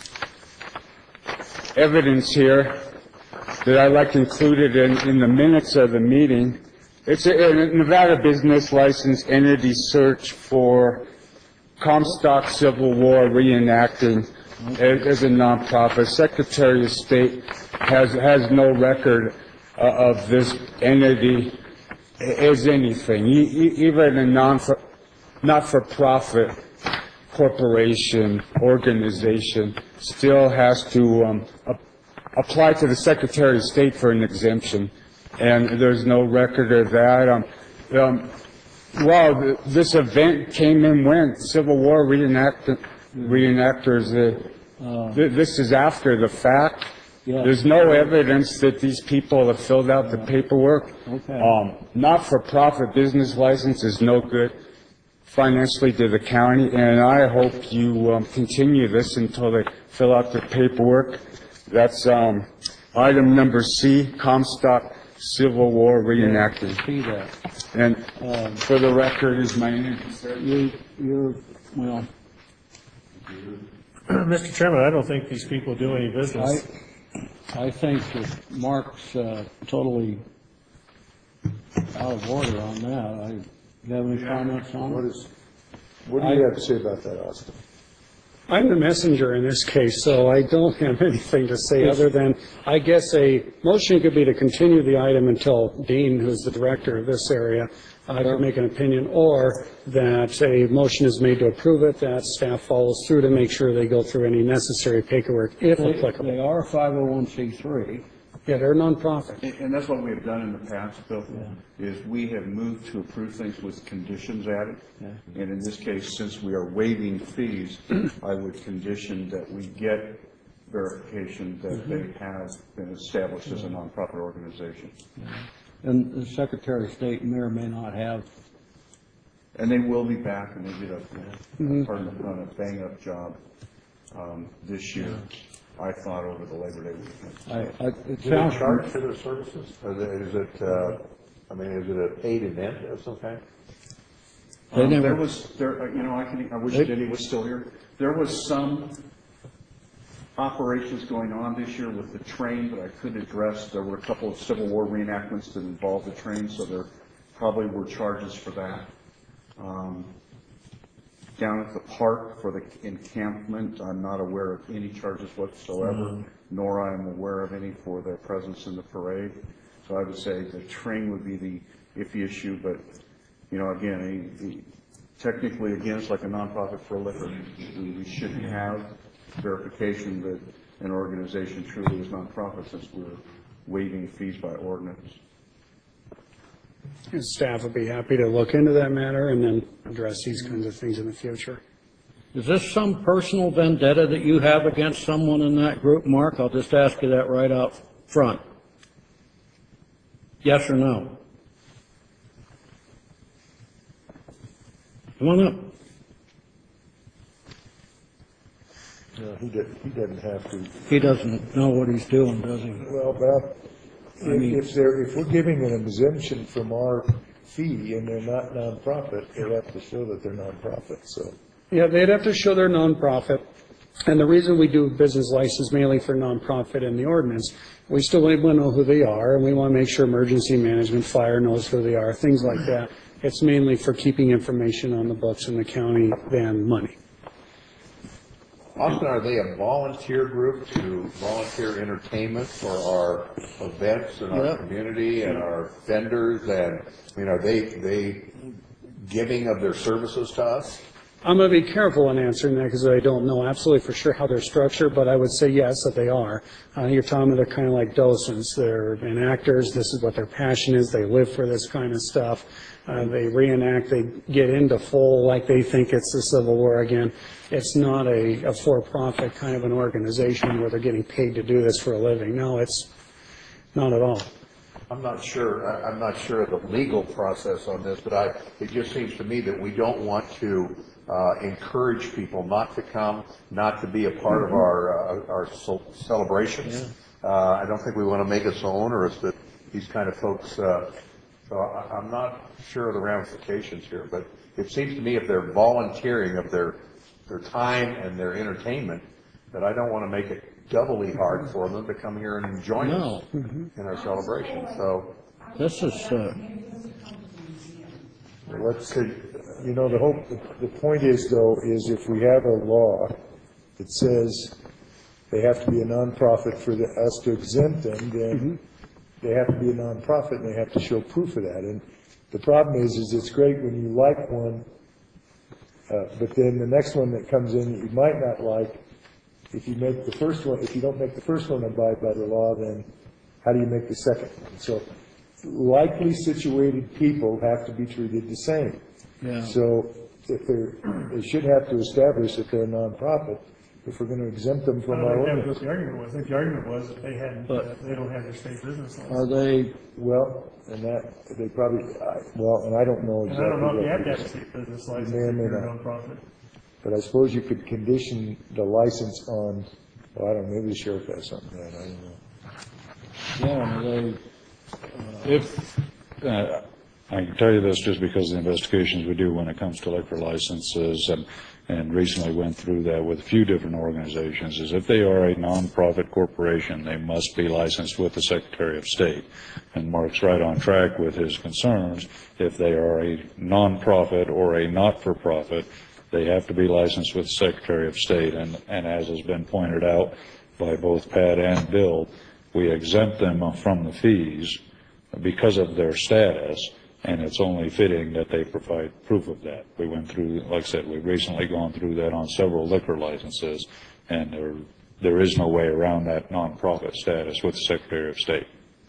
[SPEAKER 13] evidence here that I'd like included in, in the minutes of the meeting. It's a, a Nevada business license entity search for Comstock Civil War reenacting as, as a nonprofit. Secretary of State has has no record uh, of this entity as anything, e- e- even a non not-for-profit corporation organization still has to um, a- apply to the Secretary of State for an exemption, and there's no record of that. Um, um, well, th- this event came and went. Civil War reenact- reenactors. Uh, uh, th- this is after the fact.
[SPEAKER 1] Yes.
[SPEAKER 13] There's no evidence that these people have filled out the paperwork.
[SPEAKER 1] Okay.
[SPEAKER 13] Um, not-for-profit business license is no good financially to the county, and I hope you um, continue this until they fill out their paperwork. That's um, item number C, Comstock Civil War reenacting.
[SPEAKER 1] See that.
[SPEAKER 13] And
[SPEAKER 1] Um,
[SPEAKER 13] for the record, is my name, sir?
[SPEAKER 1] You, you're, well,
[SPEAKER 2] Mister Chairman, I don't think these people do any business.
[SPEAKER 1] I, I think that Mark's uh, totally out of order on that. I, you have any comments on
[SPEAKER 14] What
[SPEAKER 1] it?
[SPEAKER 14] is, what do you have to say about that, Austin?
[SPEAKER 7] I'm the messenger in this case, so I don't have anything to say other than, I guess a motion could be to continue the item until Dean, who's the director of this area, uh, could make an opinion, or that a motion is made to approve it, that staff follows through to make sure they go through any necessary paperwork, if
[SPEAKER 1] They,
[SPEAKER 7] applicable.
[SPEAKER 1] they are five oh one c three.
[SPEAKER 7] Yeah, they're nonprofit.
[SPEAKER 4] And and that's what we have done in the past, Bill, is we have moved to approve things with conditions added. And in this case, since we are waiving fees, I would condition that we get verification that they have been established as a nonprofit organization.
[SPEAKER 1] And the Secretary of State may or may not have.
[SPEAKER 4] And they will be back, and they did a,
[SPEAKER 1] Mhm.
[SPEAKER 4] pardon, done a bang-up job um, this year, I thought, over the Labor Day weekend.
[SPEAKER 1] I, I, it
[SPEAKER 10] Do they
[SPEAKER 1] sounds.
[SPEAKER 10] charge for their services? Or the- is it, uh, I mean, is it a paid event of some kind?
[SPEAKER 1] They
[SPEAKER 4] Um,
[SPEAKER 1] never-
[SPEAKER 4] There was, there, uh, you know, I can, I wish
[SPEAKER 1] They-
[SPEAKER 4] Denny was still here. There was some operations going on this year with the train that I couldn't address. There were a couple of Civil War reenactments that involved the train, so there probably were charges for that. Um, Down at the park for the encampment, I'm not aware of any charges whatsoever, nor I am aware of any for their presence in the parade. So I would say the train would be the iffy issue, but, you know, again, a- a- technically, again, it's like a nonprofit for a liquor. We we should have verification that an organization truly is nonprofit, since we're waiving fees by ordinance.
[SPEAKER 7] And staff would be happy to look into that matter and then address these kinds of things in the future.
[SPEAKER 1] Is this some personal vendetta that you have against someone in that group, Mark? I'll just ask you that right out front. Yes or no? Come on up.
[SPEAKER 14] No, he doesn't, he doesn't have to.
[SPEAKER 1] He doesn't know what he's doing, does he?
[SPEAKER 14] Well, but
[SPEAKER 1] I mean-
[SPEAKER 14] if, if they're, if we're giving an exemption from our fee and they're not nonprofit, they have to show that they're nonprofit, so.
[SPEAKER 7] Yeah, they'd have to show they're nonprofit. And the reason we do business license mainly for nonprofit in the ordinance, we still want to know who they are, and we want to make sure emergency management, fire knows who they are, things like that. It's mainly for keeping information on the books in the county than money.
[SPEAKER 10] Austin, are they a volunteer group to volunteer entertainment for our events in our
[SPEAKER 1] Yeah.
[SPEAKER 10] community and our vendors? And, I mean, are they, they giving of their services to us?
[SPEAKER 7] I'm going to be careful in answering that because I don't know absolutely for sure how they're structured, but I would say yes, that they are. Uh, you're talking about they're kind of like docents. They're enactors. This is what their passion is. They live for this kind of stuff. Uh, they reenact. They get into full like they think it's the Civil War again. It's not a, a for-profit kind of an organization where they're getting paid to do this for a living. No, it's not at all.
[SPEAKER 10] I'm not sure, I- I'm not sure of the legal process on this, but I, it just seems to me that we don't want to uh, encourage people not to come, not to be a part of our, uh, our ce- celebrations. Uh, I don't think we want to make it so onerous that these kind of folks, uh, so I- I'm not sure of the ramifications here, but it seems to me if they're volunteering of their, their time and their entertainment, that I don't want to make it doubly hard for them to come here and join us
[SPEAKER 1] No.
[SPEAKER 10] in our celebration, so.
[SPEAKER 1] This is, uh,
[SPEAKER 14] Let's, you know, the whole, the point is though, is if we have a law that says they have to be a nonprofit for the, us to exempt them, then they have to be a nonprofit and they have to show proof of that. And the problem is, is it's great when you like one, uh, but then the next one that comes in that you might not like, if you make the first one, if you don't make the first one abide by the law, then how do you make the second one? So likely situated people have to be treated the same.
[SPEAKER 1] Yeah.
[SPEAKER 14] So if they're, they should have to establish that they're a nonprofit if we're going to exempt them
[SPEAKER 2] I
[SPEAKER 14] from
[SPEAKER 2] don't
[SPEAKER 14] our
[SPEAKER 2] think that was
[SPEAKER 14] ordinance.
[SPEAKER 2] what the argument was. I think the argument was that they hadn't,
[SPEAKER 1] But-
[SPEAKER 2] uh, they don't have their state business
[SPEAKER 1] are
[SPEAKER 2] license.
[SPEAKER 1] they,
[SPEAKER 14] Well, and that, they probably, I- well, and I don't know
[SPEAKER 2] And I
[SPEAKER 14] exactly
[SPEAKER 2] don't know if
[SPEAKER 14] what
[SPEAKER 2] you have to
[SPEAKER 14] it
[SPEAKER 2] have a
[SPEAKER 14] is.
[SPEAKER 2] state business license
[SPEAKER 14] may or
[SPEAKER 2] if
[SPEAKER 14] may
[SPEAKER 2] you're a
[SPEAKER 14] not.
[SPEAKER 2] nonprofit.
[SPEAKER 14] But I suppose you could condition the license on, well, I don't know, maybe the sheriff has something like that, I don't know.
[SPEAKER 1] yeah, are they,
[SPEAKER 11] If, uh, I can tell you this just because of the investigations we do when it comes to liquor licenses, and, and recently went through that with a few different organizations, is if they are a nonprofit corporation, they must be licensed with the Secretary of State. And Mark's right on track with his concerns. If they are a nonprofit or a not-for-profit, they have to be licensed with the Secretary of State. And, and as has been pointed out by both Pat and Bill, we exempt them from the fees because of their status, and it's only fitting that they provide proof of that. We went through, like I said, we've recently gone through that on several liquor licenses, and there, there is no way around that nonprofit status with the Secretary of State.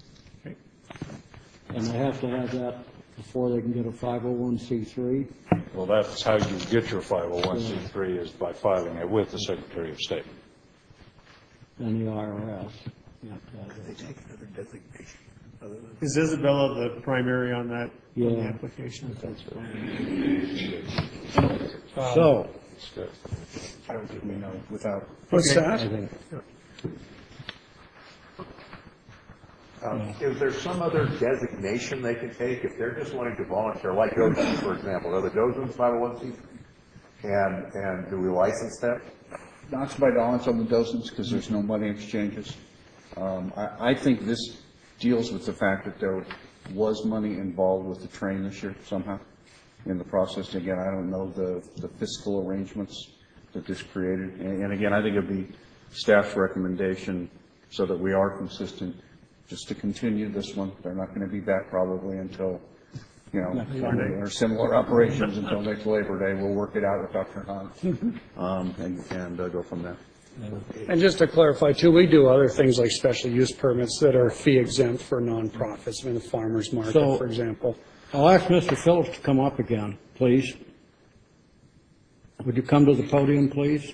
[SPEAKER 1] and they have to have that before they can get a five oh one c three?
[SPEAKER 11] Well, that's how you get your five oh one c three, is by filing it with the Secretary of State.
[SPEAKER 1] And the I R S. Yeah,
[SPEAKER 2] Is Isabella the primary on that, on the
[SPEAKER 1] Yeah.
[SPEAKER 2] application?
[SPEAKER 1] So,
[SPEAKER 14] I don't think we know without.
[SPEAKER 7] What's
[SPEAKER 2] Okay.
[SPEAKER 7] that?
[SPEAKER 1] I think,
[SPEAKER 10] Um, Is there some other designation they can take if they're just wanting to volunteer, like Dozens, for example? Are the Dozens five oh one c? And, and do we license them?
[SPEAKER 4] Knocks by dollars on the dozens because there's no money exchanges. Um, I, I think this deals with the fact that there was money involved with the train this year somehow in the process. Again, I don't know the, the fiscal arrangements that this created. And, and again, I think it'd be staff's recommendation so that we are consistent just to continue this one. They're not going to be back probably until, you know, or similar operations until next Labor Day. We'll work it out with Doctor Hunt um, and, and uh, go from there.
[SPEAKER 7] And just to clarify too, we do other things like special use permits that are fee exempt for nonprofits, I mean, the farmer's market,
[SPEAKER 1] So-
[SPEAKER 7] for example.
[SPEAKER 1] I'll ask Mister Phillips to come up again, please. Would you come to the podium, please?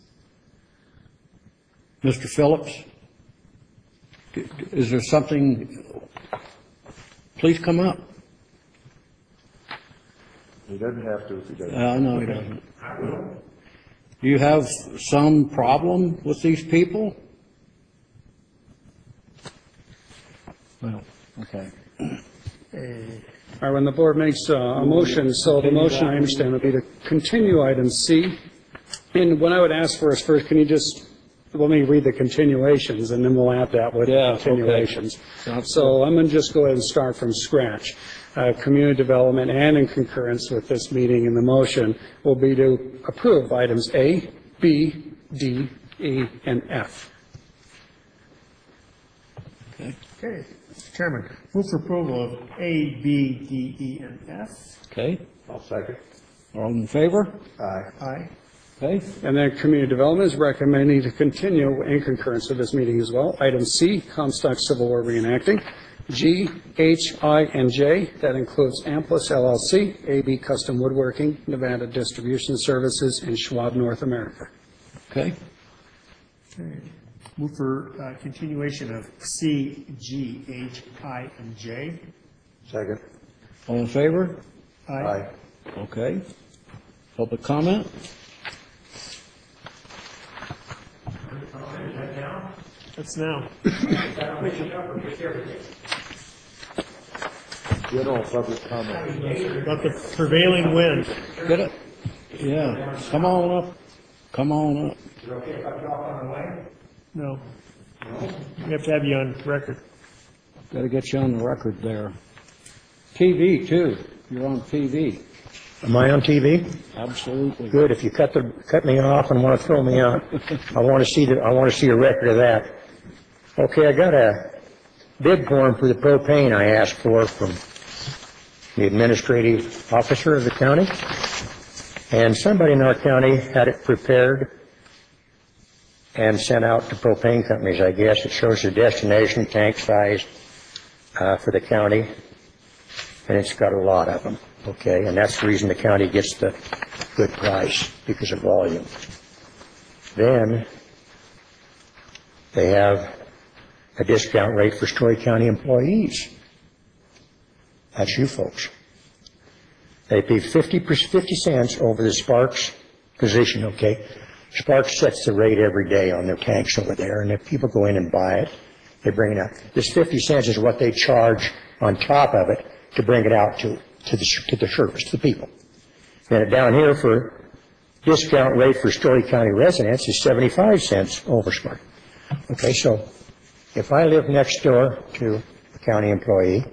[SPEAKER 1] Mister Phillips? Is there something, please come up.
[SPEAKER 14] He doesn't have to if he doesn't.
[SPEAKER 1] Uh, no, he doesn't. Do you have some problem with these people? Well, okay.
[SPEAKER 7] All right, when the board makes uh, a motion, so the motion, I understand, would be to continue item C. And what I would ask for is first, can you just, let me read the continuations, and then we'll add that with
[SPEAKER 1] Yeah, okay.
[SPEAKER 7] continuations. So I'm going to just go ahead and start from scratch. Uh, Community development, and in concurrence with this meeting and the motion, will be to approve items A, B, D, E, and F.
[SPEAKER 2] Okay. Okay. Mister Chairman, move for approval of A, B, D, E, and F.
[SPEAKER 1] Okay.
[SPEAKER 10] I'll second.
[SPEAKER 1] All in favor?
[SPEAKER 10] Aye.
[SPEAKER 2] Aye.
[SPEAKER 7] Okay, and then community development is recommending to continue in concurrence with this meeting as well. Item C, Comstock Civil War reenacting. G, H, I, and J, that includes Amplus L L C, A B Custom Woodworking, Nevada Distribution Services, and Schwab North America.
[SPEAKER 1] Okay.
[SPEAKER 2] Okay. Move for uh, continuation of C, G, H, I, and J.
[SPEAKER 10] Second.
[SPEAKER 1] All in favor?
[SPEAKER 2] Aye.
[SPEAKER 1] Okay. Public comment?
[SPEAKER 2] That's now.
[SPEAKER 14] General public comment.
[SPEAKER 2] About the prevailing wind.
[SPEAKER 1] Get it? Yeah. Come on up. Come on up.
[SPEAKER 2] No. We have to have you on record.
[SPEAKER 1] Got to get you on the record there. T V, too. You're on T V.
[SPEAKER 12] Am I on T V?
[SPEAKER 1] Absolutely.
[SPEAKER 12] Good. If you cut the, cut me off and want to throw me out, I want to see the, I want to see a record of that. Okay, I got a bid form for the propane I asked for from the administrative officer of the county. And somebody in our county had it prepared and sent out to propane companies, I guess. It shows the destination, tank size, uh, for the county. And it's got a lot of them, okay? And that's the reason the county gets the good price, because of volume. Then they have a discount rate for Story County employees. That's you folks. They pay fifty, fifty cents over the Sparks position, okay? Sparks sets the rate every day on their tanks over there, and if people go in and buy it, they bring it out. This fifty cents is what they charge on top of it to bring it out to, to the, to the service, to the people. And down here for discount rate for Story County residents is seventy-five cents over Spark. Okay, so if I live next door to a county employee,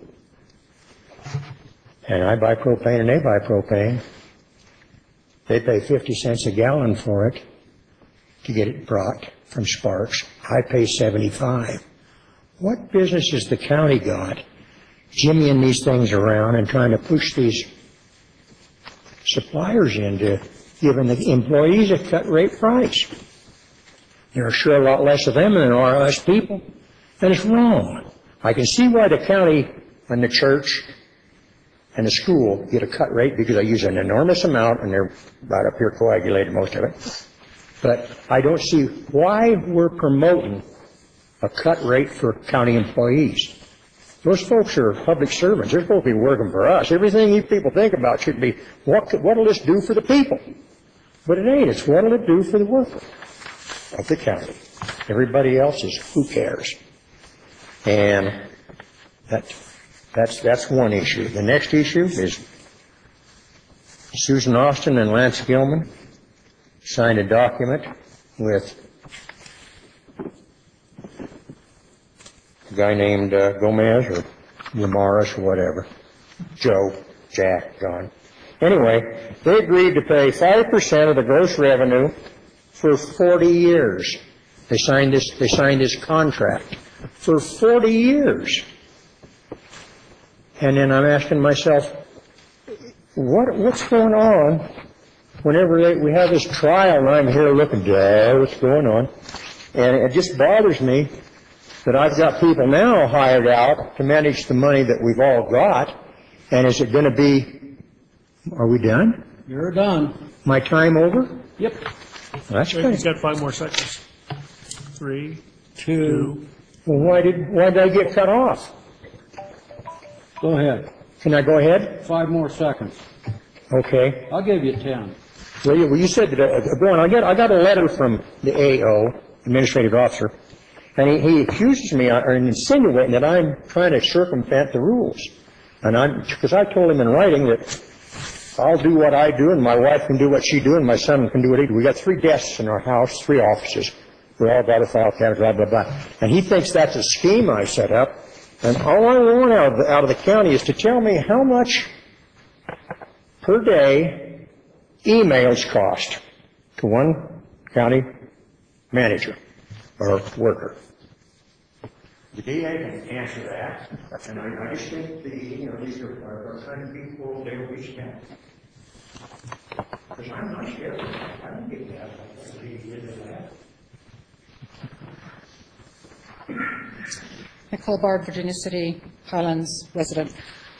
[SPEAKER 12] and I buy propane and they buy propane, they pay fifty cents a gallon for it to get it brought from Sparks. I pay seventy-five. What business has the county got jimmying these things around and trying to push these suppliers into giving the employees a cut rate price? There are sure a lot less of them than there are us people, and it's wrong. I can see why the county and the church and the school get a cut rate, because they use an enormous amount and they're right up here coagulated, most of it. But I don't see why we're promoting a cut rate for county employees. Those folks are public servants. They're supposed to be working for us. Everything you people think about should be, what what'll this do for the people? But it ain't. It's what'll it do for the worker of the county. Everybody else is, who cares? And that, that's, that's one issue. The next issue is Susan Austin and Lance Gilman signed a document with a guy named uh, Gomez or Yamaris or whatever, Joe, Jack, John. Anyway, they agreed to pay five percent of the gross revenue for forty years. They signed this, they signed this contract for forty years. And then I'm asking myself, what, what's going on whenever they, we have this trial and I'm here looking, duh, what's going on? And it just bothers me that I've got people now hired out to manage the money that we've all got. And is it going to be, are we done?
[SPEAKER 1] You're done.
[SPEAKER 12] My time over?
[SPEAKER 1] Yep.
[SPEAKER 12] That's
[SPEAKER 2] He's
[SPEAKER 12] good.
[SPEAKER 2] got five more seconds. Three,
[SPEAKER 1] Two.
[SPEAKER 12] Well, why did, why did I get cut off?
[SPEAKER 1] Go ahead.
[SPEAKER 12] Can I go ahead?
[SPEAKER 1] Five more seconds.
[SPEAKER 12] Okay.
[SPEAKER 1] I'll give you ten.
[SPEAKER 12] Well, you, well, you said that, uh, Brian, I got, I got a letter from the A O, administrative officer, and he, he accuses me, uh, or insinuating that I'm trying to circumvent the rules. And I'm, because I told him in writing that I'll do what I do, and my wife can do what she do, and my son can do what he do. We got three desks in our house, three offices. We all got a file cabinet, blah, blah, blah. And he thinks that's a scheme I set up. And all I want out of the, out of the county is to tell me how much per day emails cost to one county manager or worker. The D A can answer that, and I, I just think the, you know, these are, are, are kind of people they reach out. Because I'm not sure, I don't get that, I don't get that.
[SPEAKER 5] Nicole Bard, Virginia City, Highlands resident.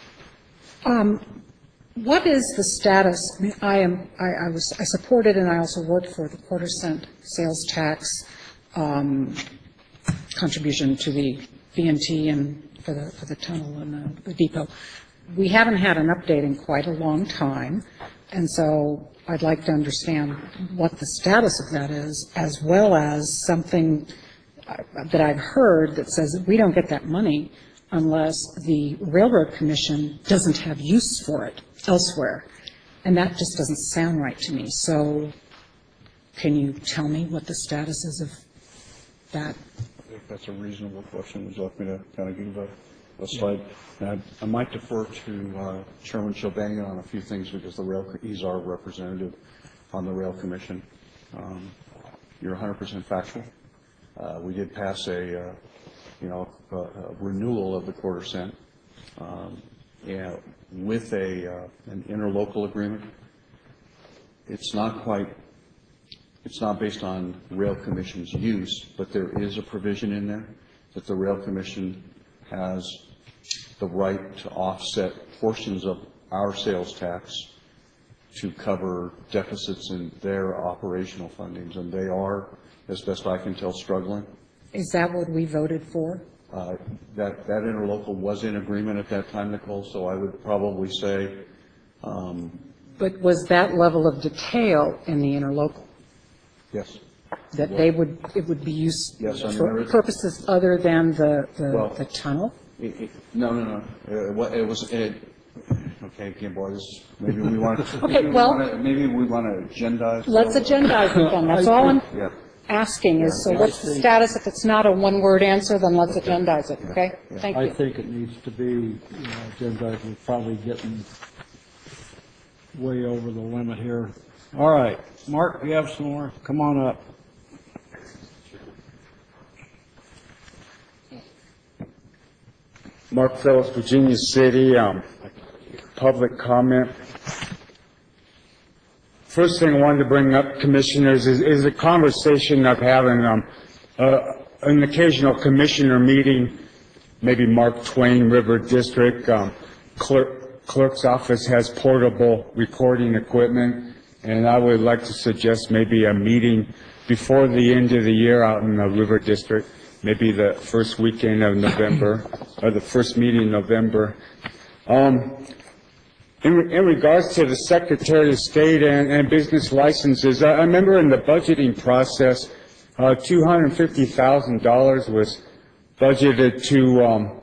[SPEAKER 5] Um, what is the status? I mean, I am. I, I was. I supported, and I also worked for the quarter cent sales tax um, contribution to the B and T and for the for the tunnel and the, the depot. We haven't had an update in quite a long time, and so I'd like to understand what the status of that is, as well as something that I've heard that says that we don't get that money unless the Railroad Commission doesn't have use for it elsewhere. And that just doesn't sound right to me. So can you tell me what the status is of that?
[SPEAKER 4] If that's a reasonable question, would you like me to kind of give a, a slide? I, I might defer to uh, Chairman Chilbanga on a few things because the rail, he's our representative on the Rail Commission. Um, you're one hundred percent factual. Uh, we did pass a, uh, you know, a, a renewal of the quarter cent, um, yeah, with a uh, an interlocal agreement. It's not quite. It's not based on Rail Commission's use, but there is a provision in there that the Rail Commission has the right to offset portions of our sales tax to cover deficits in their operational fundings, and they are, as best I can tell, struggling.
[SPEAKER 5] Is that what we voted for?
[SPEAKER 4] Uh, that, that interlocal was in agreement at that time, Nicole, so I would probably say. Um,
[SPEAKER 5] But was that level of detail in the interlocal?
[SPEAKER 4] yes.
[SPEAKER 5] That they would, it would be used
[SPEAKER 4] Yes, I mean,
[SPEAKER 5] for
[SPEAKER 4] there is-
[SPEAKER 5] purposes other than the, the,
[SPEAKER 4] Well,
[SPEAKER 5] the tunnel?
[SPEAKER 4] It, it, no, no, no. Uh, what, it was, it, okay, again, boys, maybe we want to.
[SPEAKER 5] Okay, well-
[SPEAKER 4] Maybe we want to agendize.
[SPEAKER 5] Let's agendize it then. That's all I'm
[SPEAKER 4] Yeah.
[SPEAKER 5] asking is, so what's the status? If it's not a one-word answer, then let's agendize it, okay? Thank
[SPEAKER 1] I
[SPEAKER 5] you.
[SPEAKER 1] think it needs to be, you know, agendized. We're probably getting way over the limit here. All right, Mark, you have some more? Come on up.
[SPEAKER 13] Mark Phillips, Virginia City, um, public comment. First thing I wanted to bring up, Commissioners, is, is a conversation I've had in um, uh, an occasional commissioner meeting, maybe Mark Twain River District. Um, clerk, clerk's office has portable recording equipment, and I would like to suggest maybe a meeting before the end of the year out in the River District, maybe the first weekend of November, or the first meeting in November. Um, in, in regards to the Secretary of State and, and business licenses, I, I remember in the budgeting process, uh, two hundred fifty thousand dollars was budgeted to um,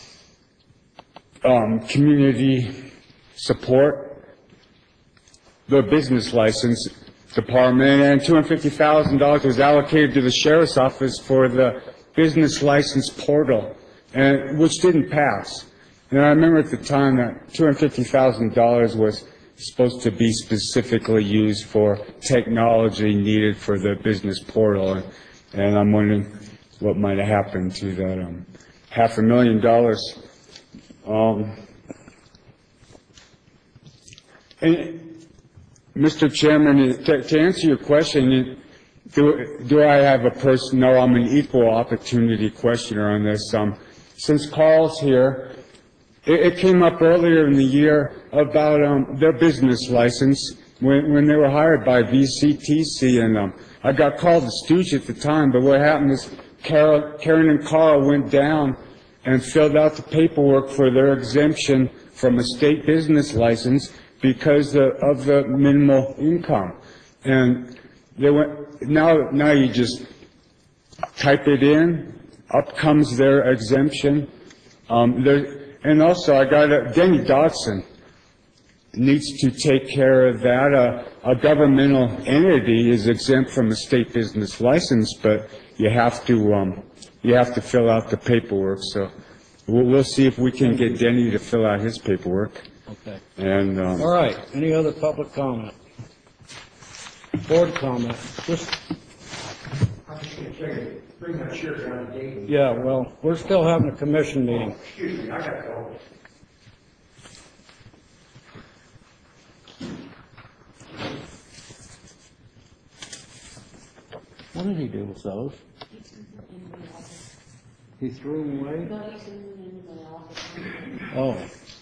[SPEAKER 13] um, community support the business license department, and two hundred fifty thousand dollars was allocated to the Sheriff's Office for the business license portal, and which didn't pass. And I remember at the time that two hundred fifty thousand dollars was supposed to be specifically used for technology needed for the business portal, and, and I'm wondering what might have happened to that um, half a million dollars. Um, and Mister Chairman, to, to answer your question, do, do I have a person? No, I'm an equal opportunity questioner on this. Um, since Carl's here, it, it came up earlier in the year about um, their business license when, when they were hired by V C T C, and um, I got called a stooge at the time, but what happened is Carol, Karen and Carl went down and filled out the paperwork for their exemption from a state business license because of the minimal income. And they went, now, now you just type it in, up comes their exemption. Um, there, and also I got a, Denny Dodson needs to take care of that. Uh, a governmental entity is exempt from a state business license, but you have to, um, you have to fill out the paperwork. So we'll, we'll see if we can get Denny to fill out his paperwork.
[SPEAKER 1] Okay.
[SPEAKER 13] And, um,
[SPEAKER 1] All right, any other public comment? Board comment? Just, yeah, well, we're still having a commission meeting.
[SPEAKER 12] Excuse me, I gotta go.
[SPEAKER 1] What did he do with those? He threw them away? Oh.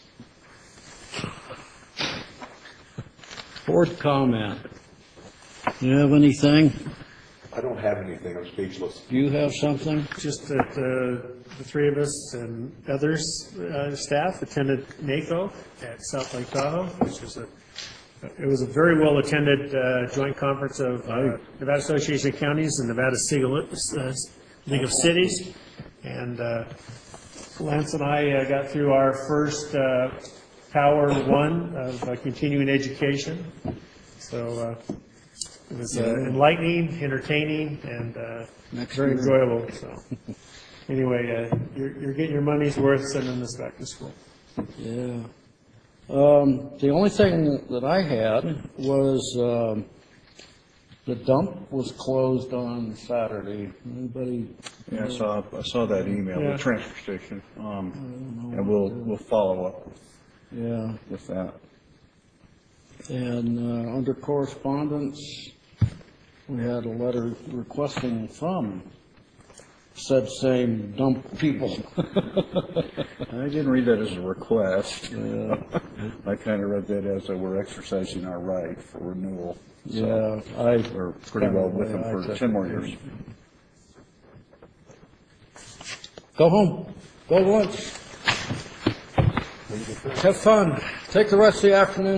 [SPEAKER 1] Board comment. You have anything?
[SPEAKER 10] I don't have anything, I'm speechless.
[SPEAKER 1] Do you have something?
[SPEAKER 2] Just that uh, the three of us and others, uh, staff attended NACO at South Lake Tahoe, which was a, it was a very well-attended uh, joint conference of uh, Nevada Association of Counties and Nevada uh, League of Cities. And uh, Lance and I uh, got through our first uh, Power One of uh, continuing education. So uh, it was uh, enlightening, entertaining, and uh, very enjoyable. So anyway, uh, you're, you're getting your money's worth sending us back to school.
[SPEAKER 1] Yeah. Um, the only thing that I had was, um, the dump was closed on Saturday. Anybody?
[SPEAKER 4] Yeah, I saw, I saw that email,
[SPEAKER 1] Yeah.
[SPEAKER 4] the transfer station, um, and we'll, we'll follow up
[SPEAKER 1] Yeah.
[SPEAKER 4] with that.
[SPEAKER 1] And, uh, under correspondence, we had a letter requesting from said same dump people.
[SPEAKER 4] I didn't read that as a request.
[SPEAKER 1] Yeah.
[SPEAKER 4] I kind of read that as that we're exercising our right for renewal. So
[SPEAKER 1] Yeah, I.
[SPEAKER 4] we're pretty well with them for ten more years.
[SPEAKER 1] Go home. Go to lunch. Have fun. Take the rest of the afternoon